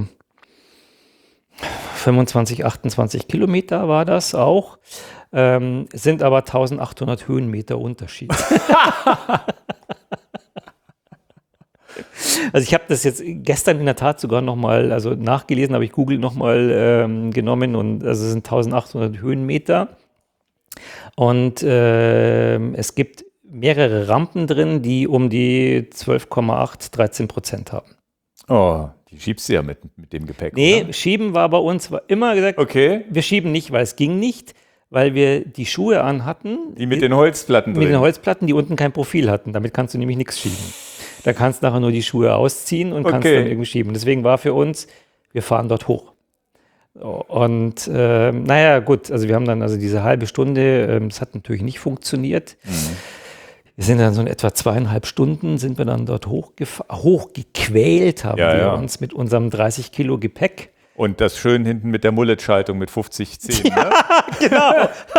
Speaker 2: fünfundzwanzig, achtundzwanzig Kilometer war das auch. Ähm, sind aber eintausendachthundert Höhenmeter Unterschied. Also ich habe das jetzt gestern in der Tat sogar nochmal, also nachgelesen, habe ich Google nochmal ähm, genommen und also es sind eintausendachthundert Höhenmeter und äh, es gibt mehrere Rampen drin, die um die zwölf Komma acht, dreizehn Prozent haben.
Speaker 1: Oh, die schiebst du ja mit, mit dem Gepäck,
Speaker 2: Nee,
Speaker 1: oder?
Speaker 2: Schieben war bei uns war immer gesagt,
Speaker 1: okay.
Speaker 2: Wir schieben nicht, weil es ging nicht. Weil wir die Schuhe anhatten.
Speaker 1: Die mit den Holzplatten drin.
Speaker 2: Mit den Holzplatten, die unten kein Profil hatten. Damit kannst du nämlich nichts schieben. Da kannst du nachher nur die Schuhe ausziehen und kannst
Speaker 1: okay.
Speaker 2: dann irgendwie schieben. Deswegen war für uns, wir fahren dort hoch. Und äh, naja, gut, also wir haben dann also diese halbe Stunde, äh, das hat natürlich nicht funktioniert. Mhm. Wir sind dann so in etwa zweieinhalb Stunden, sind wir dann dort hochgequält, haben
Speaker 1: ja,
Speaker 2: wir
Speaker 1: ja.
Speaker 2: uns mit unserem dreißig Kilo Gepäck.
Speaker 1: Und das schön hinten mit der Mullet-Schaltung mit fünfzig zehn,
Speaker 2: ja,
Speaker 1: ne?
Speaker 2: Genau.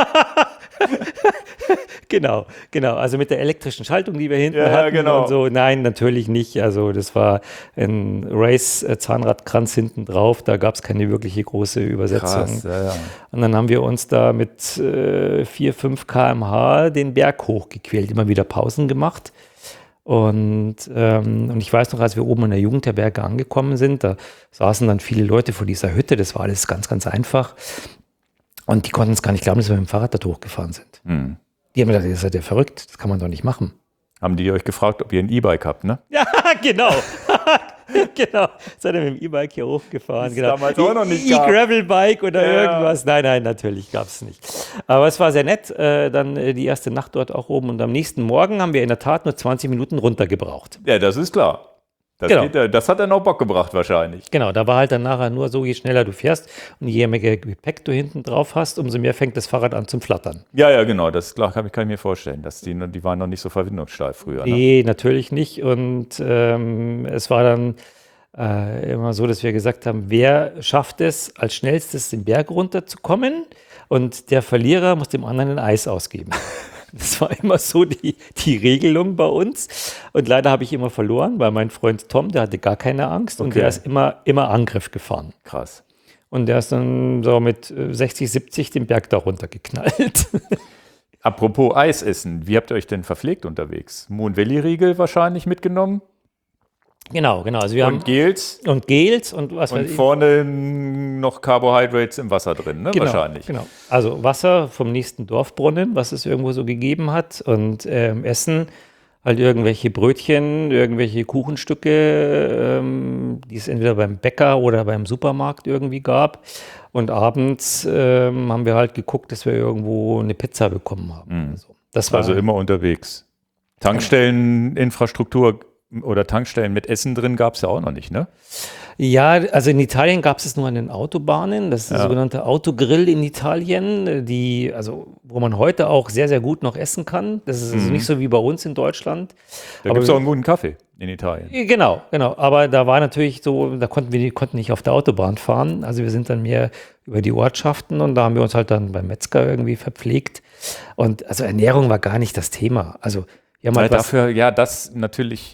Speaker 2: genau, genau. Also mit der elektrischen Schaltung, die wir hinten
Speaker 1: ja,
Speaker 2: hatten
Speaker 1: genau.
Speaker 2: und so. Nein, natürlich nicht. Also das war ein Race-Zahnradkranz hinten drauf. Da gab es keine wirkliche große Übersetzung.
Speaker 1: Krass, ja, ja.
Speaker 2: Und dann haben wir uns da mit äh, vier, fünf Kilometer pro Stunde den Berg hochgequält. Immer wieder Pausen gemacht. Und, ähm, und ich weiß noch, als wir oben in der Jugendherberge angekommen sind, da saßen dann viele Leute vor dieser Hütte. Das war alles ganz, ganz einfach. Und die konnten es gar nicht glauben, dass wir mit dem Fahrrad da hochgefahren sind. Hm. Die haben gedacht, ihr seid ja verrückt, das kann man doch nicht machen.
Speaker 1: Haben die euch gefragt, ob ihr ein E-Bike habt, ne?
Speaker 2: Ja, genau. Genau. Seid ihr mit dem E-Bike hier hochgefahren? Genau.
Speaker 1: Damals auch noch nicht
Speaker 2: E-Gravel-Bike oder
Speaker 1: ja.
Speaker 2: irgendwas. Nein, nein, natürlich gab es nicht. Aber es war sehr nett. Äh, dann äh, die erste Nacht dort auch oben. Und am nächsten Morgen haben wir in der Tat nur zwanzig Minuten runtergebraucht.
Speaker 1: Ja, das ist klar. Das,
Speaker 2: genau.
Speaker 1: geht, das hat dann auch Bock gebracht wahrscheinlich.
Speaker 2: Genau, da war halt dann nachher nur so, je schneller du fährst und je mehr Gepäck du hinten drauf hast, umso mehr fängt das Fahrrad an zum Flattern.
Speaker 1: Ja, ja, genau, das klar, kann, kann ich mir vorstellen. Dass die, die waren noch nicht so verbindungssteif früher. Ne?
Speaker 2: Nee, natürlich nicht. Und ähm, es war dann äh, immer so, dass wir gesagt haben, wer schafft es, als schnellstes den Berg runterzukommen und der Verlierer muss dem anderen ein Eis ausgeben. Das war immer so die, die Regelung bei uns. Und leider habe ich immer verloren, weil mein Freund Tom, der hatte gar keine Angst und
Speaker 1: okay.
Speaker 2: der ist immer, immer Angriff gefahren.
Speaker 1: Krass.
Speaker 2: Und der ist dann so mit sechzig, siebzig den Berg da runtergeknallt.
Speaker 1: Apropos Eis essen, wie habt ihr euch denn verpflegt unterwegs? Moon Valley Riegel wahrscheinlich mitgenommen?
Speaker 2: Genau, genau. Also wir
Speaker 1: und
Speaker 2: haben
Speaker 1: Gels.
Speaker 2: Und Gels und was
Speaker 1: Und
Speaker 2: weiß ich.
Speaker 1: vorne noch Carbohydrates im Wasser drin, ne?
Speaker 2: Genau,
Speaker 1: Wahrscheinlich.
Speaker 2: Genau. Also Wasser vom nächsten Dorfbrunnen, was es irgendwo so gegeben hat. Und ähm, Essen halt irgendwelche Brötchen, irgendwelche Kuchenstücke, ähm, die es entweder beim Bäcker oder beim Supermarkt irgendwie gab. Und abends ähm, haben wir halt geguckt, dass wir irgendwo eine Pizza bekommen haben.
Speaker 1: Mhm.
Speaker 2: Also, das war
Speaker 1: Also immer unterwegs. Tankstelleninfrastruktur oder Tankstellen mit Essen drin gab es ja auch noch nicht, ne?
Speaker 2: Ja, also in Italien gab es es nur an den Autobahnen. Das ist der
Speaker 1: Ja.
Speaker 2: sogenannte Autogrill in Italien, die, also wo man heute auch sehr, sehr gut noch essen kann. Das ist also
Speaker 1: Mhm.
Speaker 2: nicht so wie bei uns in Deutschland.
Speaker 1: Da
Speaker 2: Aber
Speaker 1: gibt es auch einen guten Kaffee in Italien.
Speaker 2: Genau, genau. Aber da war natürlich so, da konnten wir die- konnten nicht auf der Autobahn fahren. Also wir sind dann mehr über die Ortschaften und da haben wir uns halt dann beim Metzger irgendwie verpflegt. Und also Ernährung war gar nicht das Thema. Also wir haben
Speaker 1: Weil
Speaker 2: halt was,
Speaker 1: dafür, ja, das natürlich,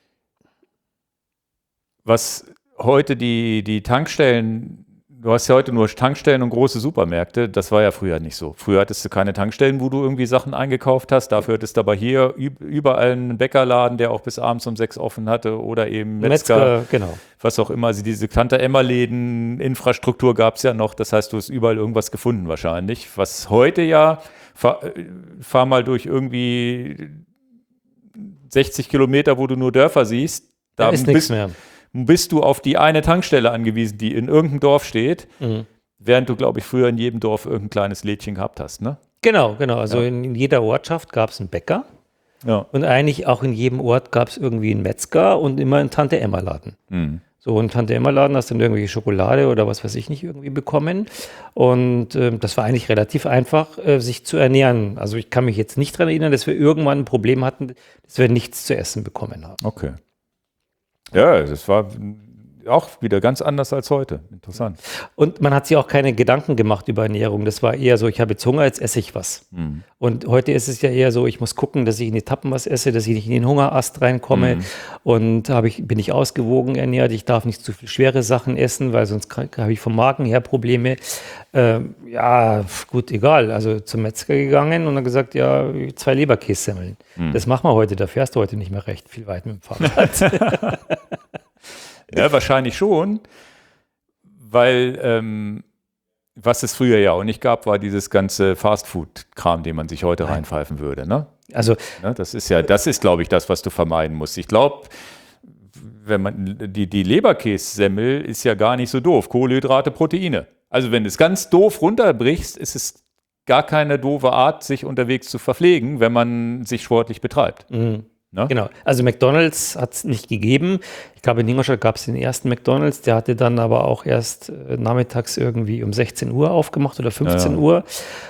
Speaker 1: was heute die, die Tankstellen, du hast ja heute nur Tankstellen und große Supermärkte, das war ja früher nicht so. Früher hattest du keine Tankstellen, wo du irgendwie Sachen eingekauft hast, dafür hattest du aber hier üb- überall einen Bäckerladen, der auch bis abends um sechs offen hatte oder eben Metzger,
Speaker 2: Metzger, genau.
Speaker 1: was auch immer. Also diese Tante-Emma-Läden, Infrastruktur gab es ja noch, das heißt, du hast überall irgendwas gefunden wahrscheinlich. Was heute ja, fahr, äh, fahr mal durch irgendwie sechzig Kilometer, wo du nur Dörfer siehst,
Speaker 2: Da
Speaker 1: da
Speaker 2: ist nichts
Speaker 1: bist,
Speaker 2: mehr.
Speaker 1: bist du auf die eine Tankstelle angewiesen, die in irgendeinem Dorf steht,
Speaker 2: Mhm.
Speaker 1: während du, glaube ich, früher in jedem Dorf irgendein kleines Lädchen gehabt hast, ne?
Speaker 2: Genau, genau. Also
Speaker 1: Ja.
Speaker 2: in, in jeder Ortschaft gab es einen Bäcker
Speaker 1: Ja.
Speaker 2: und eigentlich auch in jedem Ort gab es irgendwie einen Metzger und immer einen Tante-Emma-Laden.
Speaker 1: Mhm.
Speaker 2: So, und Tante-Emma-Laden hast du dann irgendwelche Schokolade oder was weiß ich nicht irgendwie bekommen. Und ähm, das war eigentlich relativ einfach, äh, sich zu ernähren. Also ich kann mich jetzt nicht daran erinnern, dass wir irgendwann ein Problem hatten, dass wir nichts zu essen bekommen haben.
Speaker 1: Okay. Ja, das war auch wieder ganz anders als heute. Interessant.
Speaker 2: Und man hat sich auch keine Gedanken gemacht über Ernährung. Das war eher so, ich habe jetzt Hunger, jetzt esse ich was.
Speaker 1: Mhm.
Speaker 2: Und heute ist es ja eher so, ich muss gucken, dass ich in Etappen was esse, dass ich nicht in den Hungerast reinkomme.
Speaker 1: Mhm.
Speaker 2: Und habe ich, bin ich ausgewogen ernährt. Ich darf nicht zu viel schwere Sachen essen, weil sonst krank- habe ich vom Magen her Probleme. Ähm, ja, gut, egal. Also zum Metzger gegangen und dann gesagt, ja, zwei Leberkässemmeln.
Speaker 1: Mhm.
Speaker 2: Das machen wir heute. Da fährst du heute nicht mehr recht viel weit mit dem Fahrrad.
Speaker 1: Ja, wahrscheinlich schon, weil ähm, was es früher ja auch nicht gab, war dieses ganze Fastfood-Kram, den man sich heute
Speaker 2: Nein.
Speaker 1: reinpfeifen würde, ne?
Speaker 2: Also
Speaker 1: Ne, das ist ja, das ist, glaube ich, das, was du vermeiden musst. Ich glaube, wenn man die, die Leberkässemmel ist ja gar nicht so doof. Kohlenhydrate, Proteine. Also wenn du es ganz doof runterbrichst, ist es gar keine doofe Art, sich unterwegs zu verpflegen, wenn man sich sportlich betreibt.
Speaker 2: Mhm.
Speaker 1: Ne?
Speaker 2: Genau. Also McDonald's hat es nicht gegeben. Ich glaube, in Ingolstadt gab es den ersten McDonald's, der hatte dann aber auch erst äh, nachmittags irgendwie um sechzehn Uhr aufgemacht oder fünfzehn
Speaker 1: Ja.
Speaker 2: Uhr.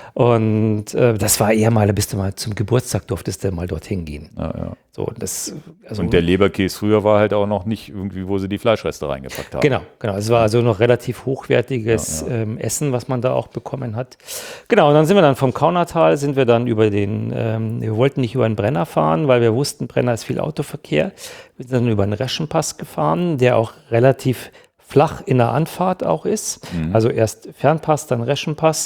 Speaker 2: Und äh, das war eher mal, da bist du mal zum Geburtstag, durftest du mal dorthin gehen.
Speaker 1: Ja, ja.
Speaker 2: So, das, also,
Speaker 1: Und der Leberkäse früher war halt auch noch nicht irgendwie, wo sie die Fleischreste reingepackt haben.
Speaker 2: Genau, genau. Es war also noch relativ hochwertiges
Speaker 1: Ja, ja.
Speaker 2: Ähm, Essen, was man da auch bekommen hat. Genau, und dann sind wir dann vom Kaunertal, sind wir dann über den, ähm, wir wollten nicht über den Brenner fahren, weil wir wussten, Brenner ist viel Autoverkehr. Wir sind dann über den Reschenpass gefahren, der auch relativ flach in der Anfahrt auch ist.
Speaker 1: Mhm.
Speaker 2: Also erst Fernpass, dann Reschenpass.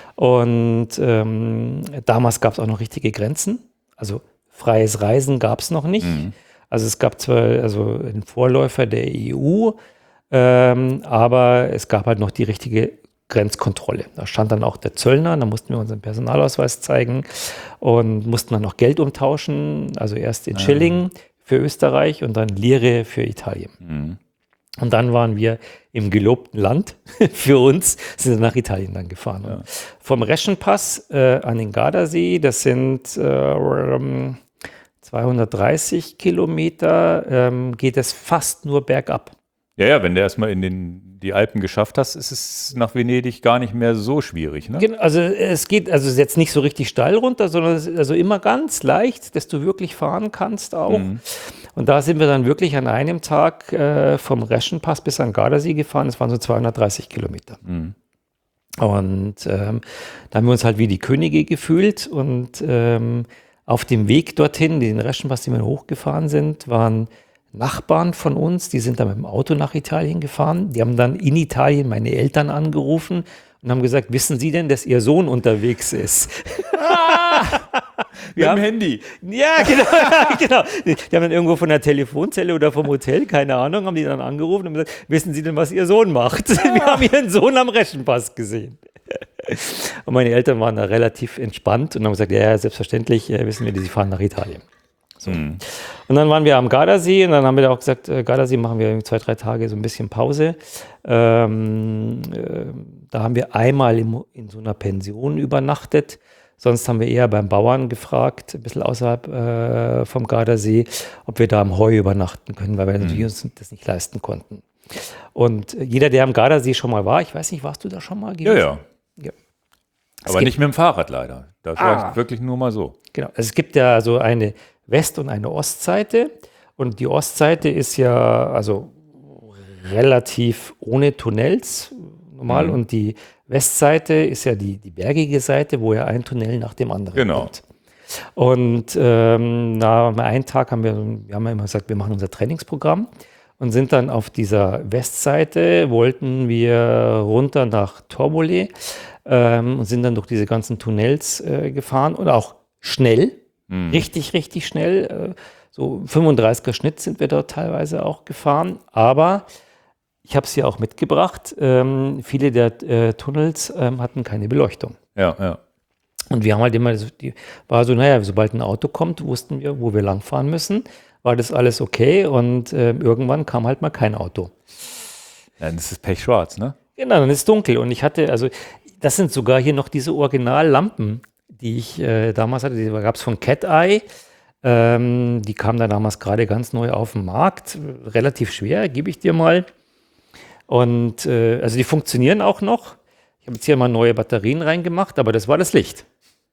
Speaker 2: Und ähm, damals gab es auch noch richtige Grenzen. Also freies Reisen gab es noch nicht.
Speaker 1: Mhm.
Speaker 2: Also es gab zwar also einen Vorläufer der E U, ähm, aber es gab halt noch die richtige Grenzkontrolle. Da stand dann auch der Zöllner, da mussten wir unseren Personalausweis zeigen und mussten dann noch Geld umtauschen, also erst in Schilling für Österreich und dann Lire für Italien.
Speaker 1: Mhm.
Speaker 2: Und dann waren wir im gelobten Land für uns, sind nach Italien dann gefahren.
Speaker 1: Ja.
Speaker 2: Und vom Reschenpass äh, an den Gardasee, das sind äh, zweihundertdreißig Kilometer, ähm, geht es fast nur bergab.
Speaker 1: Ja, ja, wenn du erstmal in den, die Alpen geschafft hast, ist es nach Venedig gar nicht mehr so schwierig. Ne?
Speaker 2: Gen- Also es geht also es ist jetzt nicht so richtig steil runter, sondern es ist also immer ganz leicht, dass du wirklich fahren kannst auch.
Speaker 1: Mhm.
Speaker 2: Und da sind wir dann wirklich an einem Tag äh, vom Reschenpass bis an Gardasee gefahren. Das waren so zweihundertdreißig Kilometer.
Speaker 1: Mhm.
Speaker 2: Und ähm, da haben wir uns halt wie die Könige gefühlt. Und ähm, auf dem Weg dorthin, den Reschenpass, den wir hochgefahren sind, waren Nachbarn von uns, die sind dann mit dem Auto nach Italien gefahren. Die haben dann in Italien meine Eltern angerufen und haben gesagt, wissen Sie denn, dass Ihr Sohn unterwegs ist?
Speaker 1: Wir haben
Speaker 2: haben-
Speaker 1: Handy.
Speaker 2: Ja, genau, genau. Die haben dann irgendwo von der Telefonzelle oder vom Hotel, keine Ahnung, haben die dann angerufen und gesagt, wissen Sie denn, was Ihr Sohn macht? Wir haben Ihren Sohn am Reschenpass gesehen. Und meine Eltern waren da relativ entspannt und haben gesagt, ja, ja, selbstverständlich äh, wissen wir, Sie fahren nach Italien. So. Mhm. Und dann waren wir am Gardasee und dann haben wir auch gesagt, äh, Gardasee machen wir zwei, drei Tage so ein bisschen Pause. Ähm, äh, da haben wir einmal im, in so einer Pension übernachtet. Sonst haben wir eher beim Bauern gefragt, ein bisschen außerhalb äh, vom Gardasee, ob wir da am Heu übernachten können, weil wir mhm. natürlich uns das nicht leisten konnten. Und jeder, der am Gardasee schon mal war, ich weiß nicht, warst du da schon mal gewesen?
Speaker 1: Ja, ja. ja. Aber nicht mit dem Fahrrad leider. Das ah. war wirklich nur mal so.
Speaker 2: Genau. Also es gibt ja so eine West- und eine Ostseite. Und die Ostseite ist ja also relativ ohne Tunnels normal. Mhm. Und die Westseite ist ja die, die bergige Seite, wo ja ein Tunnel nach dem anderen
Speaker 1: genau.
Speaker 2: kommt. Und ähm, nach einem Tag haben wir, wir haben ja immer gesagt, wir machen unser Trainingsprogramm. Und sind dann auf dieser Westseite, wollten wir runter nach Torbole ähm, und sind dann durch diese ganzen Tunnels äh, gefahren und auch schnell, mhm. richtig, richtig schnell. Äh, so fünfunddreißiger Schnitt sind wir dort teilweise auch gefahren. Aber ich habe es ja auch mitgebracht, ähm, viele der äh, Tunnels ähm, hatten keine Beleuchtung.
Speaker 1: Ja, ja.
Speaker 2: Und wir haben halt immer, die, war so, naja, sobald ein Auto kommt, wussten wir, wo wir langfahren müssen. War das alles okay und äh, irgendwann kam halt mal kein Auto.
Speaker 1: Ja, dann ist es pechschwarz, ne?
Speaker 2: Genau, dann ist es dunkel und ich hatte, also das sind sogar hier noch diese Originallampen, die ich äh, damals hatte, die gab es von Cat Eye, ähm, die kamen da damals gerade ganz neu auf den Markt, relativ schwer, gebe ich dir mal. Und äh, also die funktionieren auch noch. Ich habe jetzt hier mal neue Batterien reingemacht, aber das war das Licht.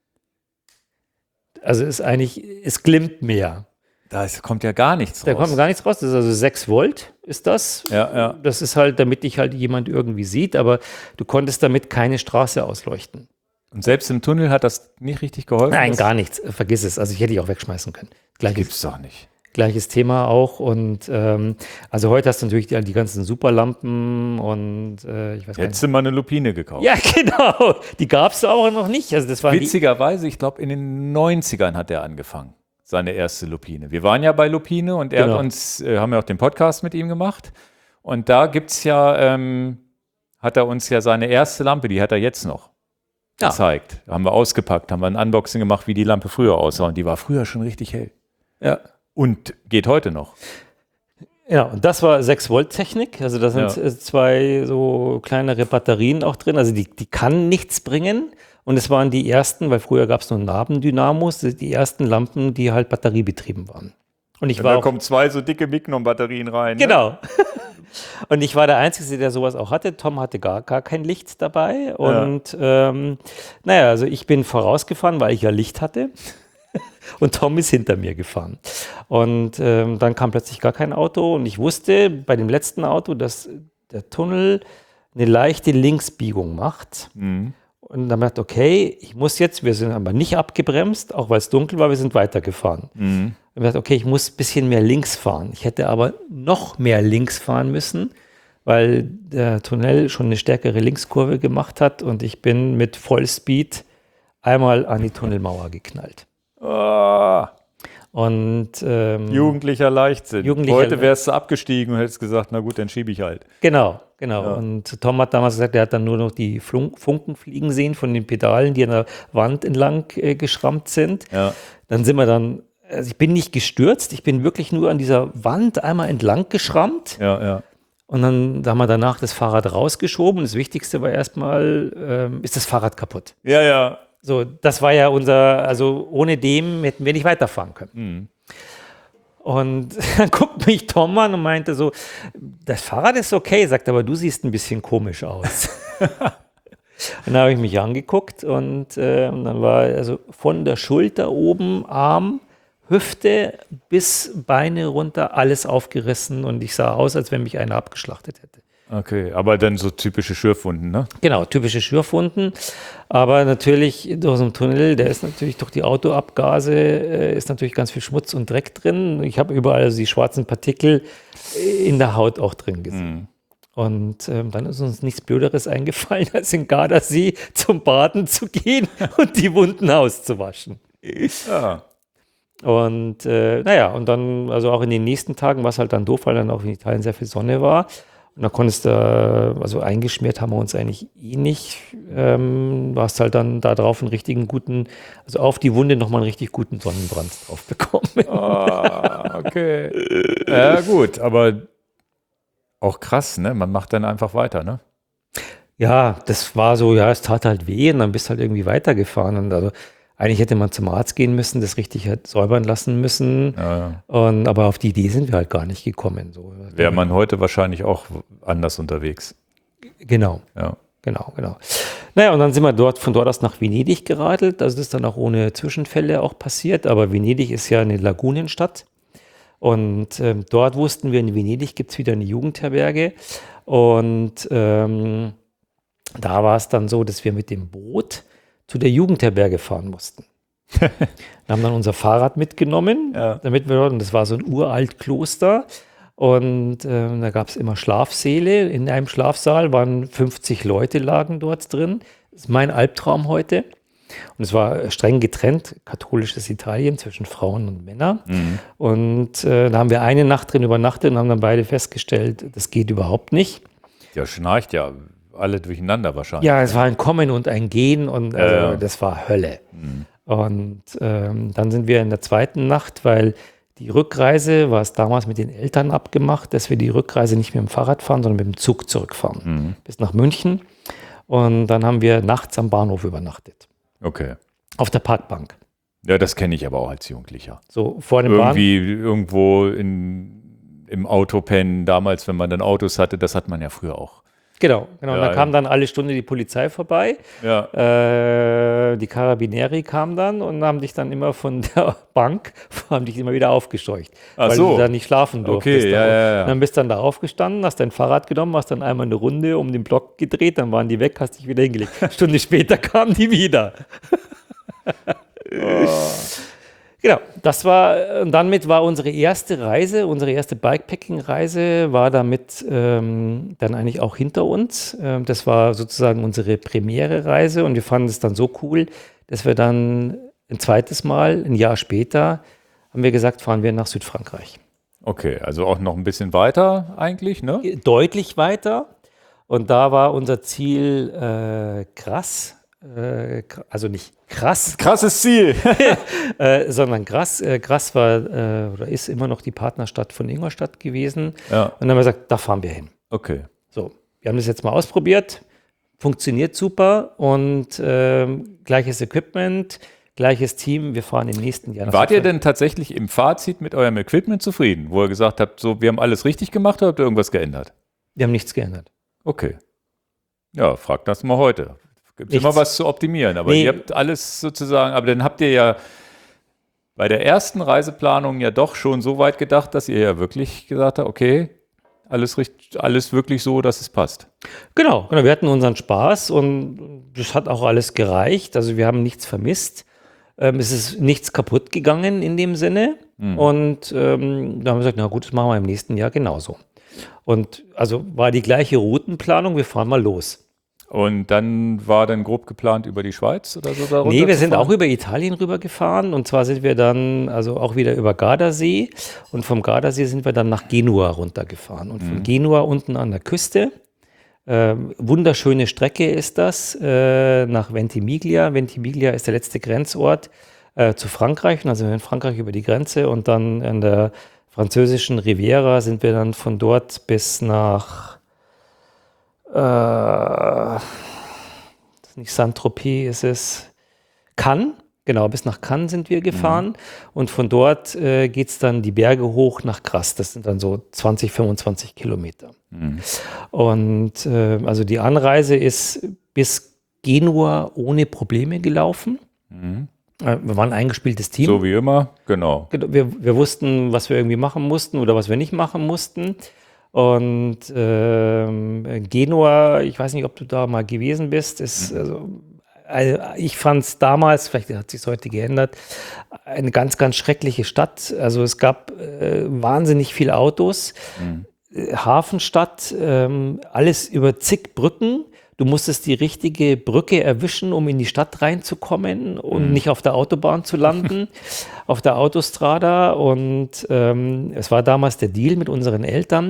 Speaker 2: Also ist eigentlich, es glimmt mehr.
Speaker 1: Da ist, kommt ja gar nichts
Speaker 2: raus. Da kommt gar nichts raus. Das ist also sechs Volt ist das.
Speaker 1: Ja, ja.
Speaker 2: Das ist halt, damit dich halt jemand irgendwie sieht, aber du konntest damit keine Straße ausleuchten.
Speaker 1: Und selbst im Tunnel hat das nicht richtig geholfen?
Speaker 2: Nein, gar nichts. Vergiss es. Also ich hätte dich auch wegschmeißen können.
Speaker 1: Gleiches, gibt's doch nicht.
Speaker 2: Gleiches Thema auch. Und ähm, also heute hast du natürlich die, die ganzen Superlampen und äh, ich weiß gar nicht.
Speaker 1: Hättest du mal eine Lupine gekauft.
Speaker 2: Ja, genau. Die gab es auch noch nicht. Also das war
Speaker 1: witzigerweise, ich glaube in den neunzigern hat er angefangen. Seine erste Lupine. Wir waren ja bei Lupine und er genau. hat uns, äh, haben ja auch den Podcast mit ihm gemacht. Und da gibt es ja, ähm, hat er uns ja seine erste Lampe, die hat er jetzt noch ja. gezeigt. Haben wir ausgepackt, haben wir ein Unboxing gemacht, wie die Lampe früher aussah. Und die war früher schon richtig hell.
Speaker 2: Ja.
Speaker 1: Und geht heute noch.
Speaker 2: Ja, und das war sechs Volt Technik. Also da sind ja. zwei so kleinere Batterien auch drin. Also die, die kann nichts bringen. Und es waren die ersten, weil früher gab es nur Nabendynamos, die ersten Lampen, die halt batteriebetrieben waren. Und ich
Speaker 1: und
Speaker 2: war
Speaker 1: da
Speaker 2: auch,
Speaker 1: kommen zwei so dicke Mignon-Batterien rein.
Speaker 2: Genau. Ne? Und ich war der Einzige, der sowas auch hatte. Tom hatte gar, gar kein Licht dabei. Und ja. ähm, naja, also ich bin vorausgefahren, weil ich ja Licht hatte. Und Tom ist hinter mir gefahren. Und ähm, dann kam plötzlich gar kein Auto. Und ich wusste bei dem letzten Auto, dass der Tunnel eine leichte Linksbiegung macht.
Speaker 1: Mhm.
Speaker 2: Und dann dachte ich, okay, ich muss jetzt, wir sind aber nicht abgebremst, auch weil es dunkel war, wir sind weitergefahren.
Speaker 1: Mhm.
Speaker 2: Und ich dachte, okay, ich muss ein bisschen mehr links fahren. Ich hätte aber noch mehr links fahren müssen, weil der Tunnel schon eine stärkere Linkskurve gemacht hat und ich bin mit Vollspeed einmal an die Tunnelmauer geknallt.
Speaker 1: Oh.
Speaker 2: Und ähm,
Speaker 1: jugendlicher Leichtsinn.
Speaker 2: Jugendlicher
Speaker 1: Heute wärst du abgestiegen und hättest gesagt, na gut, dann schiebe ich halt.
Speaker 2: Genau, genau.
Speaker 1: Ja.
Speaker 2: Und Tom hat damals gesagt, er hat dann nur noch die Funken fliegen sehen von den Pedalen, die an der Wand entlang äh, geschrammt sind.
Speaker 1: Ja.
Speaker 2: Dann sind wir dann, also ich bin nicht gestürzt, ich bin wirklich nur an dieser Wand einmal entlang geschrammt.
Speaker 1: Ja, ja.
Speaker 2: Und dann haben wir danach das Fahrrad rausgeschoben. Das Wichtigste war erstmal, ähm, ist das Fahrrad kaputt.
Speaker 1: Ja, ja.
Speaker 2: So, das war ja unser, also ohne dem hätten wir nicht weiterfahren können.
Speaker 1: Mhm.
Speaker 2: Und dann guckt mich Tom an und meinte so, das Fahrrad ist okay, sagt, aber du siehst ein bisschen komisch aus. Und dann habe ich mich angeguckt und, äh, und dann war also von der Schulter oben, Arm, Hüfte bis Beine runter, alles aufgerissen und ich sah aus, als wenn mich einer abgeschlachtet hätte.
Speaker 1: Okay, aber dann so typische Schürfwunden, ne?
Speaker 2: Genau, typische Schürfwunden, aber natürlich durch so einen Tunnel, der ist natürlich durch die Autoabgase, äh, ist natürlich ganz viel Schmutz und Dreck drin. Ich habe überall also die schwarzen Partikel in der Haut auch drin gesehen.
Speaker 1: Mhm.
Speaker 2: Und ähm, dann ist uns nichts Blöderes eingefallen, als in Gardasee zum Baden zu gehen und die Wunden auszuwaschen.
Speaker 1: Ja.
Speaker 2: Und äh, naja, und dann, also auch in den nächsten Tagen war es halt dann doof, weil dann auch in Italien sehr viel Sonne war. Und Und da konntest du, also eingeschmiert haben wir uns eigentlich eh nicht. Ähm, du hast halt dann da drauf einen richtigen guten, also auf die Wunde nochmal einen richtig guten Sonnenbrand drauf bekommen.
Speaker 1: Ah, okay. Ja, gut, aber auch krass, ne? Man macht dann einfach weiter, ne?
Speaker 2: Ja, das war so, ja, es tat halt weh und dann bist du halt irgendwie weitergefahren. Und also eigentlich hätte man zum Arzt gehen müssen, das richtig halt säubern lassen müssen.
Speaker 1: Ja, ja.
Speaker 2: Und, aber auf die Idee sind wir halt gar nicht gekommen. So.
Speaker 1: Wäre man heute wahrscheinlich auch anders unterwegs.
Speaker 2: Genau,
Speaker 1: Ja.
Speaker 2: genau, genau. Naja, und dann sind wir dort von dort aus nach Venedig geradelt. Also das ist dann auch ohne Zwischenfälle auch passiert. Aber Venedig ist ja eine Lagunenstadt. Und ähm, dort wussten wir, in Venedig gibt es wieder eine Jugendherberge. Und ähm, da war es dann so, dass wir mit dem Boot zu der Jugendherberge fahren mussten. Wir haben dann unser Fahrrad mitgenommen,
Speaker 1: Ja.
Speaker 2: damit wir dort, und das war so ein uralt Kloster. Und äh, da gab es immer Schlafsäle. In einem Schlafsaal waren fünfzig Leute lagen dort drin. Das ist mein Albtraum heute. Und es war streng getrennt, katholisches Italien zwischen Frauen und Männern.
Speaker 1: Mhm.
Speaker 2: Und äh, da haben wir eine Nacht drin übernachtet und haben dann beide festgestellt, das geht überhaupt nicht.
Speaker 1: Ja, schnarcht ja alle durcheinander wahrscheinlich.
Speaker 2: Ja, es war ein Kommen und ein Gehen und also,
Speaker 1: Ja, ja.
Speaker 2: das war Hölle.
Speaker 1: Mhm.
Speaker 2: Und ähm, dann sind wir in der zweiten Nacht, weil die Rückreise war es damals mit den Eltern abgemacht, dass wir die Rückreise nicht mit dem Fahrrad fahren, sondern mit dem Zug zurückfahren.
Speaker 1: Mhm.
Speaker 2: Bis nach München. Und dann haben wir nachts am Bahnhof übernachtet.
Speaker 1: Okay.
Speaker 2: Auf der Parkbank.
Speaker 1: Ja, das kenne ich aber auch als Jugendlicher.
Speaker 2: So vor dem Bahnhof.
Speaker 1: Irgendwie irgendwo in, im Auto pennen, damals, wenn man dann Autos hatte, das hat man ja früher auch.
Speaker 2: Genau, genau. Und
Speaker 1: Ja,
Speaker 2: da kam dann alle Stunde die Polizei vorbei.
Speaker 1: Ja.
Speaker 2: Äh, die Carabinieri kamen dann und haben dich dann immer von der Bank, haben dich immer wieder aufgescheucht.
Speaker 1: Ach
Speaker 2: weil
Speaker 1: so.
Speaker 2: du da nicht schlafen durftest.
Speaker 1: Okay, ja,
Speaker 2: da.
Speaker 1: ja, ja.
Speaker 2: Und dann bist du dann da aufgestanden, hast dein Fahrrad genommen, hast dann einmal eine Runde um den Block gedreht, dann waren die weg, hast dich wieder hingelegt. Stunde später kamen die wieder. Genau, das war, und damit war unsere erste Reise, unsere erste Bikepacking-Reise war damit ähm, dann eigentlich auch hinter uns. Ähm, das war sozusagen unsere Premiere-Reise und wir fanden es dann so cool, dass wir dann ein zweites Mal, ein Jahr später, haben wir gesagt, fahren wir nach Südfrankreich.
Speaker 1: Okay, also auch noch ein bisschen weiter eigentlich, ne?
Speaker 2: Deutlich weiter und da war unser Ziel äh, Grasse. Äh, also nicht krass,
Speaker 1: Krasses Ziel.
Speaker 2: äh, sondern Grasse. Äh, Grasse war äh, oder ist immer noch die Partnerstadt von Ingolstadt gewesen.
Speaker 1: Ja.
Speaker 2: Und dann haben wir gesagt, da fahren wir hin.
Speaker 1: Okay.
Speaker 2: So, wir haben das jetzt mal ausprobiert, funktioniert super und ähm, gleiches Equipment, gleiches Team. Wir fahren im nächsten Jahr. nach
Speaker 1: Wart ihr
Speaker 2: Südfrankreich.
Speaker 1: denn tatsächlich im Fazit mit eurem Equipment zufrieden, wo ihr gesagt habt, so, wir haben alles richtig gemacht oder habt ihr irgendwas geändert?
Speaker 2: Wir haben nichts geändert.
Speaker 1: Okay. Ja, fragt das mal heute. Gibt
Speaker 2: Nichts.
Speaker 1: immer was zu optimieren, aber
Speaker 2: Nee.
Speaker 1: ihr habt alles sozusagen, aber dann habt ihr ja bei der ersten Reiseplanung ja doch schon so weit gedacht, dass ihr ja wirklich gesagt habt, okay, alles, richtig, alles wirklich so, dass es passt.
Speaker 2: Genau, genau, wir hatten unseren Spaß und das hat auch alles gereicht. Also wir haben nichts vermisst. Ähm, es ist nichts kaputt gegangen in dem Sinne.
Speaker 1: Mhm.
Speaker 2: Und ähm, da haben wir gesagt, na gut, das machen wir im nächsten Jahr genauso. Und also war die gleiche Routenplanung, wir fahren mal los.
Speaker 1: Und dann war dann grob geplant über die Schweiz oder so darunter
Speaker 2: Nee, wir
Speaker 1: zu
Speaker 2: sind
Speaker 1: fahren?
Speaker 2: auch über Italien rübergefahren und zwar sind wir dann also auch wieder über Gardasee und vom Gardasee sind wir dann nach Genua runtergefahren und von Genua unten an der Küste. Ähm, wunderschöne Strecke ist das, äh, nach Ventimiglia. Ventimiglia ist der letzte Grenzort äh, zu Frankreich. Und dann sind wir in Frankreich über die Grenze und dann an der französischen Riviera sind wir dann von dort bis nach äh, das ist nicht Saint-Tropez, ist es Cannes. Genau, bis nach Cannes sind wir gefahren mhm. und von dort äh, geht es dann die Berge hoch nach Grasse. Das sind dann so zwanzig, fünfundzwanzig Kilometer.
Speaker 1: Mhm.
Speaker 2: Und äh, also die Anreise ist bis Genua ohne Probleme gelaufen.
Speaker 1: Mhm.
Speaker 2: Äh, wir waren ein eingespieltes Team.
Speaker 1: So wie immer, genau.
Speaker 2: Wir, wir wussten, was wir irgendwie machen mussten oder was wir nicht machen mussten. Und ähm, Genua, ich weiß nicht, ob du da mal gewesen bist, ist, also, also ich fand es damals, vielleicht hat sich heute geändert, eine ganz, ganz schreckliche Stadt. Also es gab äh, wahnsinnig viele Autos,
Speaker 1: Mhm.
Speaker 2: äh, Hafenstadt, ähm, alles über zig Brücken. Du musstest die richtige Brücke erwischen, um in die Stadt reinzukommen und
Speaker 1: Mhm.
Speaker 2: nicht auf der Autobahn zu landen, auf der Autostrada. Und ähm, es war damals der Deal mit unseren Eltern,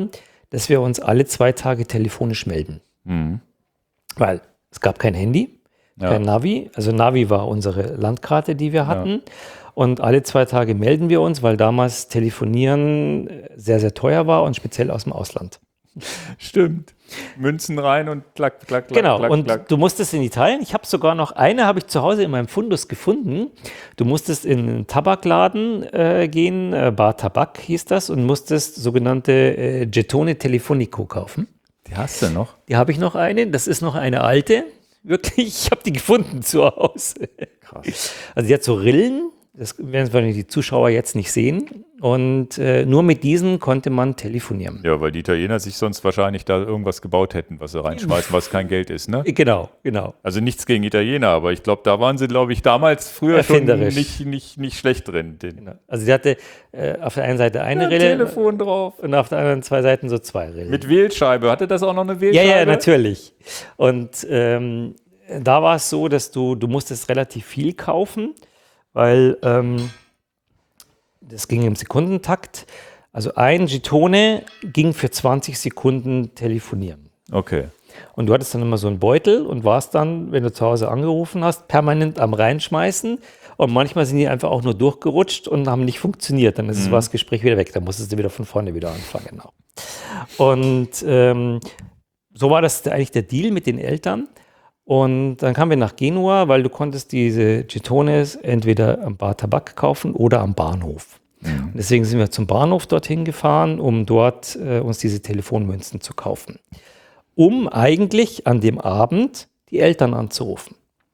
Speaker 2: dass wir uns alle zwei Tage telefonisch melden.
Speaker 1: Mhm.
Speaker 2: Weil es gab kein Handy,
Speaker 1: Ja.
Speaker 2: kein Navi. Also Navi war unsere Landkarte, die wir hatten.
Speaker 1: Ja.
Speaker 2: Und alle zwei Tage melden wir uns, weil damals Telefonieren sehr, sehr teuer war und speziell aus dem Ausland.
Speaker 1: Stimmt. Münzen rein und klack, klack, klack,
Speaker 2: Genau,
Speaker 1: klack,
Speaker 2: und
Speaker 1: klack.
Speaker 2: du musstest in Italien, ich habe sogar noch eine, habe ich zu Hause in meinem Fundus gefunden. Du musstest in einen Tabakladen äh, gehen, äh, Bar Tabak hieß das, und musstest sogenannte äh, Gettone Telefonico kaufen.
Speaker 1: Die hast du noch?
Speaker 2: Die habe ich noch eine, das ist noch eine alte, wirklich, ich habe die gefunden zu Hause.
Speaker 1: Krass.
Speaker 2: Also die hat so Rillen, das werden wahrscheinlich die Zuschauer jetzt nicht sehen. Und äh, nur mit diesen konnte man telefonieren.
Speaker 1: Ja, weil die Italiener sich sonst wahrscheinlich da irgendwas gebaut hätten, was sie reinschmeißen, was kein Geld ist, ne?
Speaker 2: Genau, genau.
Speaker 1: Also nichts gegen Italiener, aber ich glaube, da waren sie, glaube ich, damals früher schon
Speaker 2: Erfinderisch.
Speaker 1: nicht, nicht, nicht schlecht drin. Den
Speaker 2: Genau. Also die hatte äh, auf der einen Seite eine
Speaker 1: ja,
Speaker 2: Rille
Speaker 1: Telefon drauf.
Speaker 2: und auf der anderen zwei Seiten so zwei Rillen.
Speaker 1: Mit Wählscheibe. Hatte das auch noch eine
Speaker 2: ja,
Speaker 1: Wählscheibe?
Speaker 2: ja, natürlich. Und ähm, da war es so, dass du, du musstest relativ viel kaufen, weil ähm, das ging im Sekundentakt. Also ein Gitone ging für zwanzig Sekunden telefonieren.
Speaker 1: Okay.
Speaker 2: Und du hattest dann immer so einen Beutel und warst dann, wenn du zu Hause angerufen hast, permanent am Reinschmeißen. Und manchmal sind die einfach auch nur durchgerutscht und haben nicht funktioniert. Dann ist
Speaker 1: Mhm.
Speaker 2: es, war das Gespräch wieder weg. Dann musstest du wieder von vorne wieder anfangen. Genau. Und ähm, so war das eigentlich der Deal mit den Eltern. Und dann kamen wir nach Genua, weil du konntest diese Gitones entweder am Bar Tabak kaufen oder am Bahnhof.
Speaker 1: Mhm.
Speaker 2: Und deswegen sind wir zum Bahnhof dorthin gefahren, um dort äh, uns diese Telefonmünzen zu kaufen. Um eigentlich an dem Abend die Eltern anzurufen.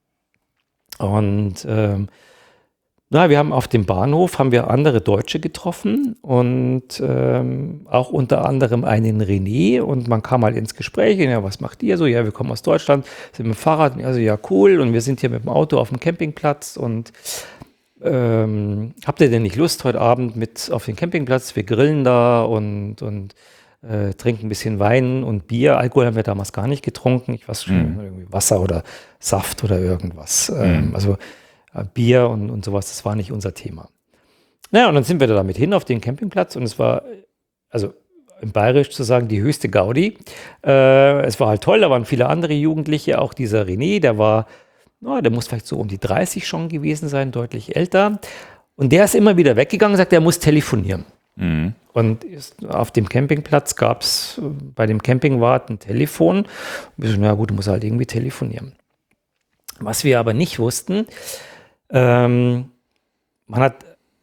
Speaker 2: Und ähm, na, wir haben auf dem Bahnhof haben wir andere Deutsche getroffen und ähm, auch unter anderem einen René, und man kam halt ins Gespräch, ja, was macht ihr so? Ja, wir kommen aus Deutschland, sind mit dem Fahrrad, also ja, cool, und wir sind hier mit dem Auto auf dem Campingplatz und ähm, habt ihr denn nicht Lust heute Abend mit auf den Campingplatz? Wir grillen da und, und äh, trinken ein bisschen Wein und Bier. Alkohol haben wir damals gar nicht getrunken, ich weiß schon,
Speaker 1: Mhm.
Speaker 2: irgendwie Wasser oder Saft oder irgendwas. Ähm, also Bier und, und sowas, das war nicht unser Thema. Naja, und dann sind wir da damit hin auf den Campingplatz und es war, also im Bayerisch zu sagen, die höchste Gaudi. Äh, es war halt toll, da waren viele andere Jugendliche, auch dieser René, der war, na, der muss vielleicht so um die dreißig schon gewesen sein, deutlich älter. Und der ist immer wieder weggegangen und sagt, er muss telefonieren.
Speaker 1: Mhm.
Speaker 2: Und ist, auf dem Campingplatz gab es bei dem Campingwart ein Telefon. Und wir so, na gut, du musst halt irgendwie telefonieren. Was wir aber nicht wussten, Ähm, man hat,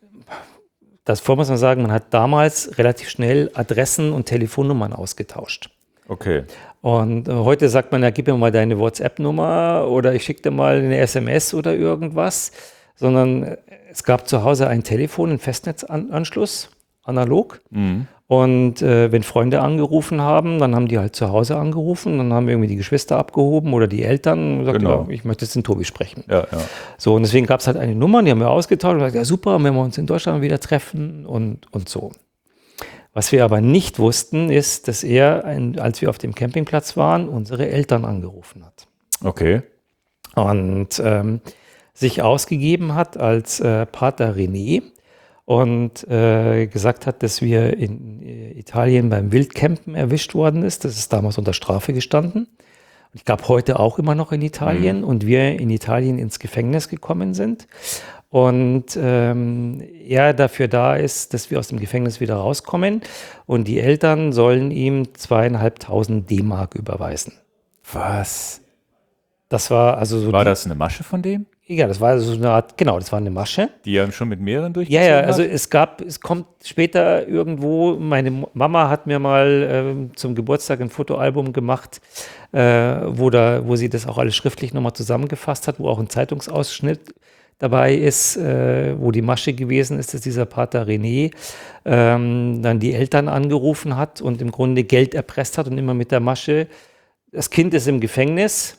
Speaker 2: das vor muss man sagen, man hat damals relativ schnell Adressen und Telefonnummern ausgetauscht.
Speaker 1: Okay.
Speaker 2: Und äh, heute sagt man, ja, gib mir mal deine WhatsApp-Nummer oder ich schicke dir mal eine S M S oder irgendwas. Sondern äh, es gab zu Hause ein Telefon, einen Festnetzanschluss, analog.
Speaker 1: Mhm.
Speaker 2: Und äh, wenn Freunde angerufen haben, dann haben die halt zu Hause angerufen, dann haben irgendwie die Geschwister abgehoben oder die Eltern und gesagt,
Speaker 1: Genau.
Speaker 2: ja, ich möchte jetzt den Tobi sprechen.
Speaker 1: Ja, ja.
Speaker 2: So, und deswegen gab es halt eine Nummer, die haben wir ausgetauscht und gesagt, ja super, wenn wir uns in Deutschland wieder treffen und, und so. Was wir aber nicht wussten, ist, dass er, ein, als wir auf dem Campingplatz waren, unsere Eltern angerufen hat.
Speaker 1: Okay.
Speaker 2: Und ähm, sich ausgegeben hat als äh, Pater René und äh, gesagt hat, dass wir in äh, Italien beim Wildcampen erwischt worden ist. Das ist damals unter Strafe gestanden. Ich glaube, heute auch immer noch in Italien mhm. und wir in Italien ins Gefängnis gekommen sind. Und ähm, er dafür da ist, dass wir aus dem Gefängnis wieder rauskommen und die Eltern sollen ihm zweieinhalbtausend D-Mark überweisen.
Speaker 1: Was?
Speaker 2: Das war also so.
Speaker 1: War
Speaker 2: die,
Speaker 1: das eine Masche von dem?
Speaker 2: Ja, das war so eine Art, genau, das war eine Masche.
Speaker 1: Die er schon mit mehreren
Speaker 2: Ja,
Speaker 1: durchgezogen
Speaker 2: ja,
Speaker 1: hat?
Speaker 2: also es gab, es kommt später irgendwo, meine Mama hat mir mal ähm, zum Geburtstag ein Fotoalbum gemacht, äh, wo, da, wo sie das auch alles schriftlich nochmal zusammengefasst hat, wo auch ein Zeitungsausschnitt dabei ist, äh, wo die Masche gewesen ist, dass dieser Pater René ähm, dann die Eltern angerufen hat und im Grunde Geld erpresst hat und immer mit der Masche, das Kind ist im Gefängnis,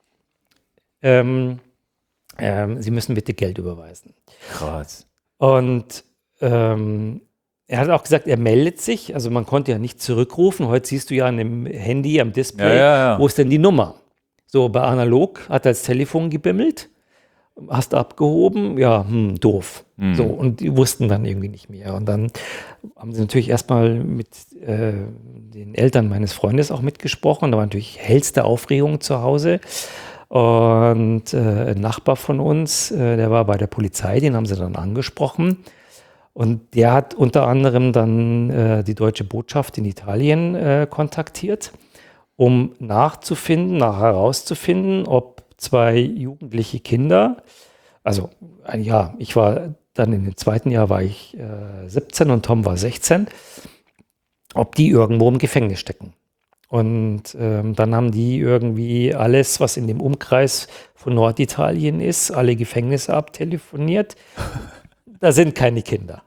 Speaker 2: ähm, ähm, Sie müssen bitte Geld überweisen.
Speaker 1: Krass.
Speaker 2: Und ähm, er hat auch gesagt, er meldet sich, also man konnte ja nicht zurückrufen, heute siehst du ja an dem Handy, am Display,
Speaker 1: Ja, ja, ja.
Speaker 2: wo ist denn die Nummer? So, bei analog hat er das Telefon gebimmelt hast abgehoben, ja, hm, doof.
Speaker 1: Mhm.
Speaker 2: So, und die wussten dann irgendwie nicht mehr. Und dann haben sie natürlich erstmal mit äh, den Eltern meines Freundes auch mitgesprochen. Da war natürlich hellste Aufregung zu Hause. Und äh, ein Nachbar von uns, äh, der war bei der Polizei, den haben sie dann angesprochen. Und der hat unter anderem dann äh, die deutsche Botschaft in Italien äh, kontaktiert, um nachzufinden, nach herauszufinden, ob zwei jugendliche Kinder, also ein Jahr, ich war dann in dem zweiten Jahr war ich äh, siebzehn und Tom war sechzehn, ob die irgendwo im Gefängnis stecken. Und ähm, dann haben die irgendwie alles, was in dem Umkreis von Norditalien ist, alle Gefängnisse abtelefoniert. Da sind keine Kinder.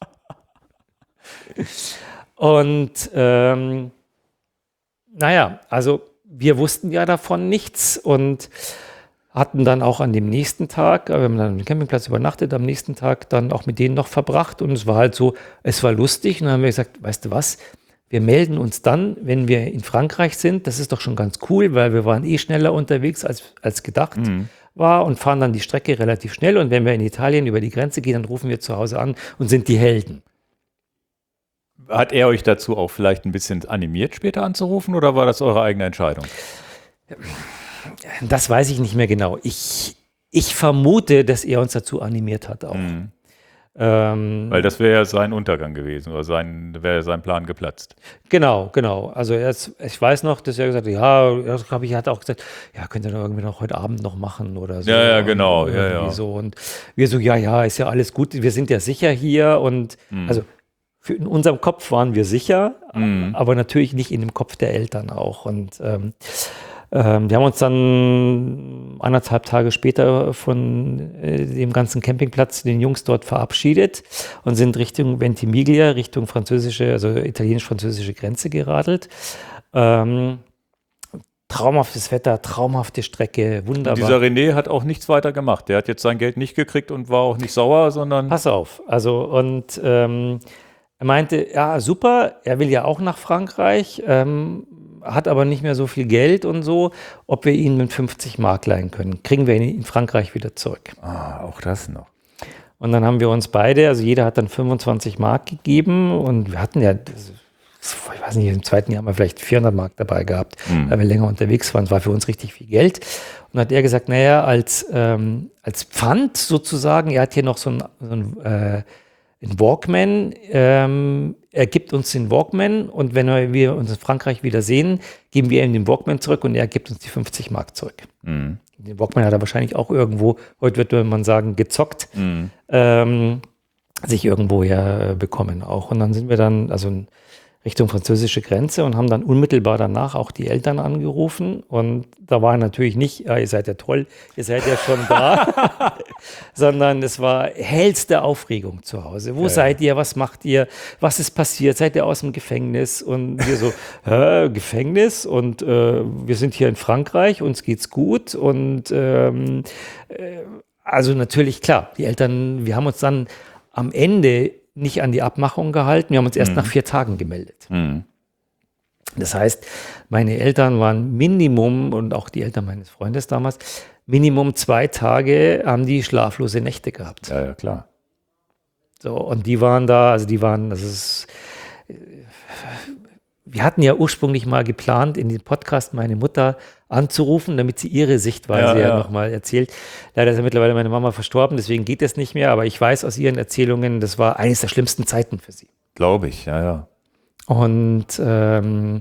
Speaker 2: Und ähm, naja, also wir wussten ja davon nichts und hatten dann auch an dem nächsten Tag, wir haben dann am Campingplatz übernachtet, am nächsten Tag dann auch mit denen noch verbracht und es war halt so, es war lustig und dann haben wir gesagt, weißt du was, wir melden uns dann, wenn wir in Frankreich sind, das ist doch schon ganz cool, weil wir waren eh schneller unterwegs als, als gedacht mhm. war und fahren dann die Strecke relativ schnell und wenn wir in Italien über die Grenze gehen, dann rufen wir zu Hause an und sind die Helden.
Speaker 1: Hat er euch dazu auch vielleicht ein bisschen animiert, später anzurufen oder war das eure eigene Entscheidung?
Speaker 2: Das weiß ich nicht mehr genau. Ich, ich vermute, dass er uns dazu animiert hat auch.
Speaker 1: Mhm.
Speaker 2: Ähm,
Speaker 1: Weil das wäre ja sein Untergang gewesen oder sein, wäre sein Plan geplatzt.
Speaker 2: Genau, genau. Also er ist, ich weiß noch, dass er gesagt hat, ja, ich glaube, ich hatte auch gesagt, ja, könnt ihr doch irgendwie noch heute Abend noch machen oder so.
Speaker 1: Ja, ja, genau.
Speaker 2: Und
Speaker 1: ja, ja.
Speaker 2: So. Und wir so, ja, ja, ist ja alles gut, wir sind ja sicher hier und mhm. also für in unserem Kopf waren wir sicher, mhm. aber natürlich nicht in dem Kopf der Eltern auch. Und ähm, ähm, wir haben uns dann anderthalb Tage später von äh, dem ganzen Campingplatz, den Jungs dort verabschiedet und sind Richtung Ventimiglia, Richtung französische, also italienisch-französische Grenze geradelt. Ähm, traumhaftes Wetter, traumhafte Strecke, wunderbar.
Speaker 1: Und dieser René hat auch nichts weiter gemacht. Der hat jetzt sein Geld nicht gekriegt und war auch nicht sauer, sondern...
Speaker 2: Pass auf, also und ähm, er meinte, ja, super, er will ja auch nach Frankreich, ähm, hat aber nicht mehr so viel Geld und so, ob wir ihn mit fünfzig Mark leihen können. Kriegen wir ihn in Frankreich wieder zurück.
Speaker 1: Ah, auch das noch.
Speaker 2: Und dann haben wir uns beide, also jeder hat dann fünfundzwanzig Mark gegeben und wir hatten ja, ich weiß nicht, im zweiten Jahr haben wir vielleicht vierhundert Mark dabei gehabt, mhm. weil wir länger unterwegs waren. Es war für uns richtig viel Geld. Und dann hat er gesagt, naja, als, ähm, als Pfand sozusagen, er hat hier noch so ein, so ein äh, in Walkman, ähm, er gibt uns den Walkman und wenn wir uns in Frankreich wieder sehen, geben wir ihm den Walkman zurück und er gibt uns die fünfzig Mark zurück. Mhm. Den Walkman hat er wahrscheinlich auch irgendwo, heute würde man sagen, gezockt, mhm. ähm, sich irgendwo ja bekommen auch. Und dann sind wir dann, also Richtung französische Grenze und haben dann unmittelbar danach auch die Eltern angerufen und da war natürlich nicht, ja, ihr seid ja toll, ihr seid ja schon da, sondern es war hellste Aufregung zu Hause. Wo ja, seid ihr, was macht ihr, was ist passiert, seid ihr aus dem Gefängnis? Und wir so, Hä, Gefängnis und äh, wir sind hier in Frankreich, uns geht's gut und ähm, äh, also natürlich, klar, die Eltern, wir haben uns dann am Ende nicht an die Abmachung gehalten. Wir haben uns erst mhm. nach vier Tagen gemeldet. Mhm. Das heißt, meine Eltern waren Minimum, und auch die Eltern meines Freundes damals, Minimum zwei Tage haben die schlaflose Nächte gehabt.
Speaker 1: Ja, ja, klar.
Speaker 2: So, und die waren da, also die waren, das ist, wir hatten ja ursprünglich mal geplant, in den Podcast meine Mutter anzurufen, damit sie ihre Sichtweise ja, ja. ja nochmal erzählt. Leider ist ja mittlerweile meine Mama verstorben, deswegen geht das nicht mehr, aber ich weiß aus ihren Erzählungen, das war eines der schlimmsten Zeiten für sie.
Speaker 1: Glaube ich, ja, ja.
Speaker 2: Und ähm,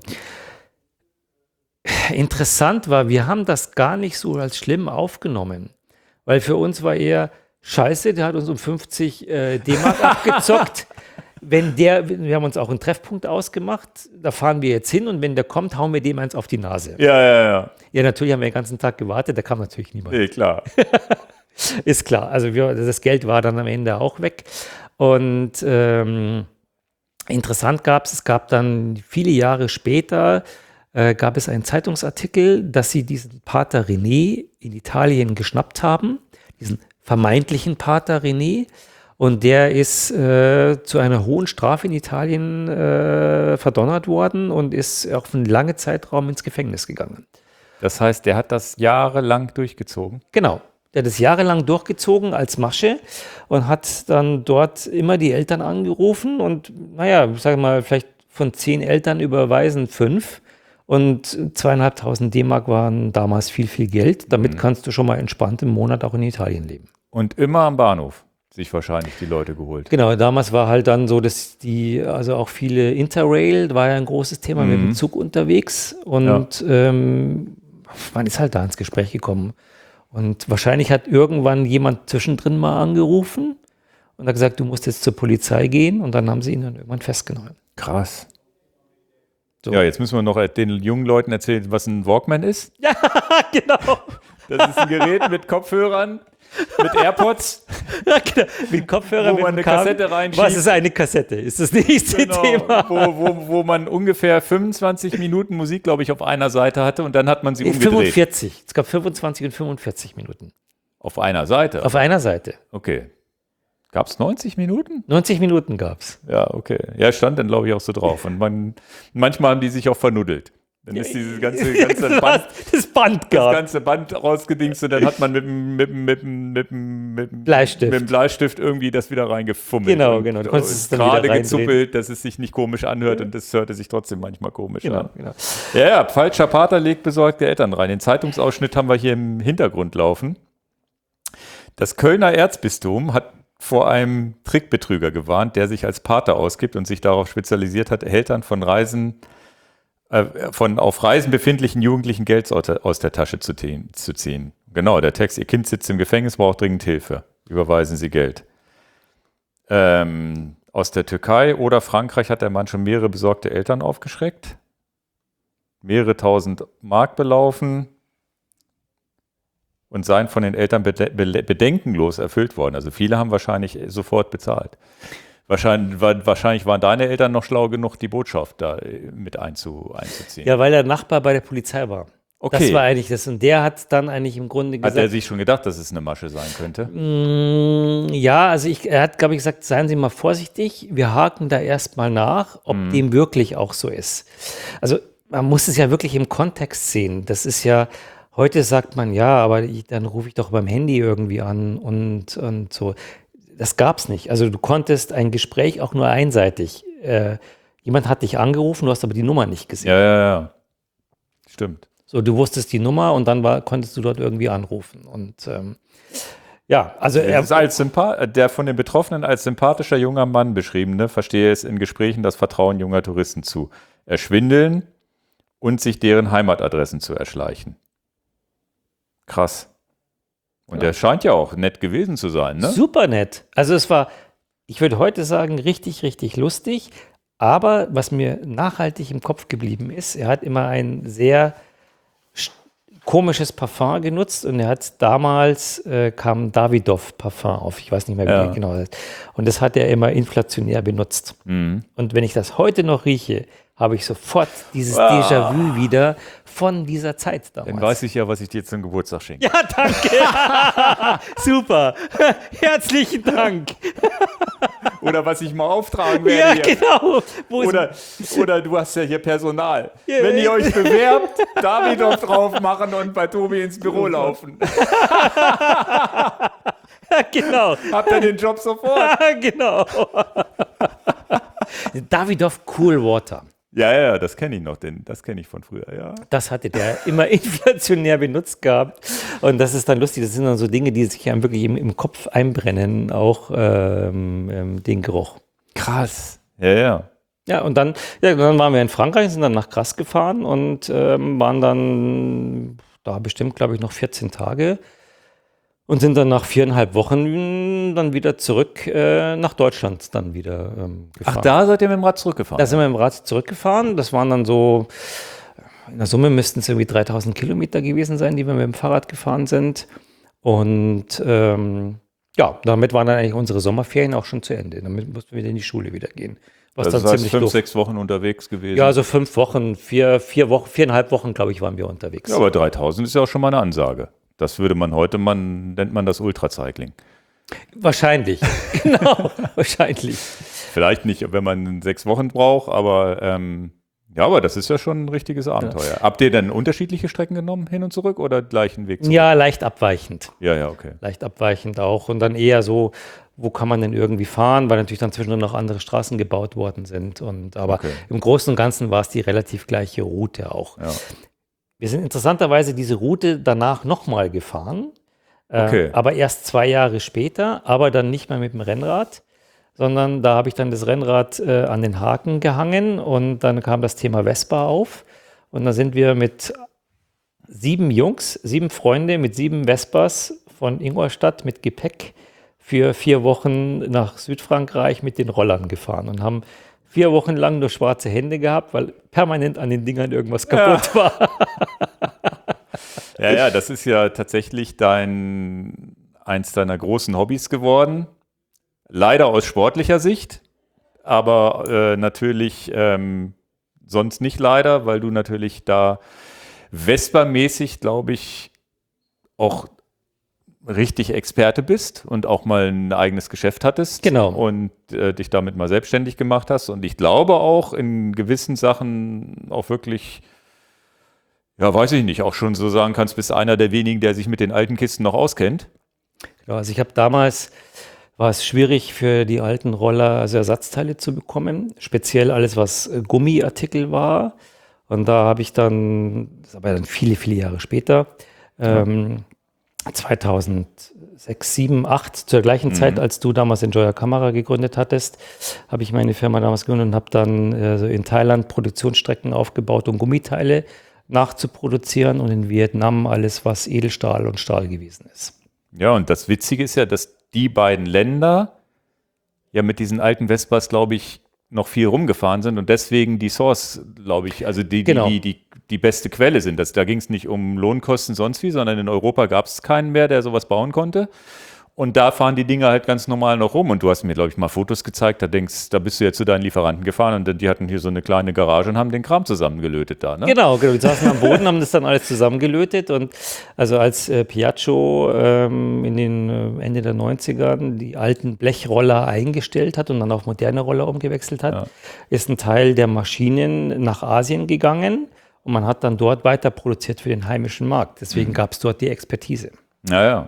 Speaker 2: interessant war, wir haben das gar nicht so als schlimm aufgenommen, weil für uns war eher, scheiße, der hat uns um fünfzig äh, D-Mark abgezockt. Wenn der, wir haben uns auch einen Treffpunkt ausgemacht, da fahren wir jetzt hin und wenn der kommt, hauen wir dem eins auf die Nase.
Speaker 1: Ja, ja, ja.
Speaker 2: Ja, natürlich haben wir den ganzen Tag gewartet, da kam natürlich niemand.
Speaker 1: Nee, klar.
Speaker 2: Ist klar, also wir, das Geld war dann am Ende auch weg. Und ähm, interessant gab es, es gab dann viele Jahre später, äh, gab es einen Zeitungsartikel, dass sie diesen Pater René in Italien geschnappt haben, diesen vermeintlichen Pater René. Und der ist äh, zu einer hohen Strafe in Italien äh, verdonnert worden und ist auf einen langen Zeitraum ins Gefängnis gegangen.
Speaker 1: Das heißt, der hat das jahrelang durchgezogen?
Speaker 2: Genau. der hat das jahrelang durchgezogen als Masche und hat dann dort immer die Eltern angerufen und naja, sag mal, vielleicht von zehn Eltern überweisen fünf und zweieinhalbtausend D-Mark waren damals viel, viel Geld. Damit mhm. kannst du schon mal entspannt im Monat auch in Italien leben.
Speaker 1: Und immer am Bahnhof sich wahrscheinlich die Leute geholt.
Speaker 2: Genau, damals war halt dann so, dass die, also auch viele Interrail, war ja ein großes Thema, mhm. mit dem Zug unterwegs und ja. ähm, man ist halt da ins Gespräch gekommen. Und wahrscheinlich hat irgendwann jemand zwischendrin mal angerufen und hat gesagt, du musst jetzt zur Polizei gehen und dann haben sie ihn dann irgendwann festgenommen.
Speaker 1: Krass. So. Ja, jetzt müssen wir noch den jungen Leuten erzählen, was ein Walkman ist.
Speaker 2: Ja, genau.
Speaker 1: Das ist ein Gerät mit Kopfhörern, mit AirPods.
Speaker 2: Ja, genau. Mit Kopfhörern,
Speaker 1: wo man eine Kassette reinschiebt.
Speaker 2: Was ist eine Kassette? Ist das nächste
Speaker 1: genau,
Speaker 2: Thema?
Speaker 1: Wo, wo, wo man ungefähr fünfundzwanzig Minuten Musik, glaube ich, auf einer Seite hatte und dann hat man sie umgedreht.
Speaker 2: fünfundvierzig. Es gab fünfundzwanzig und fünfundvierzig Minuten.
Speaker 1: Auf einer Seite?
Speaker 2: Auf einer Seite.
Speaker 1: Okay. Gab es neunzig Minuten?
Speaker 2: neunzig Minuten gab es.
Speaker 1: Ja, okay. Ja, stand dann, glaube ich, auch so drauf. Und man, manchmal haben die sich auch vernuddelt. Dann ist dieses ganze, ganze Band,
Speaker 2: das Band gab.
Speaker 1: Das ganze Band rausgedingst und dann hat man mit dem, mit dem, mit dem, mit dem, mit dem
Speaker 2: Bleistift.
Speaker 1: mit dem Bleistift irgendwie das wieder reingefummelt.
Speaker 2: Genau, genau. Du konntest es dann
Speaker 1: gerade
Speaker 2: wieder
Speaker 1: gezuppelt, dass es sich nicht komisch anhört ja. und das hörte sich trotzdem manchmal komisch
Speaker 2: genau,
Speaker 1: an.
Speaker 2: Genau.
Speaker 1: Ja, ja, falscher Pater legt besorgte Eltern rein. Den Zeitungsausschnitt haben wir hier im Hintergrund laufen. Das Kölner Erzbistum hat vor einem Trickbetrüger gewarnt, der sich als Pater ausgibt und sich darauf spezialisiert hat, Eltern von Reisen von auf Reisen befindlichen Jugendlichen Geld aus der Tasche zu ziehen. Genau, der Text, ihr Kind sitzt im Gefängnis, braucht dringend Hilfe. Überweisen Sie Geld. Ähm, aus der Türkei oder Frankreich hat der Mann schon mehrere besorgte Eltern aufgeschreckt. Mehrere tausend Mark belaufen und seien von den Eltern bedenkenlos erfüllt worden. Also viele haben wahrscheinlich sofort bezahlt. Wahrscheinlich, wahrscheinlich waren deine Eltern noch schlau genug, die Botschaft da mit einzu, einzuziehen.
Speaker 2: Ja, weil der Nachbar bei der Polizei war.
Speaker 1: Okay.
Speaker 2: Das war eigentlich das. Und der hat dann eigentlich im Grunde gesagt...
Speaker 1: Hat er sich schon gedacht, dass es eine Masche sein könnte?
Speaker 2: Mm, ja, also ich, er hat, glaube ich, gesagt, seien Sie mal vorsichtig. Wir haken da erstmal nach, ob mm. dem wirklich auch so ist. Also man muss es ja wirklich im Kontext sehen. Das ist ja... Heute sagt man, ja, aber ich, dann rufe ich doch beim Handy irgendwie an und, und so. Das gab es nicht. Also du konntest ein Gespräch auch nur einseitig. Äh, jemand hat dich angerufen, du hast aber die Nummer nicht gesehen.
Speaker 1: Ja, ja, ja. Stimmt.
Speaker 2: So, du wusstest die Nummer und dann war, konntest du dort irgendwie anrufen. Und ähm, ja, also er
Speaker 1: ist als Sympath- der von den Betroffenen als sympathischer junger Mann beschriebene verstehe es in Gesprächen das Vertrauen junger Touristen zu erschwindeln und sich deren Heimatadressen zu erschleichen. Krass. Und ja. der scheint ja auch nett gewesen zu sein, ne?
Speaker 2: Super nett. Also es war, ich würde heute sagen, richtig, richtig lustig. Aber was mir nachhaltig im Kopf geblieben ist, er hat immer ein sehr komisches Parfum genutzt und er hat damals, äh, kam Davidoff Parfum auf, ich weiß nicht mehr, wie ja. genau das ist. Und das hat er immer inflationär benutzt. Mhm. Und wenn ich das heute noch rieche, habe ich sofort dieses ah. Déjà-vu wieder von dieser Zeit damals.
Speaker 1: Dann weiß ich ja, was ich dir zum Geburtstag schenke.
Speaker 2: Ja, danke. Super. Herzlichen Dank.
Speaker 1: Oder was ich mal auftragen werde.
Speaker 2: Ja, hier. Genau.
Speaker 1: Wo oder, oder du hast ja hier Personal. Ja, wenn ihr euch bewerbt, Davidoff drauf machen und bei Tobi ins Büro laufen.
Speaker 2: Ja, genau.
Speaker 1: Habt ihr den Job sofort?
Speaker 2: Ja, genau. Davidoff Cool Water.
Speaker 1: Ja, ja, das kenne ich noch, denn das kenne ich von früher, ja.
Speaker 2: Das hatte der immer inflationär benutzt gehabt. Und das ist dann lustig, das sind dann so Dinge, die sich einem wirklich im, im Kopf einbrennen, auch ähm, ähm, den Geruch.
Speaker 1: Krass. Ja, ja.
Speaker 2: Ja, und dann, ja, dann waren wir in Frankreich, sind dann nach Grasse gefahren und ähm, waren dann da bestimmt, glaube ich, noch vierzehn Tage. Und sind dann nach viereinhalb Wochen dann wieder zurück äh, nach Deutschland dann wieder ähm, gefahren.
Speaker 1: Ach, da seid ihr mit dem Rad zurückgefahren?
Speaker 2: Da sind wir mit dem Rad zurückgefahren. Das waren dann so, in der Summe müssten es irgendwie dreitausend Kilometer gewesen sein, die wir mit dem Fahrrad gefahren sind. Und ähm, ja, damit waren dann eigentlich unsere Sommerferien auch schon zu Ende. Damit mussten wir wieder in die Schule wieder gehen. Was
Speaker 1: also
Speaker 2: dann
Speaker 1: das heißt
Speaker 2: ziemlich
Speaker 1: fünf,
Speaker 2: doof.
Speaker 1: sechs Wochen unterwegs gewesen?
Speaker 2: Ja, also fünf Wochen, vier, vier Wochen, viereinhalb Wochen, glaube ich, waren wir unterwegs.
Speaker 1: Ja, aber dreitausend ist ja auch schon mal eine Ansage. Das würde man heute, man nennt man das Ultracycling.
Speaker 2: Wahrscheinlich, genau, wahrscheinlich.
Speaker 1: Vielleicht nicht, wenn man sechs Wochen braucht, aber ähm, Ja, aber das ist ja schon ein richtiges Abenteuer. Ja. Habt ihr denn unterschiedliche Strecken genommen, hin und zurück, oder gleichen Weg zurück?
Speaker 2: Ja, leicht abweichend.
Speaker 1: Ja, ja, okay.
Speaker 2: Leicht abweichend auch. Und dann eher so, wo kann man denn irgendwie fahren, weil natürlich dann zwischendurch noch andere Straßen gebaut worden sind. Und, aber okay. Im Großen und Ganzen war es die relativ gleiche Route auch.
Speaker 1: Ja.
Speaker 2: Wir sind interessanterweise diese Route danach nochmal gefahren,
Speaker 1: okay.
Speaker 2: äh, aber erst zwei Jahre später, aber dann nicht mehr mit dem Rennrad, sondern da habe ich dann das Rennrad äh, an den Haken gehangen und dann kam das Thema Vespa auf und dann sind wir mit sieben Jungs, sieben Freunde mit sieben Vespas von Ingolstadt mit Gepäck für vier Wochen nach Südfrankreich mit den Rollern gefahren und haben vier Wochen lang nur schwarze Hände gehabt, weil permanent an den Dingern irgendwas kaputt ja. war.
Speaker 1: Ja, ja, das ist ja tatsächlich dein, eins deiner großen Hobbys geworden. Leider aus sportlicher Sicht, aber äh, natürlich ähm, sonst nicht leider, weil du natürlich da Vespa-mäßig, glaube ich, auch richtig Experte bist und auch mal ein eigenes Geschäft hattest.
Speaker 2: Genau.
Speaker 1: Und äh, dich damit mal selbstständig gemacht hast. Und ich glaube auch in gewissen Sachen auch wirklich, ja, weiß ich nicht, auch schon so sagen kannst, bist einer der wenigen, der sich mit den alten Kisten noch auskennt.
Speaker 2: Genau, also ich habe damals, war es schwierig für die alten Roller, also Ersatzteile zu bekommen. Speziell alles, was Gummiartikel war. Und da habe ich dann, das ist aber dann viele, viele Jahre später, ja. ähm, zweitausendsechs, sieben, acht, zur gleichen mhm. Zeit, als du damals Enjoyer Camera gegründet hattest, habe ich meine Firma damals gegründet und habe dann äh, in Thailand Produktionsstrecken aufgebaut, um Gummiteile nachzuproduzieren und in Vietnam alles, was Edelstahl und Stahl gewesen ist.
Speaker 1: Ja, und das Witzige ist ja, dass die beiden Länder ja mit diesen alten Vespas, glaube ich, noch viel rumgefahren sind und deswegen die Source, glaube ich, also die,
Speaker 2: genau.
Speaker 1: die, die, die, die beste Quelle sind. Das, da ging es nicht um Lohnkosten sonst wie, sondern in Europa gab es keinen mehr, der sowas bauen konnte. Und da fahren die Dinger halt ganz normal noch rum. Und du hast mir, glaube ich, mal Fotos gezeigt, da denkst, da bist du jetzt zu deinen Lieferanten gefahren und die hatten hier so eine kleine Garage und haben den Kram zusammengelötet da, ne?
Speaker 2: Genau, genau. Die saßen am Boden, haben das dann alles zusammengelötet. Und also als äh, Piaggio ähm, in den äh, Ende der neunzigern die alten Blechroller eingestellt hat und dann auf moderne Roller umgewechselt hat, ja. ist ein Teil der Maschinen nach Asien gegangen und man hat dann dort weiter produziert für den heimischen Markt. Deswegen mhm. gab es dort die Expertise.
Speaker 1: Naja.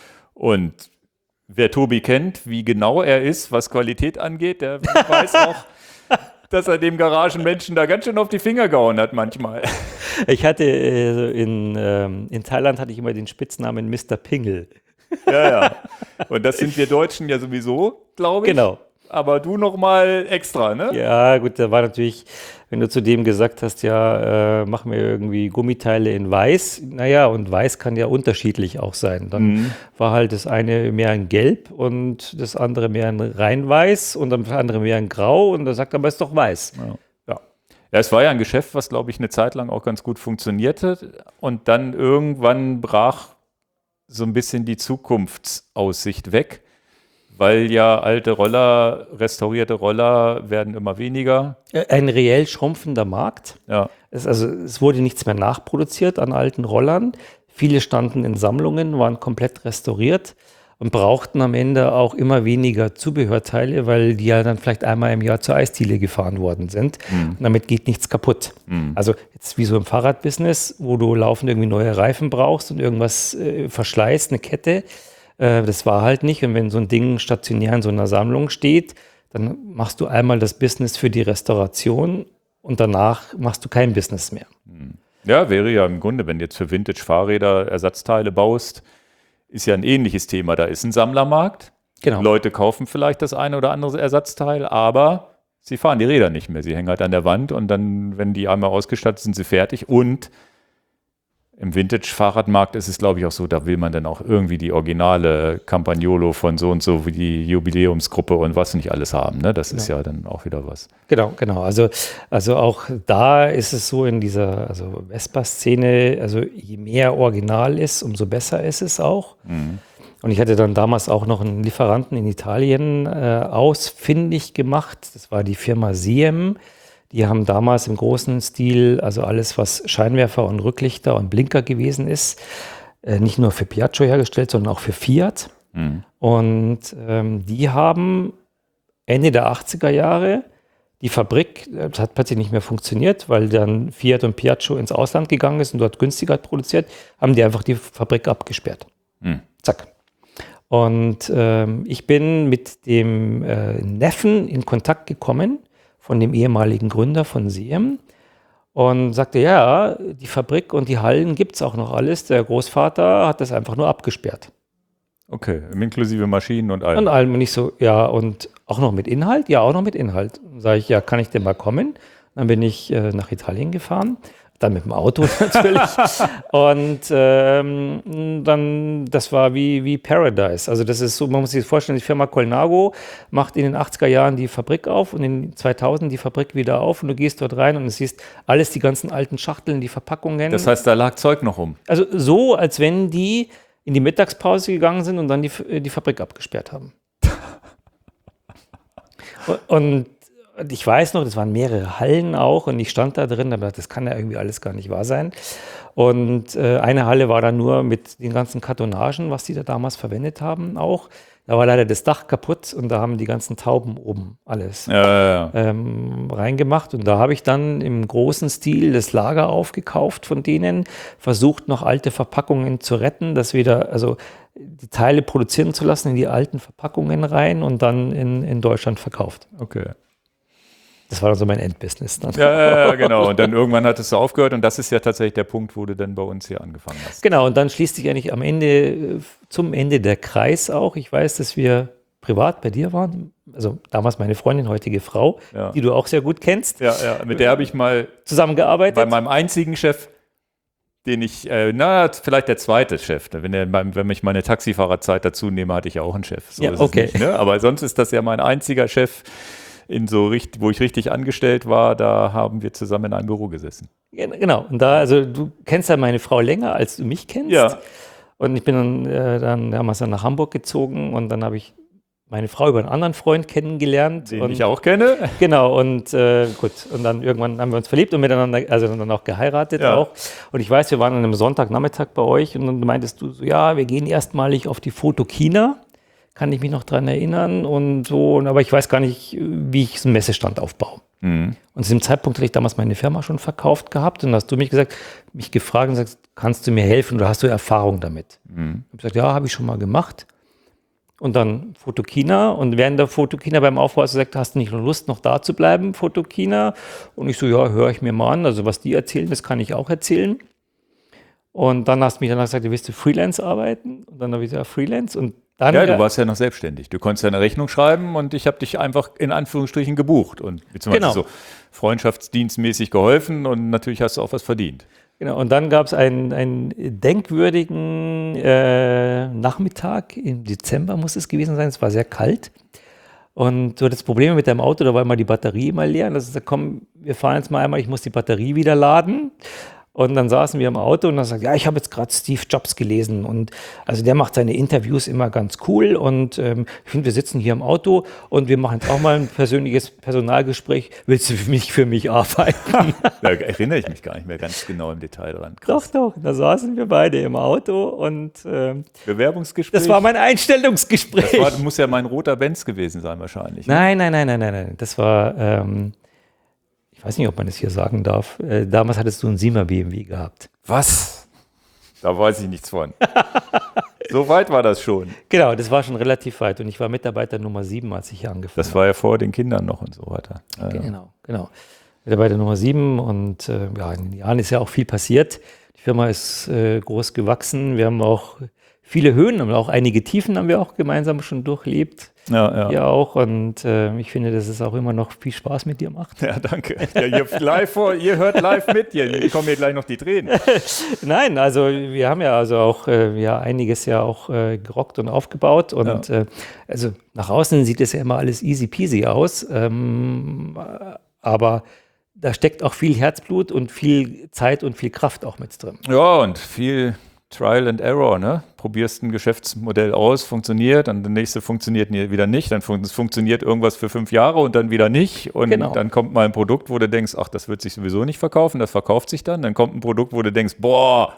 Speaker 1: Und wer Tobi kennt, wie genau er ist, was Qualität angeht, der weiß auch, dass er dem Garagenmenschen da ganz schön auf die Finger gehauen hat manchmal.
Speaker 2: Ich hatte äh, in, ähm, in Thailand hatte ich immer den Spitznamen Mister Pingel.
Speaker 1: Ja, ja. Und das sind wir Deutschen ja sowieso, glaube ich.
Speaker 2: Genau.
Speaker 1: Aber du noch mal extra, ne?
Speaker 2: Ja, gut, da war natürlich, wenn du zu dem gesagt hast, ja, äh, mach mir irgendwie Gummiteile in weiß, naja, und weiß kann ja unterschiedlich auch sein. Dann mhm. war halt das eine mehr in Gelb und das andere mehr in rein weiß und das andere mehr in Grau und da sagt er, aber es ist doch weiß.
Speaker 1: Ja. Ja. Ja, es war ja ein Geschäft, was, glaube ich, eine Zeit lang auch ganz gut funktionierte und dann irgendwann brach so ein bisschen die Zukunftsaussicht weg. Weil ja alte Roller, restaurierte Roller werden immer weniger.
Speaker 2: Ein reell schrumpfender Markt.
Speaker 1: Ja.
Speaker 2: Es, also, es wurde nichts mehr nachproduziert an alten Rollern. Viele standen in Sammlungen, waren komplett restauriert und brauchten am Ende auch immer weniger Zubehörteile, weil die ja dann vielleicht einmal im Jahr zur Eisdiele gefahren worden sind. Mhm. Und damit geht nichts kaputt. Mhm. Also jetzt wie so im Fahrradbusiness, wo du laufend irgendwie neue Reifen brauchst und irgendwas äh, verschleißt, eine Kette. Das war halt nicht. Und wenn so ein Ding stationär in so einer Sammlung steht, dann machst du einmal das Business für die Restauration und danach machst du kein Business mehr.
Speaker 1: Ja, wäre ja im Grunde, wenn du jetzt für Vintage-Fahrräder Ersatzteile baust, ist ja ein ähnliches Thema. Da ist ein Sammlermarkt.
Speaker 2: Genau.
Speaker 1: Leute kaufen vielleicht das eine oder andere Ersatzteil, aber sie fahren die Räder nicht mehr. Sie hängen halt an der Wand und dann, wenn die einmal ausgestattet sind, sind sie fertig. Und im Vintage-Fahrradmarkt ist es, glaube ich, auch so, da will man dann auch irgendwie die originale Campagnolo von so und so wie die Jubiläumsgruppe und was nicht alles haben. Ne? Das genau. ist ja dann auch wieder was.
Speaker 2: Genau, genau. Also, also auch da ist es so in dieser also Vespa-Szene, also je mehr Original ist, umso besser ist es auch. Mhm. Und ich hatte dann damals auch noch einen Lieferanten in Italien äh, ausfindig gemacht. Das war die Firma Siem. Die haben damals im großen Stil, also alles, was Scheinwerfer und Rücklichter und Blinker gewesen ist, äh, nicht nur für Piaggio hergestellt, sondern auch für Fiat. Mhm. Und ähm, die haben Ende der achtziger Jahre Die Fabrik, das hat plötzlich nicht mehr funktioniert, weil dann Fiat und Piaggio ins Ausland gegangen ist und dort günstiger produziert, haben die einfach die Fabrik abgesperrt.
Speaker 1: Hm.
Speaker 2: Zack. Und ähm, ich bin mit dem äh, Neffen in Kontakt gekommen, von dem ehemaligen Gründer von Siem, und sagte, ja, die Fabrik und die Hallen gibt es auch noch alles. Der Großvater hat das einfach nur abgesperrt.
Speaker 1: Okay, inklusive Maschinen und allem.
Speaker 2: Und allem. Und ich so, ja, und auch noch mit Inhalt? Ja, auch noch mit Inhalt. Sage ich, ja, kann ich denn mal kommen? Dann bin ich äh, nach Italien gefahren. Dann mit dem Auto natürlich. Und ähm, dann, das war wie, wie Paradise. Also das ist so, man muss sich das vorstellen, die Firma Colnago macht in den achtziger Jahren die Fabrik auf und in den zweitausend die Fabrik wieder auf und du gehst dort rein und du siehst alles, die ganzen alten Schachteln, die Verpackungen.
Speaker 1: Das heißt, da lag Zeug noch rum.
Speaker 2: Also so, als wenn die in die Mittagspause gegangen sind und dann die, die Fabrik abgesperrt haben. Und ich weiß noch, das waren mehrere Hallen auch und ich stand da drin, aber das kann ja irgendwie alles gar nicht wahr sein. Und äh, eine Halle war dann nur mit den ganzen Kartonagen, was die da damals verwendet haben auch. Da war leider das Dach kaputt und da haben die ganzen Tauben oben alles
Speaker 1: ja, ja, ja.
Speaker 2: Ähm, reingemacht. Und da habe ich dann im großen Stil das Lager aufgekauft von denen, versucht noch alte Verpackungen zu retten, das wieder, also die Teile produzieren zu lassen in die alten Verpackungen rein und dann in, in Deutschland verkauft.
Speaker 1: Okay.
Speaker 2: Das war dann so mein Endbusiness dann.
Speaker 1: Ja, ja, ja, genau. Und dann irgendwann hattest du aufgehört und das ist ja tatsächlich der Punkt, wo du dann bei uns hier angefangen hast.
Speaker 2: Genau, und dann schließt sich eigentlich am Ende, zum Ende der Kreis auch. Ich weiß, dass wir privat bei dir waren. Also damals meine Freundin, heutige Frau,
Speaker 1: ja.
Speaker 2: die du auch sehr gut kennst.
Speaker 1: Ja, ja. Mit der habe ich mal
Speaker 2: zusammengearbeitet.
Speaker 1: Bei meinem einzigen Chef, den ich, äh, na, vielleicht der zweite Chef. Wenn, der, wenn ich meine Taxifahrerzeit dazu nehme, hatte ich ja auch einen Chef. So
Speaker 2: ja,
Speaker 1: ist
Speaker 2: okay.
Speaker 1: Es nicht, ne? Aber sonst ist das ja mein einziger Chef, in so richtig, wo ich richtig angestellt war, da haben wir zusammen in einem Büro gesessen.
Speaker 2: Genau. Und da, also du kennst ja meine Frau länger, als du mich kennst.
Speaker 1: Ja.
Speaker 2: Und ich bin dann, äh, dann damals dann nach Hamburg gezogen und dann habe ich meine Frau über einen anderen Freund kennengelernt.
Speaker 1: Den
Speaker 2: und,
Speaker 1: ich auch kenne.
Speaker 2: Genau, und äh, gut. Und dann irgendwann haben wir uns verliebt und miteinander, also dann auch geheiratet
Speaker 1: ja.
Speaker 2: auch. Und ich weiß, wir waren an einem Sonntagnachmittag bei euch und dann meintest du so, ja, wir gehen erstmalig auf die Fotokina. Kann ich mich noch dran erinnern und so, aber ich weiß gar nicht, wie ich so einen Messestand aufbaue. Mhm. Und zu dem Zeitpunkt hatte ich damals meine Firma schon verkauft gehabt und hast du mich gesagt, mich gefragt und sagst, kannst du mir helfen oder hast du Erfahrung damit? Mhm. Ich habe gesagt, ja, habe ich schon mal gemacht. Und dann Fotokina und während der Fotokina beim Aufbau hast du gesagt, hast du nicht Lust, noch da zu bleiben, Fotokina? Und ich so, ja, höre ich mir mal an, also was die erzählen, das kann ich auch erzählen. Und dann hast du mich danach gesagt, du willst du Freelance arbeiten? Und dann habe ich gesagt, Freelance und Dann,
Speaker 1: ja, du warst ja noch selbstständig. Du konntest ja eine Rechnung schreiben und ich habe dich einfach in Anführungsstrichen gebucht und beziehungsweise
Speaker 2: genau.
Speaker 1: so freundschaftsdienstmäßig geholfen und natürlich hast du auch was verdient.
Speaker 2: Genau, und dann gab es einen, einen denkwürdigen äh, Nachmittag, im Dezember muss es gewesen sein, es war sehr kalt. Und du hattest Probleme mit deinem Auto, da war immer die Batterie immer leer. Und dann hast du gesagt, komm, wir fahren jetzt mal einmal, ich muss die Batterie wieder laden. Und dann saßen wir im Auto und dann sagt, ja, ich habe jetzt gerade Steve Jobs gelesen und also der macht seine Interviews immer ganz cool und ähm, ich finde, wir sitzen hier im Auto und wir machen jetzt auch mal ein persönliches Personalgespräch. Willst du für mich, für mich arbeiten?
Speaker 1: Da erinnere ich mich gar nicht mehr ganz genau im Detail dran.
Speaker 2: Krass. Doch, doch, da saßen wir beide im Auto und ähm,
Speaker 1: Bewerbungsgespräch?
Speaker 2: Das war mein Einstellungsgespräch.
Speaker 1: Das war, muss ja mein roter Benz gewesen sein wahrscheinlich. Ne?
Speaker 2: Nein, nein, nein, nein, nein, nein, das war... Ähm, Ich weiß nicht, ob man das hier sagen darf. Äh, damals hattest du einen Siemer B M W gehabt.
Speaker 1: Was? Da weiß ich nichts von. So weit war das schon.
Speaker 2: Genau, das war schon relativ weit. Und ich war Mitarbeiter Nummer sieben, als ich hier angefangen habe.
Speaker 1: Das war ja vor den Kindern noch und so weiter. Ja,
Speaker 2: genau, genau. Mitarbeiter Nummer sieben. Und äh, ja, in den Jahren ist ja auch viel passiert. Die Firma ist äh, groß gewachsen. Wir haben auch viele Höhen und auch einige Tiefen haben wir auch gemeinsam schon durchlebt.
Speaker 1: Ja, ja.
Speaker 2: Ja, auch. Und äh, ich finde, dass es auch immer noch viel Spaß mit dir macht.
Speaker 1: Ja, danke. Ja, ihr, live vor, ihr hört live mit. Hier kommen hier gleich noch die Tränen.
Speaker 2: Nein, also wir haben ja also auch äh, ja, einiges ja auch äh, gerockt und aufgebaut. Und ja. äh, also nach außen sieht es ja immer alles easy peasy aus. Ähm, aber da steckt auch viel Herzblut und viel Zeit und viel Kraft auch mit drin.
Speaker 1: Ja, und viel Trial and Error, ne? Probierst ein Geschäftsmodell aus, funktioniert, dann der nächste funktioniert wieder nicht, dann fun- funktioniert irgendwas für fünf Jahre und dann wieder nicht und
Speaker 2: genau.
Speaker 1: Dann kommt mal ein Produkt, wo du denkst, ach, das wird sich sowieso nicht verkaufen, das verkauft sich dann, dann kommt ein Produkt, wo du denkst, boah,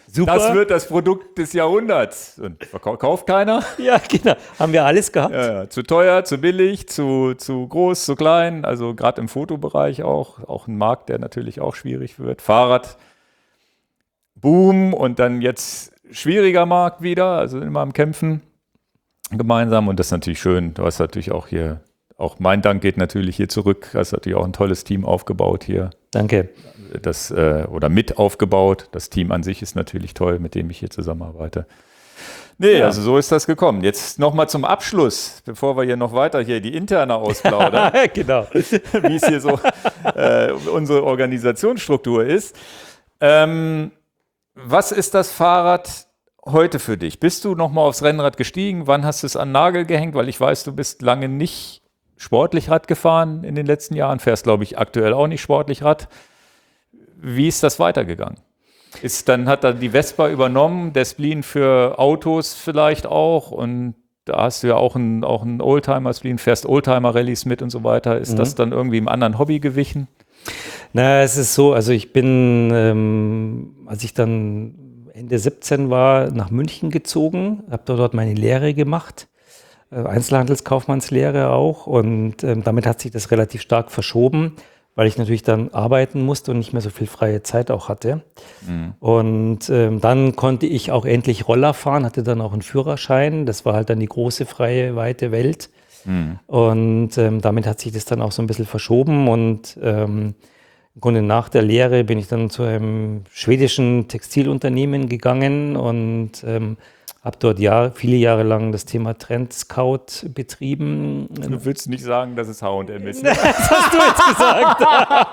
Speaker 2: Super.
Speaker 1: Das wird das Produkt des Jahrhunderts. Und verkau- kauft keiner.
Speaker 2: Ja, genau. Haben wir alles gehabt.
Speaker 1: Ja, ja. Zu teuer, zu billig, zu, zu groß, zu klein. Also gerade im Fotobereich auch. Auch ein Markt, der natürlich auch schwierig wird. Fahrrad, Boom und dann jetzt schwieriger Markt wieder. Also immer am Kämpfen gemeinsam. Und das ist natürlich schön. Du hast natürlich auch hier, auch mein Dank geht natürlich hier zurück. Du hast natürlich auch ein tolles Team aufgebaut hier.
Speaker 2: Danke.
Speaker 1: Das, äh, oder mit aufgebaut. Das Team an sich ist natürlich toll, mit dem ich hier zusammenarbeite. Nee,
Speaker 2: Ja.
Speaker 1: also so ist das gekommen. Jetzt nochmal zum Abschluss, bevor wir hier noch weiter hier die interne ausplaudern,
Speaker 2: Genau.
Speaker 1: wie es hier so äh, unsere Organisationsstruktur ist. Ähm, was ist das Fahrrad heute für dich? Bist du nochmal aufs Rennrad gestiegen? Wann hast du es an den Nagel gehängt? Weil ich weiß, du bist lange nicht sportlich Rad gefahren in den letzten Jahren, fährst, glaube ich, aktuell auch nicht sportlich Rad. Wie ist das weitergegangen? Ist, dann hat dann die Vespa übernommen, der Spleen für Autos vielleicht auch und da hast du ja auch einen, auch einen Oldtimer-Spleen, fährst Oldtimer-Rallyes mit und so weiter. Ist
Speaker 2: Mhm.
Speaker 1: das dann irgendwie im anderen Hobby gewichen?
Speaker 2: Na, es ist so, also ich bin, ähm, als ich dann Ende siebzehn war, nach München gezogen, habe dort meine Lehre gemacht, äh, Einzelhandelskaufmannslehre auch und ähm, damit hat sich das relativ stark verschoben, weil ich natürlich dann arbeiten musste und nicht mehr so viel freie Zeit auch hatte.
Speaker 1: Mhm.
Speaker 2: Und ähm, dann konnte ich auch endlich Roller fahren, hatte dann auch einen Führerschein. Das war halt dann die große, freie, weite Welt.
Speaker 1: Mhm.
Speaker 2: Und ähm, damit hat sich das dann auch so ein bisschen verschoben. Und ähm, im Grunde nach der Lehre bin ich dann zu einem schwedischen Textilunternehmen gegangen und ähm, habe dort Jahr, viele Jahre lang das Thema Trend Scout betrieben.
Speaker 1: Du willst nicht sagen, dass es H und M ist. Ne?
Speaker 2: Das hast du jetzt gesagt.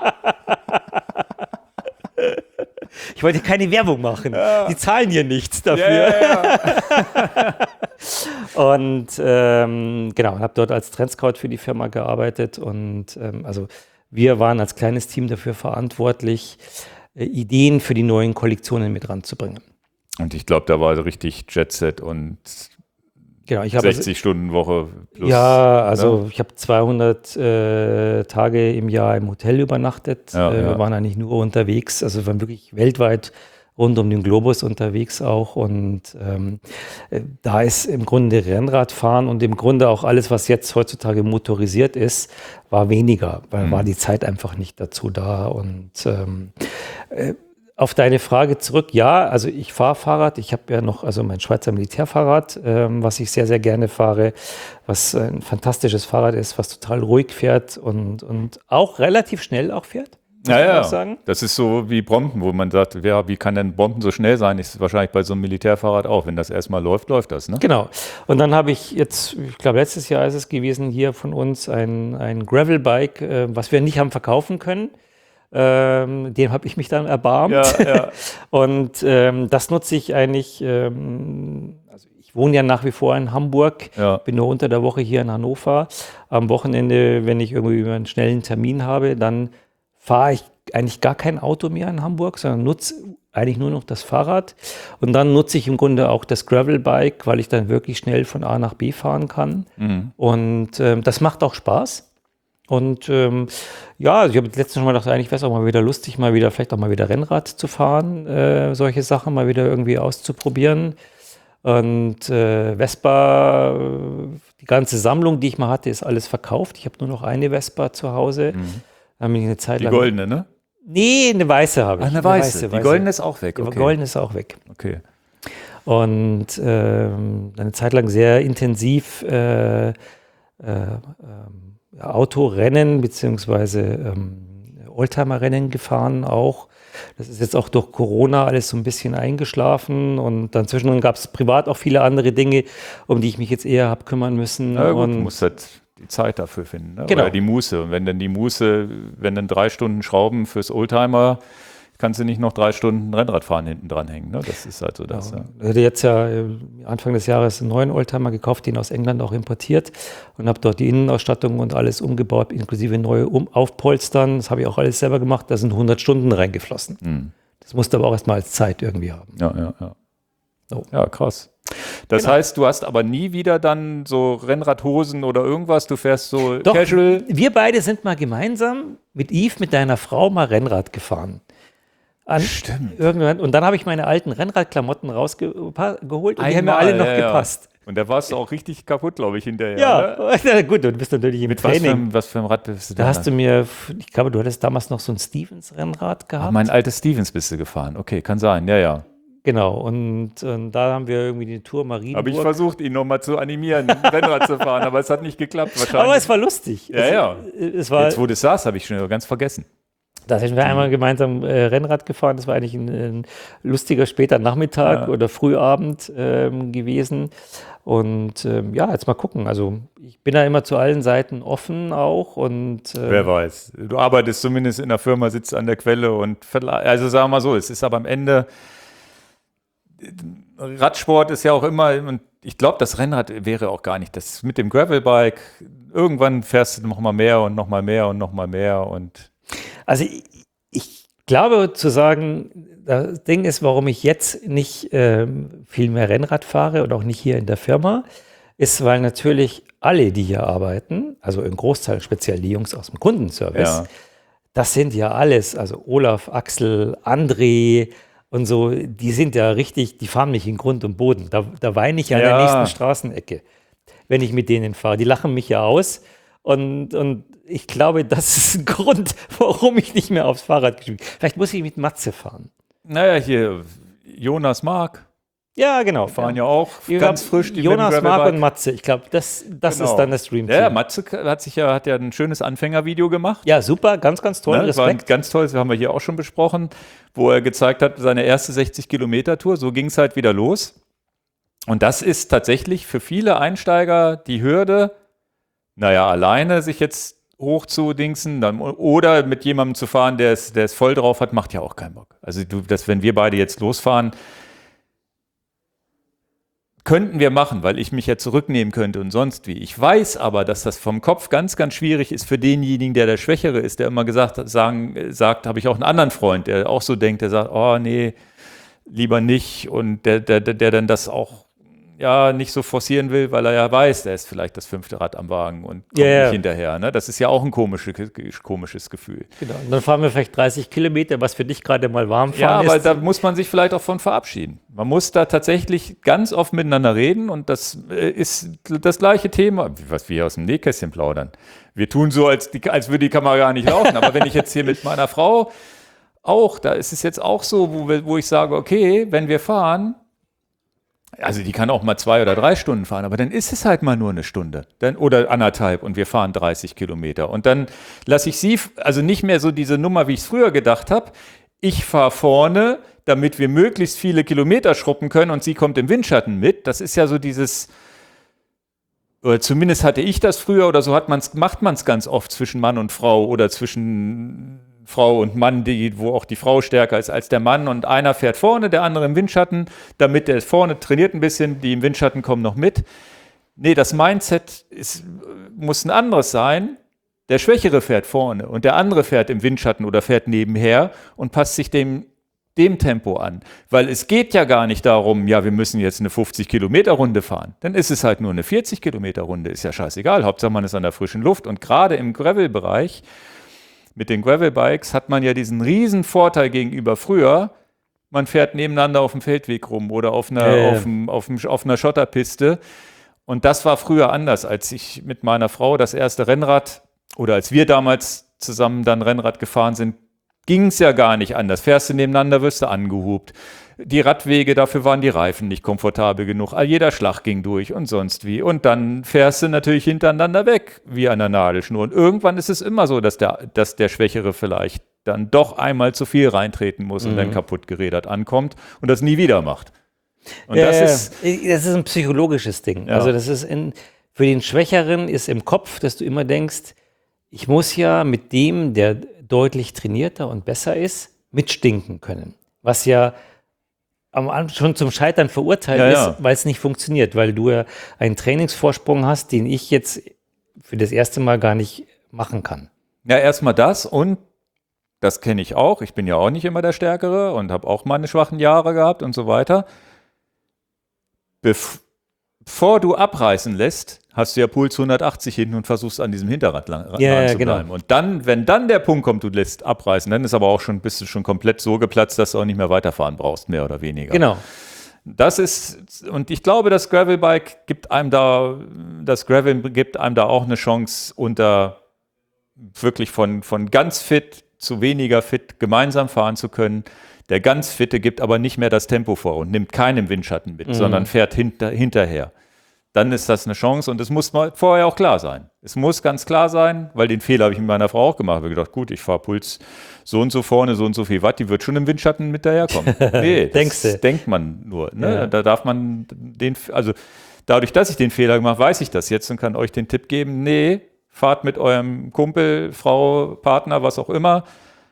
Speaker 2: Ich wollte keine Werbung machen.
Speaker 1: Ja.
Speaker 2: Die zahlen hier nichts dafür.
Speaker 1: Ja, ja, ja.
Speaker 2: Und ähm, genau, habe dort als Trendscout für die Firma gearbeitet. Und ähm, also wir waren als kleines Team dafür verantwortlich, äh, Ideen für die neuen Kollektionen mit ranzubringen.
Speaker 1: Und ich glaube, da war richtig Jetset und
Speaker 2: Genau, ich habe
Speaker 1: sechzig Stunden Woche plus.
Speaker 2: Ja, also
Speaker 1: ne?
Speaker 2: ich habe zweihundert äh, Tage im Jahr im Hotel übernachtet.
Speaker 1: Ja,
Speaker 2: äh, wir
Speaker 1: ja.
Speaker 2: waren eigentlich nur unterwegs, also wir waren wirklich weltweit rund um den Globus unterwegs auch. Und ähm, äh, da ist im Grunde Rennradfahren und im Grunde auch alles, was jetzt heutzutage motorisiert ist, war weniger, weil
Speaker 1: Mhm.
Speaker 2: war die Zeit einfach nicht dazu da. Und ähm, äh, auf deine Frage zurück, ja, also ich fahre Fahrrad, ich habe ja noch also mein Schweizer Militärfahrrad, ähm, was ich sehr, sehr gerne fahre, was ein fantastisches Fahrrad ist, was total ruhig fährt und, und auch relativ schnell auch fährt, muss
Speaker 1: Ja,
Speaker 2: man
Speaker 1: ja.
Speaker 2: auch sagen.
Speaker 1: Das ist so wie Brompton, wo man sagt, ja, wie kann denn Brompton so schnell sein? Ist wahrscheinlich bei so einem Militärfahrrad auch. Wenn das erstmal läuft, läuft das, ne?
Speaker 2: Genau. Und dann habe ich jetzt, ich glaube letztes Jahr ist es gewesen, hier von uns ein, ein Gravelbike, äh, was wir nicht haben verkaufen können. Ähm, dem habe ich mich dann erbarmt.
Speaker 1: Ja, ja.
Speaker 2: Und ähm, das nutze ich eigentlich, ähm, also ich wohne ja nach wie vor in Hamburg,
Speaker 1: Ja.
Speaker 2: bin nur unter der Woche hier in Hannover. Am Wochenende, wenn ich irgendwie einen schnellen Termin habe, dann fahre ich eigentlich gar kein Auto mehr in Hamburg, sondern nutze eigentlich nur noch das Fahrrad. Und dann nutze ich im Grunde auch das Gravelbike, weil ich dann wirklich schnell von A nach B fahren kann.
Speaker 1: Mhm.
Speaker 2: Und ähm, das macht auch Spaß. Und ähm, ja, also ich habe letztens schon mal gedacht, eigentlich wäre es auch mal wieder lustig, mal wieder, vielleicht auch mal wieder Rennrad zu fahren, äh, solche Sachen mal wieder irgendwie auszuprobieren. Und äh, Vespa, äh, die ganze Sammlung, die ich mal hatte, ist alles verkauft. Ich habe nur noch eine Vespa zu Hause.
Speaker 1: Mhm.
Speaker 2: Da bin ich eine Zeit
Speaker 1: Die
Speaker 2: lang.
Speaker 1: goldene, ne?
Speaker 2: Nee, eine weiße habe ich.
Speaker 1: Ach, eine weiße. Die goldene ist auch weg.
Speaker 2: Die
Speaker 1: Okay.
Speaker 2: goldene ist auch weg.
Speaker 1: Okay.
Speaker 2: Und ähm, eine Zeit lang sehr intensiv äh, äh, ähm, ja, Autorennen beziehungsweise ähm, Oldtimer-Rennen gefahren auch. Das ist jetzt auch durch Corona alles so ein bisschen eingeschlafen und dann zwischendrin gab es privat auch viele andere Dinge, um die ich mich jetzt eher habe kümmern müssen.
Speaker 1: Na gut,
Speaker 2: und
Speaker 1: du musst halt die Zeit dafür finden, ne?
Speaker 2: Genau.
Speaker 1: Oder die Muße. Und wenn dann die Muße, wenn dann drei Stunden Schrauben fürs Oldtimer, kannst du nicht noch drei Stunden Rennradfahren hinten dran hängen. Ne? Das ist halt so das. Ja.
Speaker 2: Ich hatte jetzt ja äh, Anfang des Jahres einen neuen Oldtimer gekauft, den aus England auch importiert und habe dort die Innenausstattung und alles umgebaut, inklusive neue um Aufpolstern. Das habe ich auch alles selber gemacht. Da sind hundert Stunden reingeflossen.
Speaker 1: Mhm.
Speaker 2: Das musste aber auch erstmal als Zeit irgendwie haben.
Speaker 1: Ja, ja, ja.
Speaker 2: So.
Speaker 1: Ja, krass. Das
Speaker 2: Genau.
Speaker 1: heißt, du hast aber nie wieder dann so Rennradhosen oder irgendwas, du fährst so
Speaker 2: Doch,
Speaker 1: casual.
Speaker 2: wir beide sind mal gemeinsam mit Yves, mit deiner Frau, mal Rennrad gefahren. An
Speaker 1: Stimmt.
Speaker 2: Irgendwann, und dann habe ich meine alten Rennradklamotten rausgeholt und die haben mir
Speaker 1: Einmal,
Speaker 2: alle noch
Speaker 1: ja, ja.
Speaker 2: gepasst.
Speaker 1: Und da warst du auch richtig kaputt, glaube ich, hinterher.
Speaker 2: Ja,
Speaker 1: Ne?
Speaker 2: ja, gut, du bist natürlich im
Speaker 1: Mit was für,
Speaker 2: Training.
Speaker 1: einem- was für einem Rad bist du
Speaker 2: Da
Speaker 1: denn
Speaker 2: hast du
Speaker 1: dann?
Speaker 2: mir, ich glaube, du hattest damals noch so ein Stevens-Rennrad
Speaker 1: Ach,
Speaker 2: gehabt.
Speaker 1: mein altes Stevens bist du gefahren. Okay, kann sein. Ja, ja.
Speaker 2: Genau, und, und da haben wir irgendwie die Tour Marienburg.
Speaker 1: Habe ich versucht, ihn nochmal zu animieren, Rennrad zu fahren, aber es hat nicht geklappt wahrscheinlich.
Speaker 2: Aber es war lustig.
Speaker 1: Ja,
Speaker 2: es,
Speaker 1: ja.
Speaker 2: Es war,
Speaker 1: Jetzt, wo du sagst, habe ich schon ganz vergessen.
Speaker 2: da sind wir einmal gemeinsam äh, Rennrad gefahren. Das war eigentlich ein, ein lustiger später Nachmittag
Speaker 1: Ja.
Speaker 2: oder Frühabend ähm, gewesen. Und ähm, ja, jetzt mal gucken. Also ich bin da immer zu allen Seiten offen auch. Und ähm,
Speaker 1: Wer weiß. Du arbeitest zumindest in der Firma, sitzt an der Quelle und verla- also sagen wir mal so, es ist aber am Ende, Radsport ist ja auch immer, und ich glaube, das Rennrad wäre auch gar nicht, das mit dem Gravelbike, irgendwann fährst du noch mal mehr und noch mal mehr und noch mal mehr und
Speaker 2: Also ich, ich glaube zu sagen, das Ding ist, warum ich jetzt nicht ähm, viel mehr Rennrad fahre und auch nicht hier in der Firma, ist, weil natürlich alle, die hier arbeiten, also im Großteil speziell die Jungs aus dem Kundenservice,
Speaker 1: ja.
Speaker 2: das sind ja alles, also Olaf, Axel, André und so, die sind ja richtig, die fahren mich in Grund und Boden. Da, da weine ich an
Speaker 1: Ja.
Speaker 2: der nächsten Straßenecke, wenn ich mit denen fahre. Die lachen mich ja aus und, und ich glaube, das ist ein Grund, warum ich nicht mehr aufs Fahrrad gespielt habe. Vielleicht muss ich mit Matze fahren.
Speaker 1: Naja, hier Jonas Mark
Speaker 2: Ja, genau.
Speaker 1: fahren ja auch
Speaker 2: Ich
Speaker 1: ganz
Speaker 2: glaub,
Speaker 1: frisch die
Speaker 2: Jonas,
Speaker 1: mit dem
Speaker 2: Marc
Speaker 1: Gravelbike.
Speaker 2: und Matze. Ich glaube, das, das
Speaker 1: Genau.
Speaker 2: ist dann das Dream
Speaker 1: Ja,
Speaker 2: Team.
Speaker 1: Matze hat sich ja, hat ja ein schönes Anfängervideo gemacht.
Speaker 2: Ja, super, ganz, ganz toll.
Speaker 1: Ne, das war ein
Speaker 2: Respekt.
Speaker 1: ganz tolles, das haben wir hier auch schon besprochen, wo er gezeigt hat, seine erste sechzig-Kilometer-Tour, so ging es halt wieder los. Und das ist tatsächlich für viele Einsteiger die Hürde, naja, alleine sich jetzt hochzudingsen dann, oder mit jemandem zu fahren, der es, der es voll drauf hat, macht ja auch keinen Bock. Also du, das, wenn wir beide jetzt losfahren, könnten wir machen, weil ich mich ja zurücknehmen könnte und sonst wie. Ich weiß aber, dass das vom Kopf ganz, ganz schwierig ist für denjenigen, der der Schwächere ist, der immer gesagt hat, sagen, sagt, habe ich auch einen anderen Freund, der auch so denkt, der sagt, oh nee, lieber nicht und der, der, der dann das auch ja nicht so forcieren will, weil er ja weiß, der ist vielleicht das fünfte Rad am Wagen und kommt
Speaker 2: Ja, ja.
Speaker 1: nicht hinterher. Ne? Das ist ja auch ein komische, komisches Gefühl.
Speaker 2: Genau. Und dann fahren wir vielleicht dreißig Kilometer, was für dich gerade mal warm
Speaker 1: Ja,
Speaker 2: fahren
Speaker 1: aber
Speaker 2: ist.
Speaker 1: da muss man sich vielleicht auch von verabschieden. Man muss da tatsächlich ganz oft miteinander reden und das äh, ist das gleiche Thema, was wir hier aus dem Nähkästchen plaudern. Wir tun so, als, die, als würde die Kamera gar nicht laufen, aber wenn ich jetzt hier mit meiner Frau auch, da ist es jetzt auch so, wo, wir, wo ich sage, okay, wenn wir fahren, also die kann auch mal zwei oder drei Stunden fahren, aber dann ist es halt mal nur eine Stunde dann, oder anderthalb und wir fahren dreißig Kilometer. Und dann lasse ich sie, also nicht mehr so diese Nummer, wie ich es früher gedacht habe, ich fahre vorne, damit wir möglichst viele Kilometer schruppen können und sie kommt im Windschatten mit. Das ist ja so dieses, oder zumindest hatte ich das früher oder so hat man's, macht man es ganz oft zwischen Mann und Frau oder zwischen Frau und Mann, die, wo auch die Frau stärker ist als der Mann und einer fährt vorne, der andere im Windschatten, damit der vorne trainiert ein bisschen, die im Windschatten kommen noch mit. Nee, das Mindset ist, muss ein anderes sein. Der Schwächere fährt vorne und der andere fährt im Windschatten oder fährt nebenher und passt sich dem, dem Tempo an. Weil es geht ja gar nicht darum, ja, wir müssen jetzt eine fünfzig-Kilometer-Runde fahren. Dann ist es halt nur eine vierzig-Kilometer-Runde, ist ja scheißegal. Hauptsache man ist an der frischen Luft und gerade im Gravel-Bereich mit den Gravelbikes hat man ja diesen riesen Vorteil gegenüber früher. Man fährt nebeneinander auf dem Feldweg rum oder auf einer,
Speaker 2: Äh.
Speaker 1: auf dem, auf dem, auf einer Schotterpiste. Und das war früher anders, als ich mit meiner Frau das erste Rennrad oder als wir damals zusammen dann Rennrad gefahren sind, ging es ja gar nicht anders. Fährst du nebeneinander, wirst du angehupt. Die Radwege, dafür waren die Reifen nicht komfortabel genug. All jeder Schlag ging durch und sonst wie. Und dann fährst du natürlich hintereinander weg, wie an der Nadelschnur. Und irgendwann ist es immer so, dass der, dass der Schwächere vielleicht dann doch einmal zu viel reintreten muss und dann kaputt gerädert ankommt und das nie wieder macht. Und
Speaker 2: ja,
Speaker 1: das
Speaker 2: ja.
Speaker 1: ist,
Speaker 2: das ist ein psychologisches Ding.
Speaker 1: Ja.
Speaker 2: Also das ist in, für den Schwächeren ist im Kopf, dass du immer denkst, ich muss ja mit dem, der deutlich trainierter und besser ist, mitstinken können. Was ja am Anfang schon zum Scheitern verurteilt
Speaker 1: Ja,
Speaker 2: ist,
Speaker 1: ja.
Speaker 2: weil es nicht funktioniert, weil du ja einen Trainingsvorsprung hast, den ich jetzt für das erste Mal gar nicht machen kann.
Speaker 1: ja, erstmal das und das kenne ich auch. Ich bin ja auch nicht immer der Stärkere und habe auch meine schwachen Jahre gehabt und so weiter. Bef- bevor du abreißen lässt, hast du ja Puls hundertachtzig hinten und versuchst an diesem Hinterrad lang,
Speaker 2: Ja,
Speaker 1: dran
Speaker 2: ja,
Speaker 1: zu
Speaker 2: genau.
Speaker 1: bleiben. Und dann, wenn dann der Punkt kommt, du lässt abreißen, dann ist aber auch schon, bist du schon komplett so geplatzt, dass du auch nicht mehr weiterfahren brauchst, mehr oder weniger.
Speaker 2: Genau.
Speaker 1: Das ist, und ich glaube, das Gravelbike gibt einem da, das Gravel gibt einem da auch eine Chance, unter wirklich von, von ganz fit zu weniger fit gemeinsam fahren zu können. Der ganz Fitte gibt aber nicht mehr das Tempo vor und nimmt keinen Windschatten mit, mhm. sondern fährt hinter, hinterher. Dann ist das eine Chance und es muss mal vorher auch klar sein. Es muss ganz klar sein, weil den Fehler habe ich mit meiner Frau auch gemacht. Ich habe gedacht, gut, ich fahre Puls so und so vorne, so und so viel Watt, die wird schon im Windschatten mit daherkommen. Nee, das
Speaker 2: Denkst du?
Speaker 1: denkt man nur. Ne?
Speaker 2: Ja.
Speaker 1: Da darf man den, also dadurch, dass ich den Fehler gemacht habe, weiß ich das jetzt und kann euch den Tipp geben, nee, fahrt mit eurem Kumpel, Frau, Partner, was auch immer,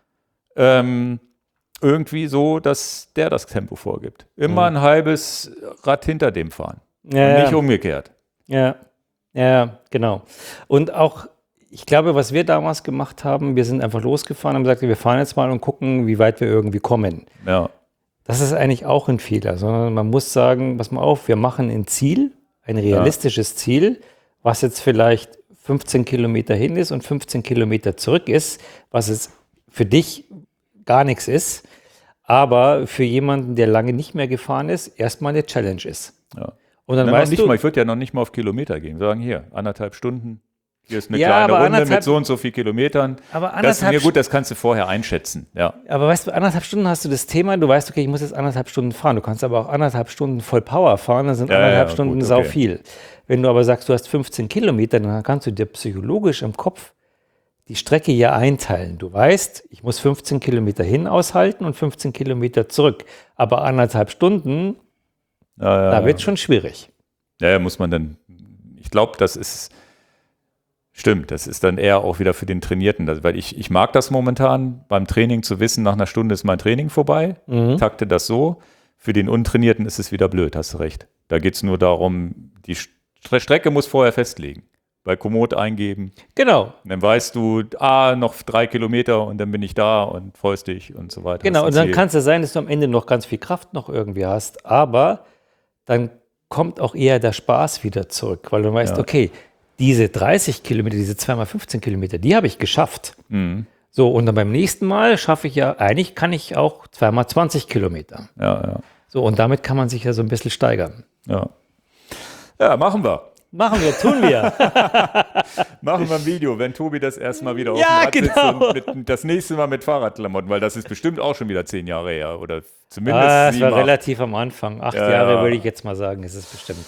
Speaker 1: ähm, irgendwie so, dass der das Tempo vorgibt. Immer mhm. ein halbes Rad hinter dem fahren.
Speaker 2: Ja,
Speaker 1: und nicht
Speaker 2: ja.
Speaker 1: umgekehrt.
Speaker 2: Ja, ja, genau. Und auch, ich glaube, was wir damals gemacht haben, wir sind einfach losgefahren und haben gesagt, wir fahren jetzt mal und gucken, wie weit wir irgendwie kommen.
Speaker 1: Ja.
Speaker 2: Das ist eigentlich auch ein Fehler, sondern man muss sagen, pass mal auf, wir machen ein Ziel, ein realistisches ja. Ziel, was jetzt vielleicht fünfzehn Kilometer hin ist und fünfzehn Kilometer zurück ist, was es für dich gar nichts ist, aber für jemanden, der lange nicht mehr gefahren ist, erstmal eine Challenge ist.
Speaker 1: Ja.
Speaker 2: Und dann
Speaker 1: Nein,
Speaker 2: weißt
Speaker 1: nicht
Speaker 2: du,
Speaker 1: mal, ich würde ja noch nicht mal auf Kilometer gehen. Sagen hier, anderthalb Stunden, hier ist eine
Speaker 2: ja,
Speaker 1: kleine Runde
Speaker 2: anderthalb-
Speaker 1: mit so und so viel Kilometern.
Speaker 2: aber
Speaker 1: Das ist
Speaker 2: anderthalb
Speaker 1: mir gut, das kannst du vorher einschätzen. Ja.
Speaker 2: Aber weißt du, anderthalb Stunden hast du das Thema, du weißt, okay, ich muss jetzt anderthalb Stunden fahren. Du kannst aber auch anderthalb Stunden voll Power fahren, dann sind
Speaker 1: Ja,
Speaker 2: anderthalb
Speaker 1: ja,
Speaker 2: Stunden
Speaker 1: gut,
Speaker 2: sau
Speaker 1: okay.
Speaker 2: viel. Wenn du aber sagst, du hast fünfzehn Kilometer, dann kannst du dir psychologisch im Kopf die Strecke ja einteilen. Du weißt, ich muss fünfzehn Kilometer hin aushalten und fünfzehn Kilometer zurück. Aber anderthalb Stunden,
Speaker 1: Ja, ja,
Speaker 2: da wird es schon schwierig.
Speaker 1: ja, ja, muss man dann, ich glaube, das ist, stimmt, das ist dann eher auch wieder für den Trainierten, das, weil ich, ich mag das momentan, beim Training zu wissen, nach einer Stunde ist mein Training vorbei,
Speaker 2: Mhm.
Speaker 1: takte das so. Für den Untrainierten ist es wieder blöd, hast du recht. Da geht es nur darum, die Stre- Strecke muss vorher festlegen. Bei Komoot eingeben.
Speaker 2: Genau.
Speaker 1: Und dann weißt du, ah, noch drei Kilometer und dann bin ich da und freust dich und so weiter.
Speaker 2: Genau,
Speaker 1: Hast
Speaker 2: und
Speaker 1: ein
Speaker 2: dann
Speaker 1: Ziel.
Speaker 2: kann es ja sein, dass du am Ende noch ganz viel Kraft noch irgendwie hast, aber dann kommt auch eher der Spaß wieder zurück, weil du weißt,
Speaker 1: Ja.
Speaker 2: okay, diese dreißig Kilometer, diese zwei mal fünfzehn Kilometer, die habe ich geschafft.
Speaker 1: Mhm.
Speaker 2: So, und dann beim nächsten Mal schaffe ich ja, eigentlich kann ich auch zwei mal zwanzig Kilometer.
Speaker 1: Ja, ja,
Speaker 2: So, und damit kann man sich ja so ein bisschen steigern.
Speaker 1: ja. Ja, machen wir.
Speaker 2: Machen wir, tun wir.
Speaker 1: Machen wir ein Video, wenn Tobi das erstmal wieder auf
Speaker 2: Ja,
Speaker 1: dem Rad
Speaker 2: genau.
Speaker 1: sitzt und mit, das nächste Mal mit Fahrradklamotten, weil das ist bestimmt auch schon wieder zehn Jahre her oder zumindest
Speaker 2: Ah, es
Speaker 1: sieben,
Speaker 2: war
Speaker 1: acht.
Speaker 2: relativ am Anfang. Acht
Speaker 1: Ja,
Speaker 2: Jahre
Speaker 1: ja.
Speaker 2: würde ich jetzt mal sagen, ist es bestimmt.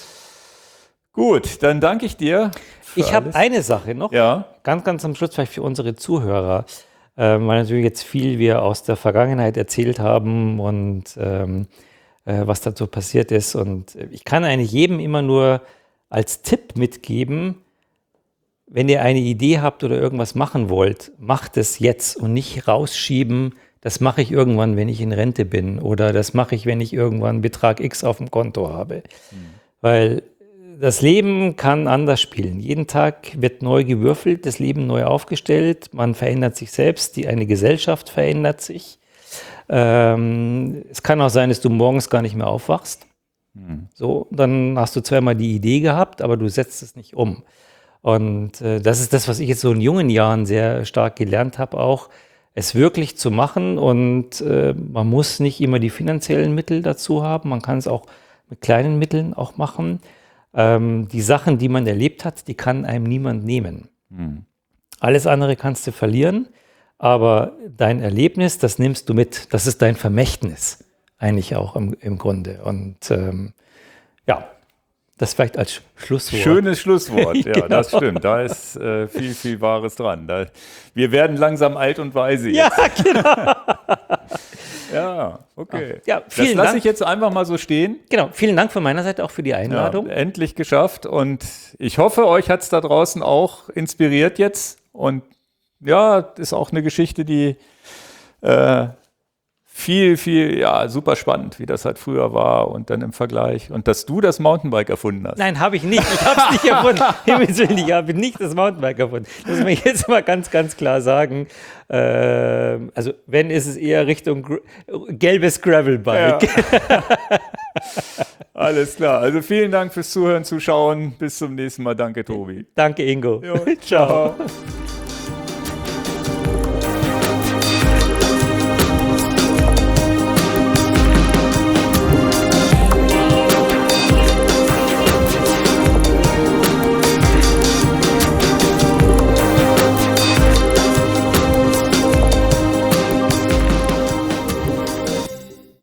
Speaker 1: Gut, dann danke ich dir. für
Speaker 2: Ich habe
Speaker 1: alles.
Speaker 2: eine Sache noch.
Speaker 1: Ja,
Speaker 2: Ganz, ganz am Schluss vielleicht für unsere Zuhörer, ähm, weil natürlich jetzt viel wir aus der Vergangenheit erzählt haben und ähm, äh, was dazu passiert ist. Und ich kann eigentlich jedem immer nur als Tipp mitgeben, wenn ihr eine Idee habt oder irgendwas machen wollt, macht es jetzt und nicht rausschieben, das mache ich irgendwann, wenn ich in Rente bin oder das mache ich, wenn ich irgendwann Betrag X auf dem Konto habe. Mhm. Weil das Leben kann anders spielen. Jeden Tag wird neu gewürfelt, das Leben neu aufgestellt, man verändert sich selbst, die eine Gesellschaft verändert sich. Ähm, es kann auch sein, dass du morgens gar nicht mehr aufwachst. Mhm. So, dann hast du zweimal die Idee gehabt, aber du setzt es nicht um. Und äh, das ist das, was ich jetzt so in jungen Jahren sehr stark gelernt habe, auch es wirklich zu machen. Und äh, man muss nicht immer die finanziellen Mittel dazu haben, man kann es auch mit kleinen Mitteln auch machen. Ähm, die Sachen, die man erlebt hat, die kann einem niemand nehmen. Mhm. Alles andere kannst du verlieren, aber dein Erlebnis, das nimmst du mit. Das ist dein Vermächtnis eigentlich auch im, im Grunde. Und ähm, ja, das vielleicht als Schlusswort.
Speaker 1: schönes Schlusswort. Ja,
Speaker 2: Genau.
Speaker 1: das stimmt. Da ist äh, viel, viel Wahres dran. Da, wir werden langsam alt und weise jetzt.
Speaker 2: Ja, genau.
Speaker 1: Ja, okay.
Speaker 2: Ja,
Speaker 1: das
Speaker 2: vielen
Speaker 1: lasse
Speaker 2: Dank.
Speaker 1: ich jetzt einfach mal so stehen.
Speaker 2: Genau, vielen Dank von meiner Seite auch für die
Speaker 1: Ja,
Speaker 2: Einladung.
Speaker 1: endlich geschafft. Und ich hoffe, euch hat es da draußen auch inspiriert jetzt. Und ja, ist auch eine Geschichte, die äh, viel, viel, ja, super spannend, wie das halt früher war und dann im Vergleich. Und dass du das Mountainbike erfunden hast.
Speaker 2: Nein, habe ich nicht. Ich habe es nicht erfunden. Himmels Willen, ich habe nicht das Mountainbike erfunden. Das muss man jetzt mal ganz, ganz klar sagen. Ähm, also wenn, ist es eher Richtung gr- gelbes Gravelbike.
Speaker 1: Ja. Alles klar. Also vielen Dank fürs Zuhören, Zuschauen. Bis zum nächsten Mal. Danke, Tobi.
Speaker 2: Danke, Ingo.
Speaker 1: Jo,
Speaker 2: ciao.
Speaker 1: ciao.